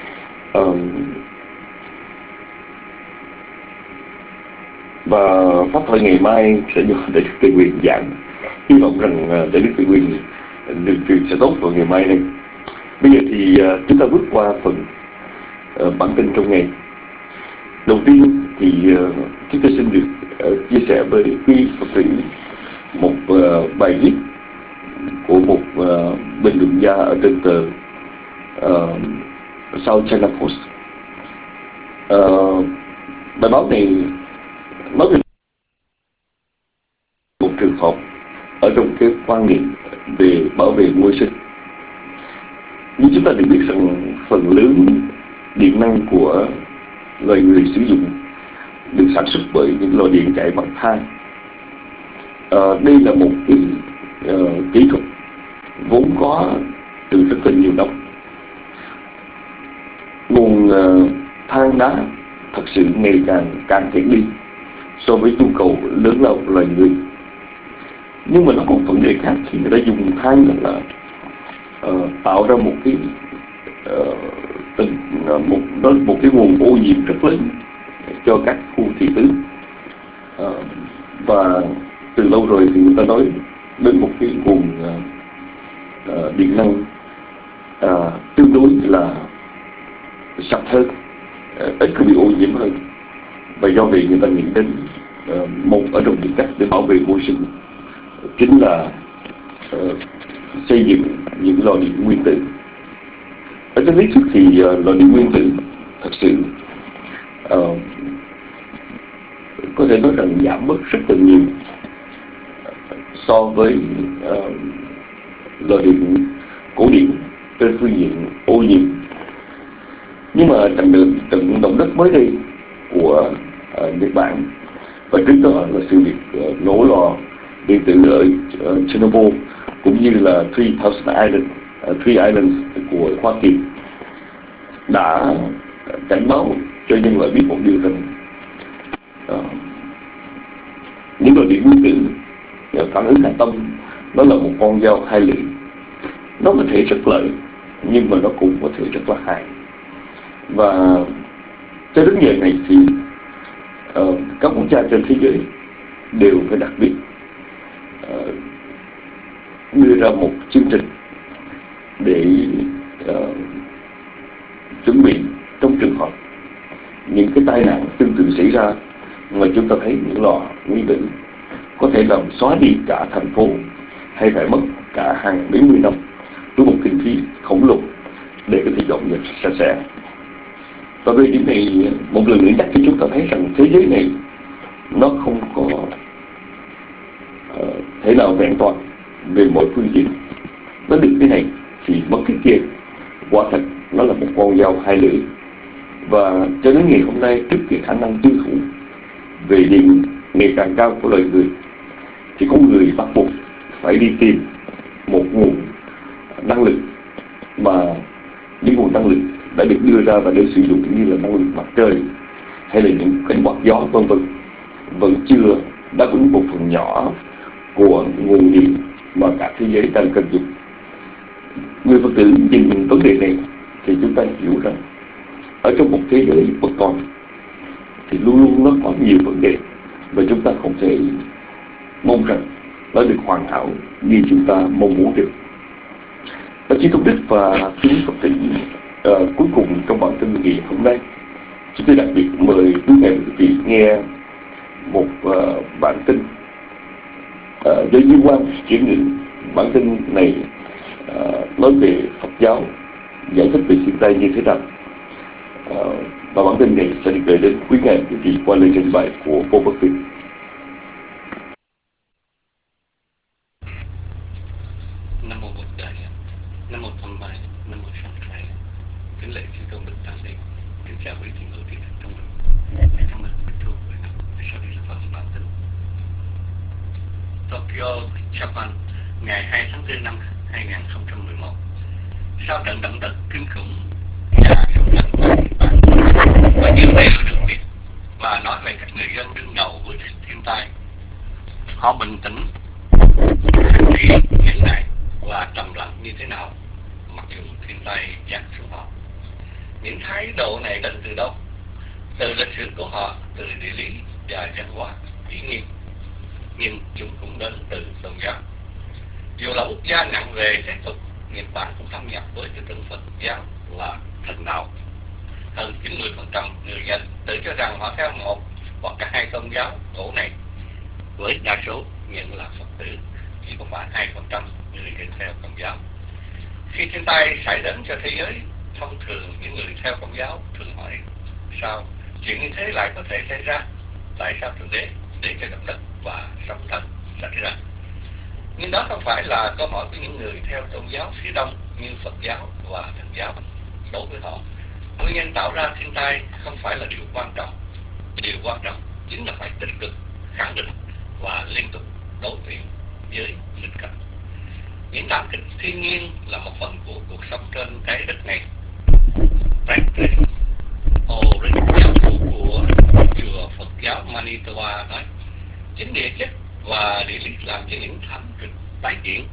Và pháp thoại ngày mai sẽ do Đại đức Tây Quyền giảng. Hy vọng rằng Đại đức Tây Quyền đường truyền sẽ tốt vào ngày mai này. Bây giờ thì chúng ta bước qua phần bản tin trong ngày. Đầu tiên thì chúng tôi xin được chia sẻ với quý Phật tử một bài viết của một bình luận gia ở trên tờ South China Post. Bài báo này nói về một trường hợp ở trong cái quan niệm về bảo vệ môi sinh. Như chúng ta đều biết rằng phần lớn điện năng của loài người sử dụng được sản xuất bởi những lò điện chạy bằng than. Đây là một cái kỹ thuật vốn có từ rất là nhiều năm. Nguồn than đá thật sự ngày càng cạn kiệt đi so với nhu cầu lớn lao của loài người. Nhưng mà nó còn vấn đề khác khi người ta dùng than là tạo ra một cái một cái nguồn ô nhiễm rất lớn cho các khu thị tứ. Và từ lâu rồi thì người ta nói đến một cái nguồn điện năng tương đối là sạch hơn, ít có bị ô nhiễm hơn. Và do vậy người ta nghĩ đến một ở trong những cách để bảo vệ môi trường chính là xây dựng những lò điện nguyên tử. Ở trong lý thuyết thì lò điện nguyên tử thật sự có thể nói rằng giảm bớt rất là nhiều so với lò điện cổ điển trên phương diện ô nhiễm. Nhưng mà trận động đất mới đây của Nhật Bản và trước đó là sự việc nổ lò điện tử ở Chernobyl, cũng như là Three Islands của Hoa Kỳ đã cảnh báo cho nhân loại biết một điều rằng những lò điện nguyên tử phản ứng hạt tâm nó là một con dao hai lưỡi. Nó có thể rất lợi nhưng mà nó cũng có thể rất là hại. Và cho đến giờ này thì các quốc gia trên thế giới đều phải đặc biệt đưa ra một chương trình để chuẩn bị trong trường hợp những cái tai nạn tương tự xảy ra. Mà chúng ta thấy những lò nguyên tử có thể làm xóa đi cả thành phố, hay phải mất cả hàng mấy mươi năm với một kinh phí khổng lồ để có thể dọn dẹp sạch sẽ. Và về điểm này một lần nữa nhắc cho chúng ta thấy rằng thế giới này nó không có thể nào vẹn toàn về mọi phương diện. Nó được cái này thì mất cái kia. Quả thật nó là một con dao hai lưỡi. Và cho đến ngày hôm nay, trước cái khả năng tiêu thụ về điện ngày càng cao của loài người, thì con người bắt buộc phải đi tìm một nguồn năng lượng mà những nguồn năng lượng đã được đưa ra và được sử dụng như là năng lượng mặt trời hay là những cánh quạt gió vân vân vẫn chưa đáp ứng một phần nhỏ của nguồn điện mà cả thế giới đang cần dùng. Người Phật tử nhìn vấn đề này thì chúng ta hiểu rằng ở trong một thế giới bất toàn thì luôn luôn nó có nhiều vấn đề và chúng ta không thể mong rằng nó được hoàn hảo như chúng ta mong muốn được. Bác Chí Tôn Đức và quý Phật tử cuối cùng trong bản tin ngày hôm nay, chúng tôi đặc biệt mời quý vị nghe một bản tin do Duy Quang chuyển ngữ. Bản tin này nói về Phật giáo, giải thích về thiên tai như thế nào. Và bản tin này sẽ được gửi đến quý vị qua lời trình bày của Vô Bất Vinh. Nam mô Bụt Đại, Nam mô Tham Bài, Nam mô Sanh Khai. Kính lễ chư tôn đức tăng ni, kính chào quý thiện hữu thiện trong mình. Trong mình bình thường, sau đây là phần bản tin. Tokyo, Japan, ngày 2 tháng 4 năm 2011. Sau trận động đất kinh khủng và sóng thần của Nhật Bản, có nhiều điều được biết và nói về các người dân đương đầu với thiên tai. Họ bình tĩnh, hành trì, nhẫn nại và trầm lặng như thế nào mặc dù thiên tai giáng xuống họ. Những thái độ này đến từ đâu? Từ lịch sử của họ, từ địa lý và văn hóa dĩ nhiên, nhưng chúng cũng đến từ tôn giáo. Dù là quốc gia nặng về thế tục, Nhật Bản cũng thâm nhập với tư tưởng Phật giáo là thần đạo. Hơn 90% người dân tự cho rằng họ theo một hoặc cả hai tôn giáo cổ này, với đa số nhận là Phật tử, chỉ có khoảng 2% người theo Công giáo. Khi thiên tai xảy đến cho thế giới, thông thường những người theo Công giáo thường hỏi: sao chuyện như thế lại có thể xảy ra? Tại sao Thượng Đế để cho động đất và sóng thần xảy ra? Nhưng đó không phải là câu hỏi của những người theo tôn giáo phía đông như Phật giáo và Thần giáo. Đối với họ, nguyên nhân tạo ra thiên tai không phải là điều quan trọng. Điều quan trọng chính là phải tích cực, khẳng định và liên tục đối diện với nghịch cảnh. Những thảm kịch thiên nhiên là một phần của cuộc sống trên trái đất này. Orin, giáo phụ của chùa Phật giáo Manitoba nói: chính địa chất và địa lý làm cho những thảm kịch tái diễn.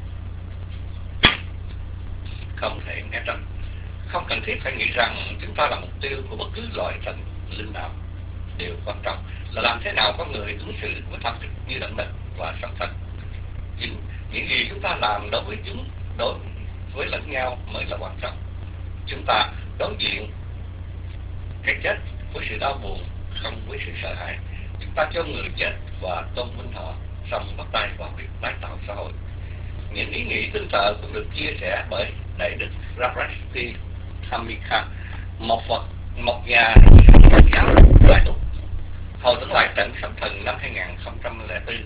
Không thể né tránh. Không cần thiết phải nghĩ rằng chúng ta là mục tiêu của bất cứ loại thần linh nào. Điều quan trọng là làm thế nào con người ứng xử với thảm kịch như động đất và sóng thần. Chính những gì chúng ta làm đối với chúng, đối với lẫn nhau mới là quan trọng. Chúng ta đối diện cái chết với sự đau buồn, không với sự sợ hãi. Chúng ta cho người chết và tôn vinh họ, xong bắt tay vào việc tái tạo xã hội. Những ý nghĩ tương tự cũng được chia sẻ bởi Đại đức Ravrasti Hamika, một nhà Phật giáo tại Úc. Hồi tưởng lại trận sóng thần năm 2004,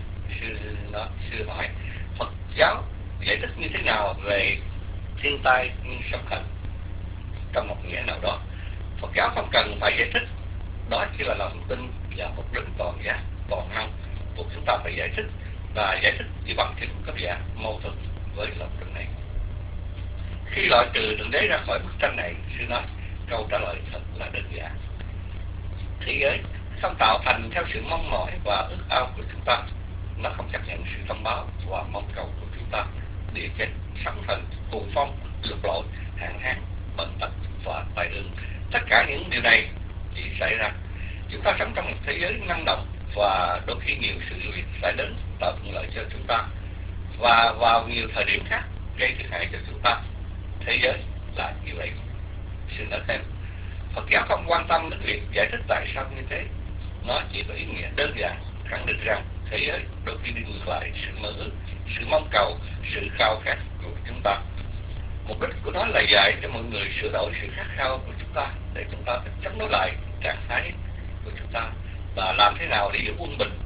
sư hỏi Phật giáo giải thích như thế nào về thiên tai như sóng thần? Trong một nghĩa nào đó, Phật giáo không cần phải giải thích, đó chỉ là lòng tin và một đấng toàn giác, toàn năng buộc chúng ta phải giải thích, và giải thích chỉ bằng chứng có vẻ mâu thuẫn với lòng tin này. Khi loại trừ Thượng Đế ra khỏi bức tranh này, sư nói câu trả lời thật là đơn giản. Thế giới không tạo thành theo sự mong mỏi và ước ao của chúng ta. Nó không chấp nhận sự thông báo và mong cầu của chúng ta. Địa chất, sóng thần, cuồng phong, lụt lội, hạn hán, bệnh tật và tai ương, tất cả những điều này chỉ xảy ra. Chúng ta sống trong một thế giới năng động và đôi khi nhiều sự việc xảy đến tạo thuận lợi cho chúng ta, và vào nhiều thời điểm khác gây thiệt hại cho chúng ta. Thế giới là như vậy. Xin nói thêm, Phật giáo không quan tâm đến việc giải thích tại sao như thế. Nó chỉ có ý nghĩa đơn giản khẳng định rằng thế giới đôi khi đi ngược lại sự mơ ước, sự mong cầu, sự khao khát của chúng ta. Mục đích của nó là dạy cho mọi người sửa đổi sự khát khao của chúng ta để chúng ta chống đối lại trạng thái của chúng ta, và làm thế nào để giữ quân bình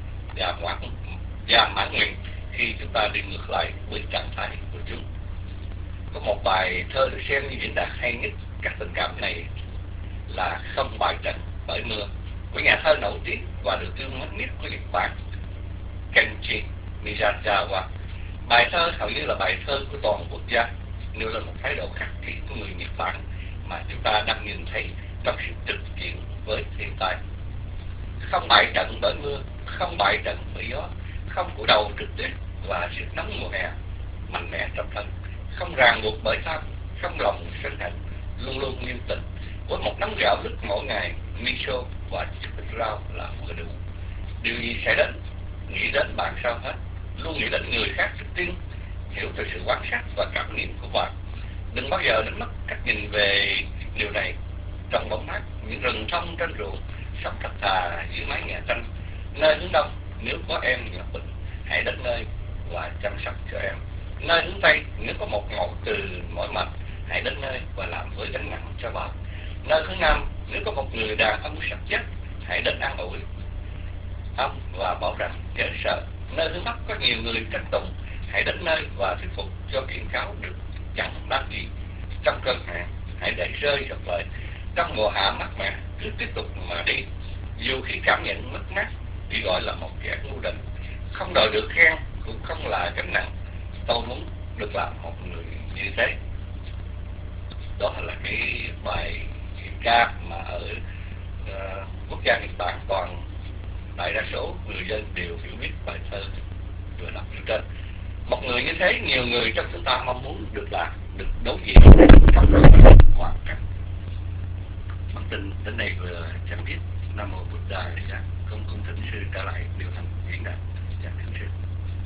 và mãn nguyện khi chúng ta đi ngược lại với trạng thái của chúng. Có một bài thơ được xem như diễn đạt hay nhất các tình cảm này là Không bại trận bởi mưa, của nhà thơ nổi tiếng và được yêu mến nhất của Nhật Bản, Kenji Miyazawa. Bài thơ hầu như là bài thơ của toàn quốc gia, nêu lên một thái độ khắc kỷ của người Nhật Bản mà chúng ta đang nhìn thấy trong sự trực diện với thiên tai. Không bại trận bởi mưa, không bại trận bởi gió, không cúi đầu trước tuyết và sự nóng mùa hè, mạnh mẽ trong thân, không ràng buộc bởi tham, không lòng sân hận, luôn luôn yêu tình, với một nắm gạo lứt mỗi ngày, miso và chút ít rau là vừa đủ. Điều gì sẽ đến, nghĩ đến bạn sao hết, luôn nghĩ đến người khác trước tiên, hiểu từ sự quan sát và cảm nghiệm của bạn. Đừng bao giờ đánh mất cách nhìn về điều này. Trong bóng mát, những rừng thông trên ruộng, sống thật thà dưới mái nhà tranh, nơi hướng đông, nếu có em Ngọc Bình, hãy đến nơi và chăm sóc cho em. Nơi hướng tây, nếu có một ngọn từ mỏi mệt, hãy đến nơi và làm với gánh nặng cho bạn. Nơi hướng nam, nếu có một người đàn ông sắp chết, hãy đến an ủi ông và bảo rằng chớ sợ. Nơi hướng bắc có nhiều người tranh tụng, hãy đến nơi và thuyết phục cho kiện cáo được chẳng đáng gì. Trong cơn hạn, hãy để rơi giọt lệ. Trong mùa hạ mát mẻ, cứ tiếp tục mà đi. Dù khi cảm nhận mất mát, bị gọi là một kẻ ngu đần, không đòi được khen cũng không là gánh nặng. Tôi muốn được làm một người như thế. Đó là cái bài ca mà ở quốc gia Nhật Bản đại đa số người dân đều hiểu biết bài thơ vừa đọc ở trên. Một người như thế, nhiều người trong chúng ta mong muốn được đối diện với các hoàn cảnh. Bản tin đến đây vừa chấm dứt. Nam mô Buddha Di Đà. Cung thỉnh sư trở lại điều hành diễn đàn. Dạ thưa sư.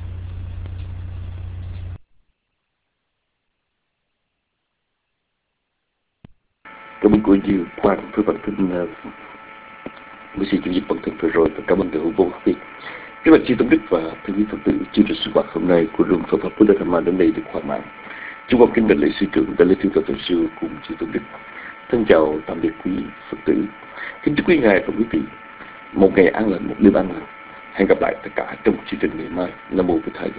Cảm ơn cô Diệu Quang với bản tin mới xin chủ dịch bản tin vừa rồi, và cảm ơn người hữu vô vi. Các bạn chư tôn đức và thưa quý Phật tử, chương trình sinh hoạt hôm nay của Rung Phật pháp Buddha Dhamma đến đây được hoàn mãn. Chúng con kính đảnh lễ sư trưởng đã lên thiếu tọa thượng sư cùng chư tôn đức. Thân chào tạm biệt quý Phật tử. Kính chúc quý ngài và quý vị một ngày an lành, một đêm an lành. Hẹn gặp lại tất cả trong chương trình ngày mai. Nam mô Bổn Thầy.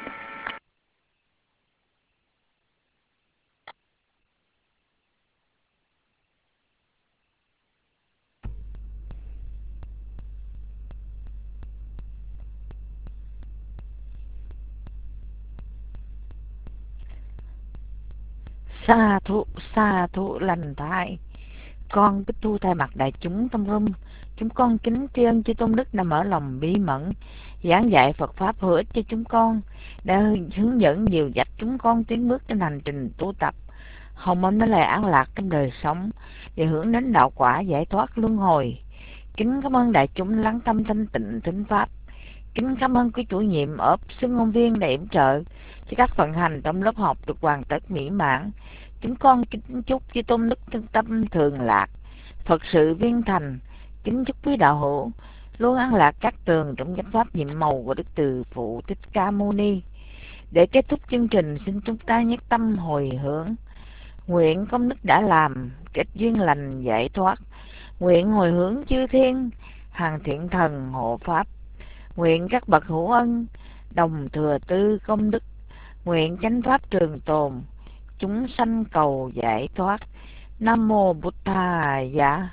Sa thụ lành thai. Con Bích Thu thay mặt đại chúng trong room, chúng con kính tri ân chư tôn đức đã mở lòng bí mẫn giảng dạy Phật pháp hữu ích cho chúng con, đã hướng dẫn dìu dắt chúng con tiến bước trên hành trình tu tập, hồng mong đến lời an lạc trong đời sống để hướng đến đạo quả giải thoát luân hồi. Kính cảm ơn đại chúng lắng tâm thanh tịnh thính pháp. Kính cảm ơn quý chủ nhiệm ốp xưng ngôn viên đã yểm trợ cho các vận hành trong lớp học được hoàn tất mỹ mãn. Chúng con kính chúc chư tôn đức thân tâm thường lạc, Phật sự viên thành. Kính chúc quý đạo hữu luôn an lạc các tường trong chánh pháp nhiệm màu của Đức Từ Phụ Thích Ca Mâu Ni. Để kết thúc chương trình, xin chúng ta nhất tâm hồi hướng. Nguyện công đức đã làm, kết duyên lành giải thoát. Nguyện hồi hướng chư thiên, hàng thiện thần hộ pháp. Nguyện các bậc hữu ân, đồng thừa tư công đức. Nguyện chánh pháp trường tồn, chúng sanh cầu giải thoát. Nam mô Buddha Dạ.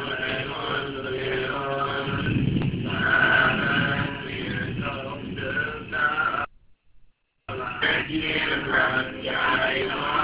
Hãy subscribe duyên lần dài